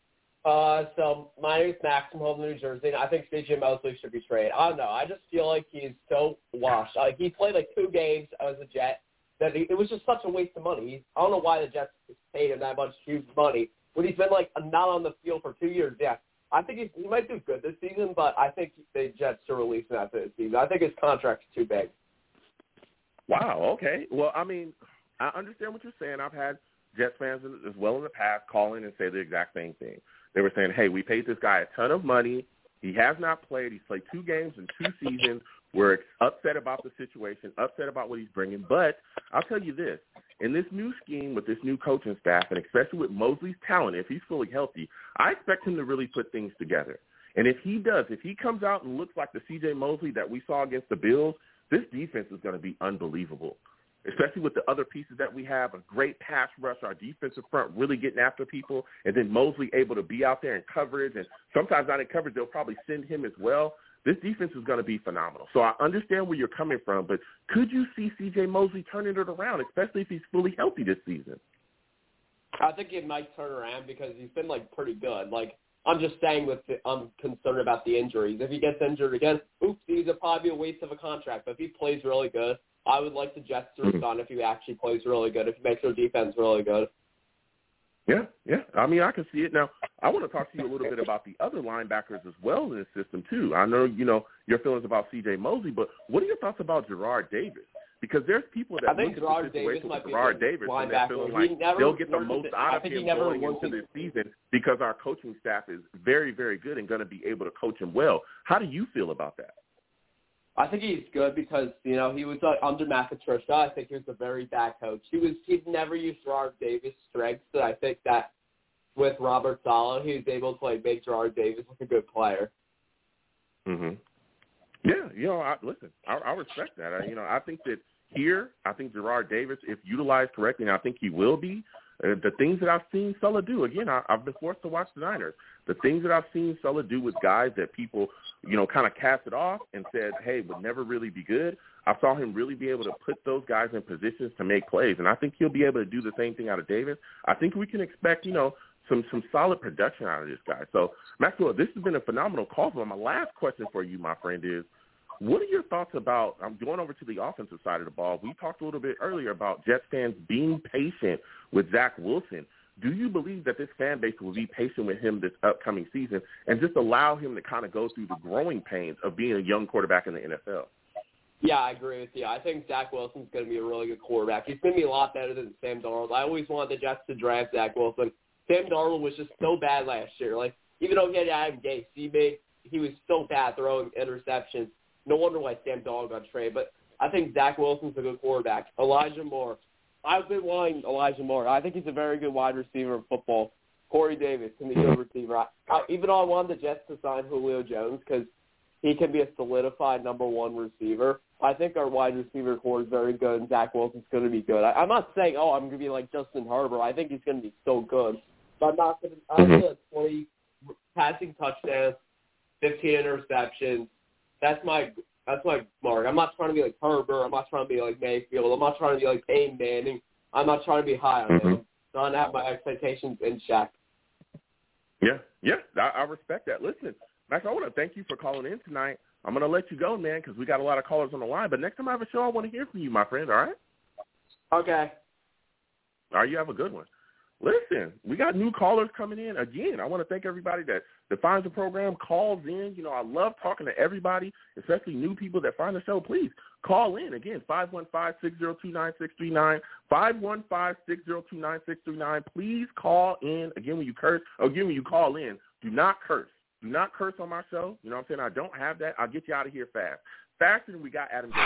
So my name is Max from Holden, New Jersey, and I think C.J. Mosley should be traded. I don't know. I just feel like he's so washed. He played 2 games as a Jet. That it was just such a waste of money. I don't know why the Jets paid him that much huge money when he's been not on the field for 2 years. Yeah, I think he might do good this season, but I think the Jets should release him after this season. I think his contract's too big. Wow. Okay. Well, I mean, I understand what you're saying. I've had Jets fans as well in the past call in and say the exact same thing. They were saying, hey, we paid this guy a ton of money. He has not played. He's played 2 games in 2 seasons. We're upset about the situation, upset about what he's bringing. But I'll tell you this. In this new scheme with this new coaching staff, and especially with Mosley's talent, if he's fully healthy, I expect him to really put things together. And if he does, if he comes out and looks like the C.J. Mosley that we saw against the Bills, this defense is going to be unbelievable. Especially with the other pieces that we have, a great pass rush, our defensive front really getting after people, and then Mosley able to be out there in coverage, and sometimes not in coverage, they'll probably send him as well. This defense is going to be phenomenal. So I understand where you're coming from, but could you see C.J. Mosley turning it around, especially if he's fully healthy this season? I think it might turn around because he's been, pretty good. I'm just saying I'm concerned about the injuries. If he gets injured again, oopsie, it'll probably be a waste of a contract. But if he plays really good, I would like the Jets to respond if he actually plays really good, if he makes their defense really good. Yeah. I mean, I can see it. Now, I want to talk to you a little bit about the other linebackers as well in this system, too. I know, your feelings about C.J. Mosley, but what are your thoughts about Gerard Davis? Because there's people that look at the situation with Gerard Davis and they're feeling like they'll get the most out of him going into this season because our coaching staff is very, very good and going to be able to coach him well. How do you feel about that? I think he's good because, he was under Matt Patricia. I think he was a very bad coach. He'd never used Gerard Davis' strengths, and I think that with Robert Saleh, he was able to make Gerard Davis a good player. Mhm. Yeah, listen, I respect that. I think that I think Gerard Davis, if utilized correctly, and I think he will be, the things that I've seen Sulla do, again, I've been forced to watch the Niners. The things that I've seen Sulla do with guys that people, kind of cast it off and said, hey, would never really be good, I saw him really be able to put those guys in positions to make plays. And I think he'll be able to do the same thing out of Davis. I think we can expect, some solid production out of this guy. So, Maxwell, this has been a phenomenal call. My last question for you, my friend, is what are your thoughts about, I'm going over to the offensive side of the ball. We talked a little bit earlier about Jets fans being patient with Zach Wilson. do you believe that this fan base will be patient with him this upcoming season and just allow him to kind of go through the growing pains of being a young quarterback in the NFL? Yeah, I agree with you. I think Zach Wilson's going to be a really good quarterback. He's going to be a lot better than Sam Darnold. I always wanted the Jets to draft Zach Wilson. Sam Darnold was just so bad last year. Like, even though he had Adam Gase, he was so bad throwing interceptions. No wonder why Sam Darnold got traded. But I think Zach Wilson's a good quarterback. Elijah Moore. I've been wanting Elijah Moore. I think he's a very good wide receiver in football. Corey Davis can be a good receiver. Even though I wanted the Jets to sign Julio Jones because he can be a solidified number one receiver, I think our wide receiver core is very good, and Zach Wilson's going to be good. I'm not saying, I'm going to be like Justin Herbert. I think he's going to be so good. But I'm not going to – I'm going to 20 passing touchdowns, 15 interceptions. That's my mark. I'm not trying to be like Herbert. I'm not trying to be like Mayfield. I'm not trying to be like Peyton Manning. I'm not trying to be high on him. I'm trying to have my expectations in check. Yeah, I respect that. Listen, Max, I want to thank you for calling in tonight. I'm going to let you go, man, because we got a lot of callers on the line. But next time I have a show, I want to hear from you, my friend, all right? Okay. All right, you have a good one. Listen, we got new callers coming in. Again, I want to thank everybody that finds the program, calls in. You know, I love talking to everybody, especially new people that find the show. Please call in. Again, 515-602-9639, 515-602-9639. Please call in. Again, when you call in, do not curse. Do not curse on my show. You know what I'm saying? I don't have that. I'll get you out of here fast. Faster than we got Adam Gase.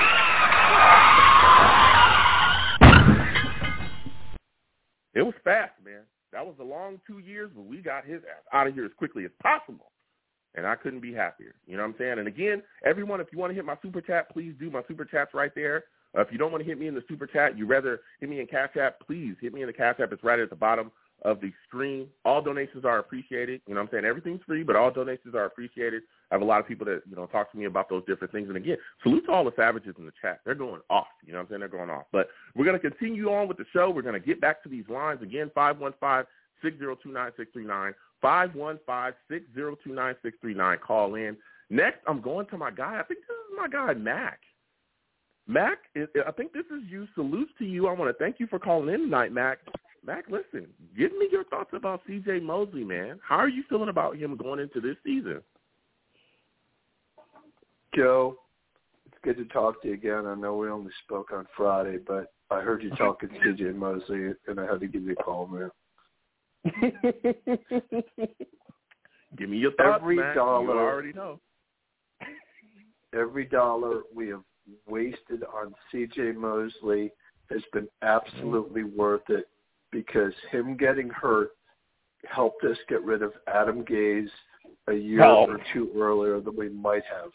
It was fast, man. That was a long 2 years, but we got his ass out of here as quickly as possible. And I couldn't be happier. You know what I'm saying? And again, everyone, if you want to hit my super chat, please do. My super chat's right there. If you don't want to hit me in the super chat, you rather hit me in Cash App, please hit me in the Cash App. It's right at the bottom of the screen. All donations are appreciated. You know what I'm saying? Everything's free, but all donations are appreciated. I have a lot of people that, you know, talk to me about those different things. And again, salute to all the savages in the chat. They're going off. You know what I'm saying? They're going off. But we're going to continue on with the show. We're going to get back to these lines. Again, 515-602-9639, 515-602-9639. Call in. Next, I'm going to my guy. I think this is my guy, Mac. Mac, I think this is you. Salutes to you. I want to thank you for calling in tonight, Mac. Mac, listen, give me your thoughts about C.J. Mosley, man. How are you feeling about him going into this season? Joe, it's good to talk to you again. I know we only spoke on Friday, but I heard you talking to C.J. Mosley, and I had to give you a call, man. Give me your thoughts, every Mac. Dollar, you already know. Every dollar we have wasted on C.J. Mosley has been absolutely worth it, because him getting hurt helped us get rid of Adam Gase a year or two earlier than we might have.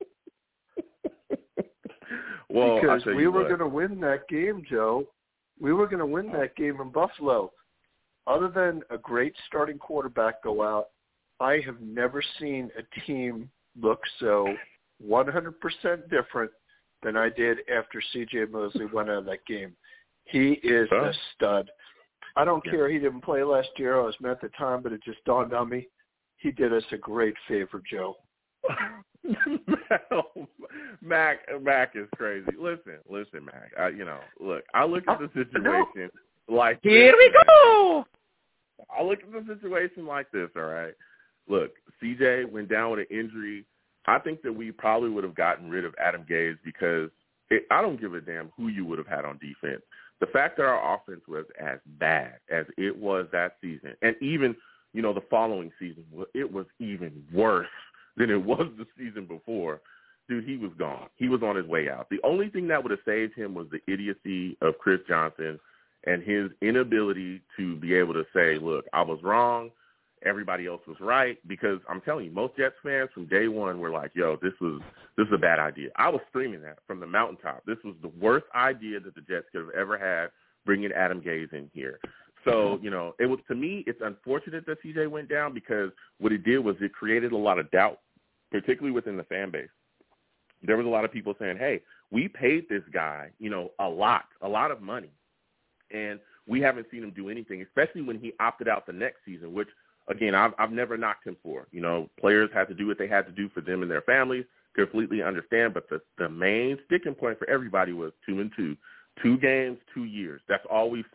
Well, because we were going to win that game, Joe. We were going to win that game in Buffalo. Other than a great starting quarterback go out, I have never seen a team look so 100% different than I did after C.J. Mosley went out of that game. He is a stud. I don't care he didn't play last year. I was mad at the time, but it just dawned on me. He did us a great favor, Joe. Mac is crazy. Listen, Mac. I look at the situation like here we go. I look at the situation like this. All right. Look, CJ went down with an injury. I think that we probably would have gotten rid of Adam Gase because I don't give a damn who you would have had on defense. The fact that our offense was as bad as it was that season, and even, the following season, it was even worse than it was the season before. Dude, he was gone. He was on his way out. The only thing that would have saved him was the idiocy of Chris Johnson and his inability to be able to say, look, I was wrong. Everybody else was right, because I'm telling you, most Jets fans from day one were like, yo, this is a bad idea. I was screaming that from the mountaintop. This was the worst idea that the Jets could have ever had, bringing Adam Gase in here. So, it was, to me, it's unfortunate that CJ went down, because what it did was it created a lot of doubt, particularly within the fan base. There was a lot of people saying, hey, we paid this guy, a lot of money, and we haven't seen him do anything, especially when he opted out the next season, which, again, I've never knocked him for. Players had to do what they had to do for them and their families. Completely understand. But the main sticking point for everybody was 2-2. 2 games, 2 years. That's all we've seen.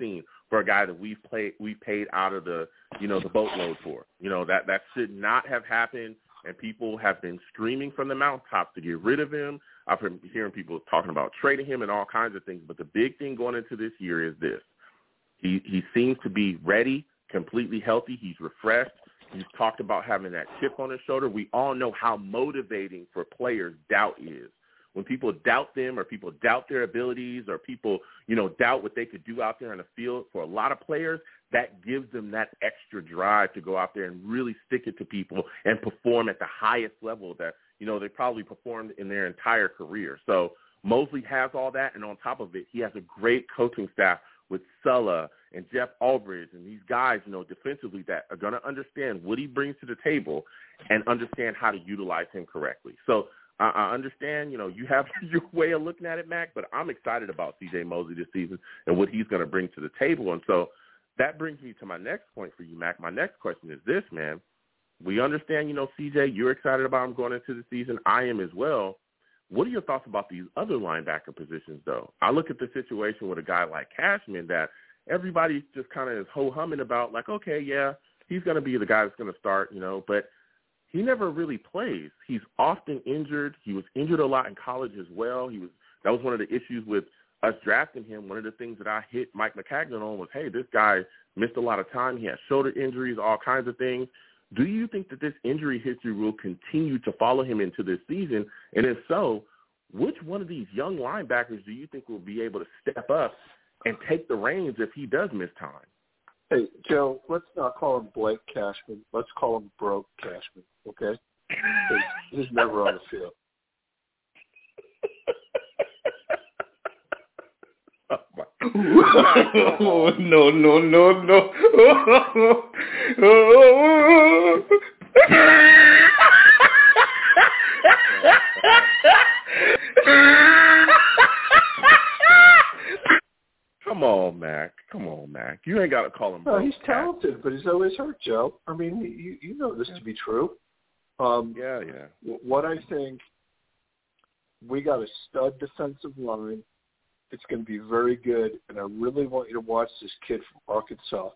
for a guy that we paid out of the, the boatload for. That should not have happened, and people have been screaming from the mountaintops to get rid of him. I've been hearing people talking about trading him and all kinds of things, but the big thing going into this year is this. He seems to be ready, completely healthy. He's refreshed. He's talked about having that chip on his shoulder. We all know how motivating for players doubt is. When people doubt them or people doubt their abilities or people, doubt what they could do out there in the field, for a lot of players, that gives them that extra drive to go out there and really stick it to people and perform at the highest level that, they probably performed in their entire career. So Mosley has all that, and on top of it, he has a great coaching staff with Sulla and Jeff Albridge and these guys, defensively that are going to understand what he brings to the table and understand how to utilize him correctly. So I understand, you have your way of looking at it, Mac, but I'm excited about C.J. Mosley this season and what he's going to bring to the table. And so that brings me to my next point for you, Mac. My next question is this, man. We understand, C.J., you're excited about him going into the season. I am as well. What are your thoughts about these other linebacker positions, though? I look at the situation with a guy like Cashman that everybody just kind of is ho-humming about, like, okay, yeah, he's going to be the guy that's going to start, but he never really plays. He's often injured. He was injured a lot in college as well. That was one of the issues with us drafting him. One of the things that I hit Mike McCagnon on was, hey, this guy missed a lot of time. He had shoulder injuries, all kinds of things. Do you think that this injury history will continue to follow him into this season? And if so, which one of these young linebackers do you think will be able to step up and take the reins if he does miss time? Hey, Joe, let's not call him Blake Cashman. Let's call him Broke Cashman, okay? He's never on the field. Oh, no. Come on, Mac. You ain't got to call him. No, he's talented, but he's always hurt, Joe. I mean, you know this to be true. Yeah. What I think, we got a stud defensive line. It's going to be very good, and I really want you to watch this kid from Arkansas.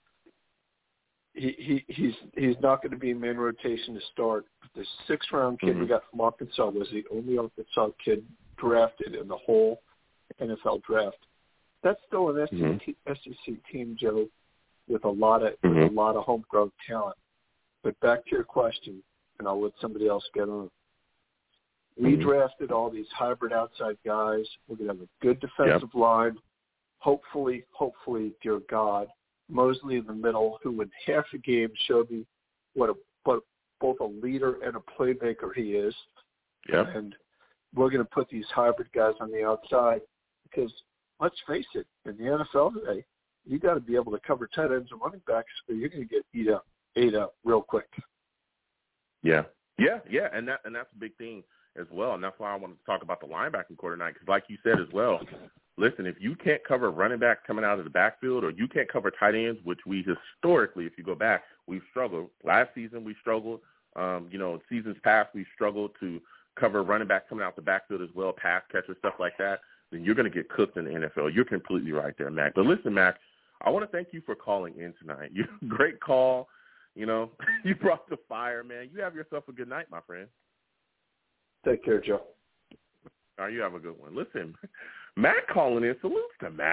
He's not going to be in main rotation to start. The 6th-round kid we got from Arkansas was the only Arkansas kid drafted in the whole NFL draft. That's still an SEC team, Joe, with a lot of homegrown talent. But back to your question, and I'll let somebody else get on. We drafted all these hybrid outside guys. We're going to have a good defensive line. Hopefully, dear God, Mosley in the middle, who in half a game showed me what both a leader and a playmaker he is. Yeah. And we're going to put these hybrid guys on the outside because, let's face it, in the NFL today, you got to be able to cover tight ends and running backs, or you're going to get ate up real quick. Yeah, and that's a big thing as well, and that's why I wanted to talk about the linebacking core tonight, because like you said as well, listen, if you can't cover running backs coming out of the backfield, or you can't cover tight ends, which we historically, if you go back, we've struggled. Last season we struggled. Seasons past we struggled to cover running backs coming out the backfield as well, pass catchers, stuff like that, then you're going to get cooked in the NFL. You're completely right there, Mac. But listen, Mac, I want to thank you for calling in tonight. Great call. You brought the fire, man. You have yourself a good night, my friend. Take care, Joe. All right, you have a good one. Listen, Matt calling in. Salutes to Matt.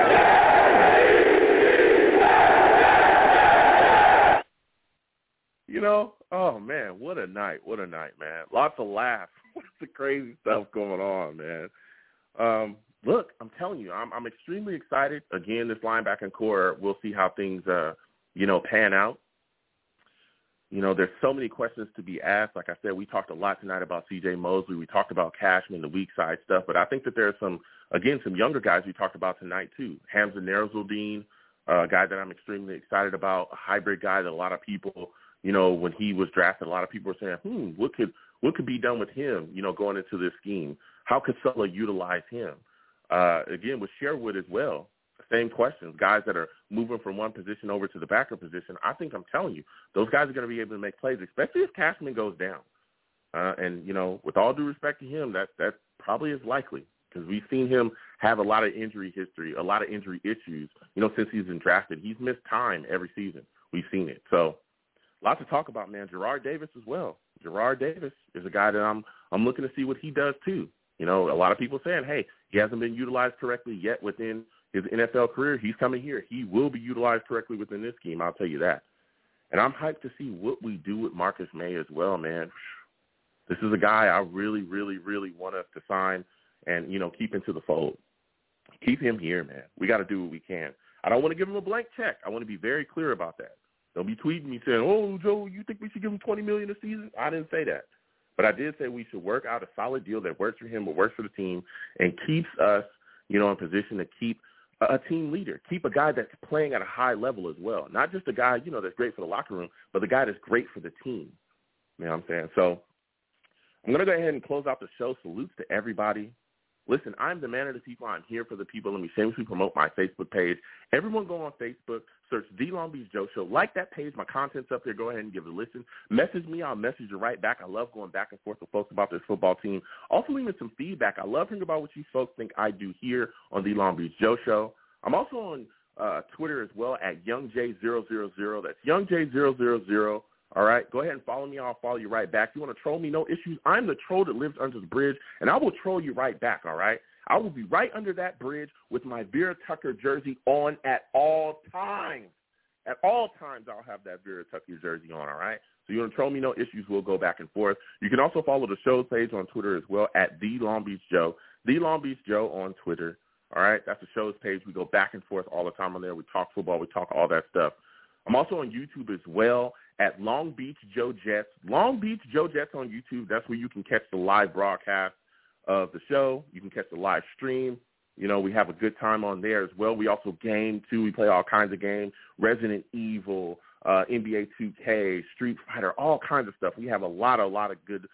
Oh, man, what a night. What a night, man. Lots of laughs. What's the crazy stuff going on, man? Look, I'm telling you, I'm extremely excited. Again, this linebacking core, we'll see how things, pan out. There's so many questions to be asked. Like I said, we talked a lot tonight about C.J. Mosley. We talked about Cashman, the weak side stuff. But I think that there's some younger guys we talked about tonight too. Hamza Narazaldine, a guy that I'm extremely excited about, a hybrid guy that a lot of people, when he was drafted, a lot of people were saying, what could be done with him, going into this scheme? How could Sulla utilize him? Again, with Sherwood as well. Same questions, guys that are moving from one position over to the backer position. I think I'm telling you, those guys are going to be able to make plays, especially if Cashman goes down. And with all due respect to him, that probably is likely. because we've seen him have a lot of injury history, a lot of injury issues, since he's been drafted. He's missed time every season. We've seen it. So lots to talk about, man. Gerard Davis as well. Gerard Davis is a guy that I'm looking to see what he does too. A lot of people saying, hey, he hasn't been utilized correctly yet within his NFL career. He's coming here. He will be utilized correctly within this scheme, I'll tell you that. And I'm hyped to see what we do with Marcus May as well, man. This is a guy I really, really, really want us to sign and, keep into the fold. Keep him here, man. We got to do what we can. I don't want to give him a blank check. I want to be very clear about that. Don't be tweeting me saying, oh, Joe, you think we should give him $20 million a season? I didn't say that. But I did say we should work out a solid deal that works for him but works for the team and keeps us, in position to keep a team leader, keep a guy that's playing at a high level as well. Not just a guy, that's great for the locker room, but the guy that's great for the team. You know what I'm saying? So I'm going to go ahead and close out the show. Salutes to everybody. Listen, I'm the man of the people. I'm here for the people. Let me shamelessly promote my Facebook page. Everyone go on Facebook, search The Long Beach Joe Show. Like that page. My content's up there. Go ahead and give it a listen. Message me. I'll message you right back. I love going back and forth with folks about this football team. Also leaving some feedback. I love hearing about what you folks think I do here on The Long Beach Joe Show. I'm also on Twitter as well at YoungJ000. That's YoungJ000. All right, go ahead and follow me. I'll follow you right back. You want to troll me? No issues. I'm the troll that lives under the bridge, and I will troll you right back, all right? I will be right under that bridge with my Vera Tucker jersey on at all times. At all times, I'll have that Vera Tucker jersey on, all right? So you want to troll me? No issues. We'll go back and forth. You can also follow the show's page on Twitter as well at The Long Beach Joe. The Long Beach Joe on Twitter, all right? That's the show's page. We go back and forth all the time on there. We talk football. We talk all that stuff. I'm also on YouTube as well at Long Beach Joe Jets. Long Beach Joe Jets on YouTube. That's where you can catch the live broadcast of the show. You can catch the live stream. We have a good time on there as well. We also game, too. We play all kinds of games, Resident Evil, NBA 2K, Street Fighter, all kinds of stuff. We have a lot of good,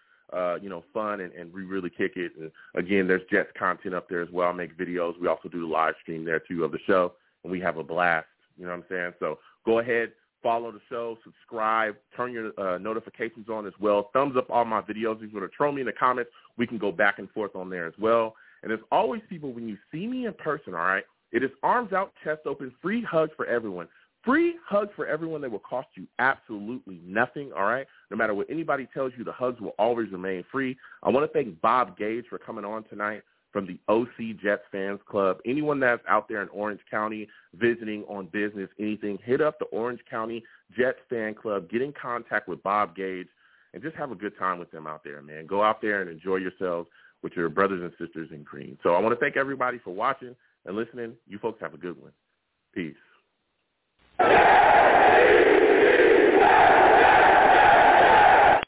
fun, and we really kick it. And, again, there's Jets content up there as well. I make videos. We also do the live stream there, too, of the show, and we have a blast. You know what I'm saying? So go ahead, follow the show, subscribe, turn your notifications on as well. Thumbs up all my videos. If you want to troll me in the comments, we can go back and forth on there as well. And as always, people, when you see me in person, all right, it is arms out, chest open, free hugs for everyone. Free hugs for everyone that will cost you absolutely nothing, all right? No matter what anybody tells you, the hugs will always remain free. I want to thank Bob Gage for coming on tonight from the OC Jets Fans Club. Anyone that's out there in Orange County visiting on business, anything, hit up the Orange County Jets Fan Club. Get in contact with Bob Gage and just have a good time with them out there, man. Go out there and enjoy yourselves with your brothers and sisters in green. So I want to thank everybody for watching and listening. You folks have a good one. Peace.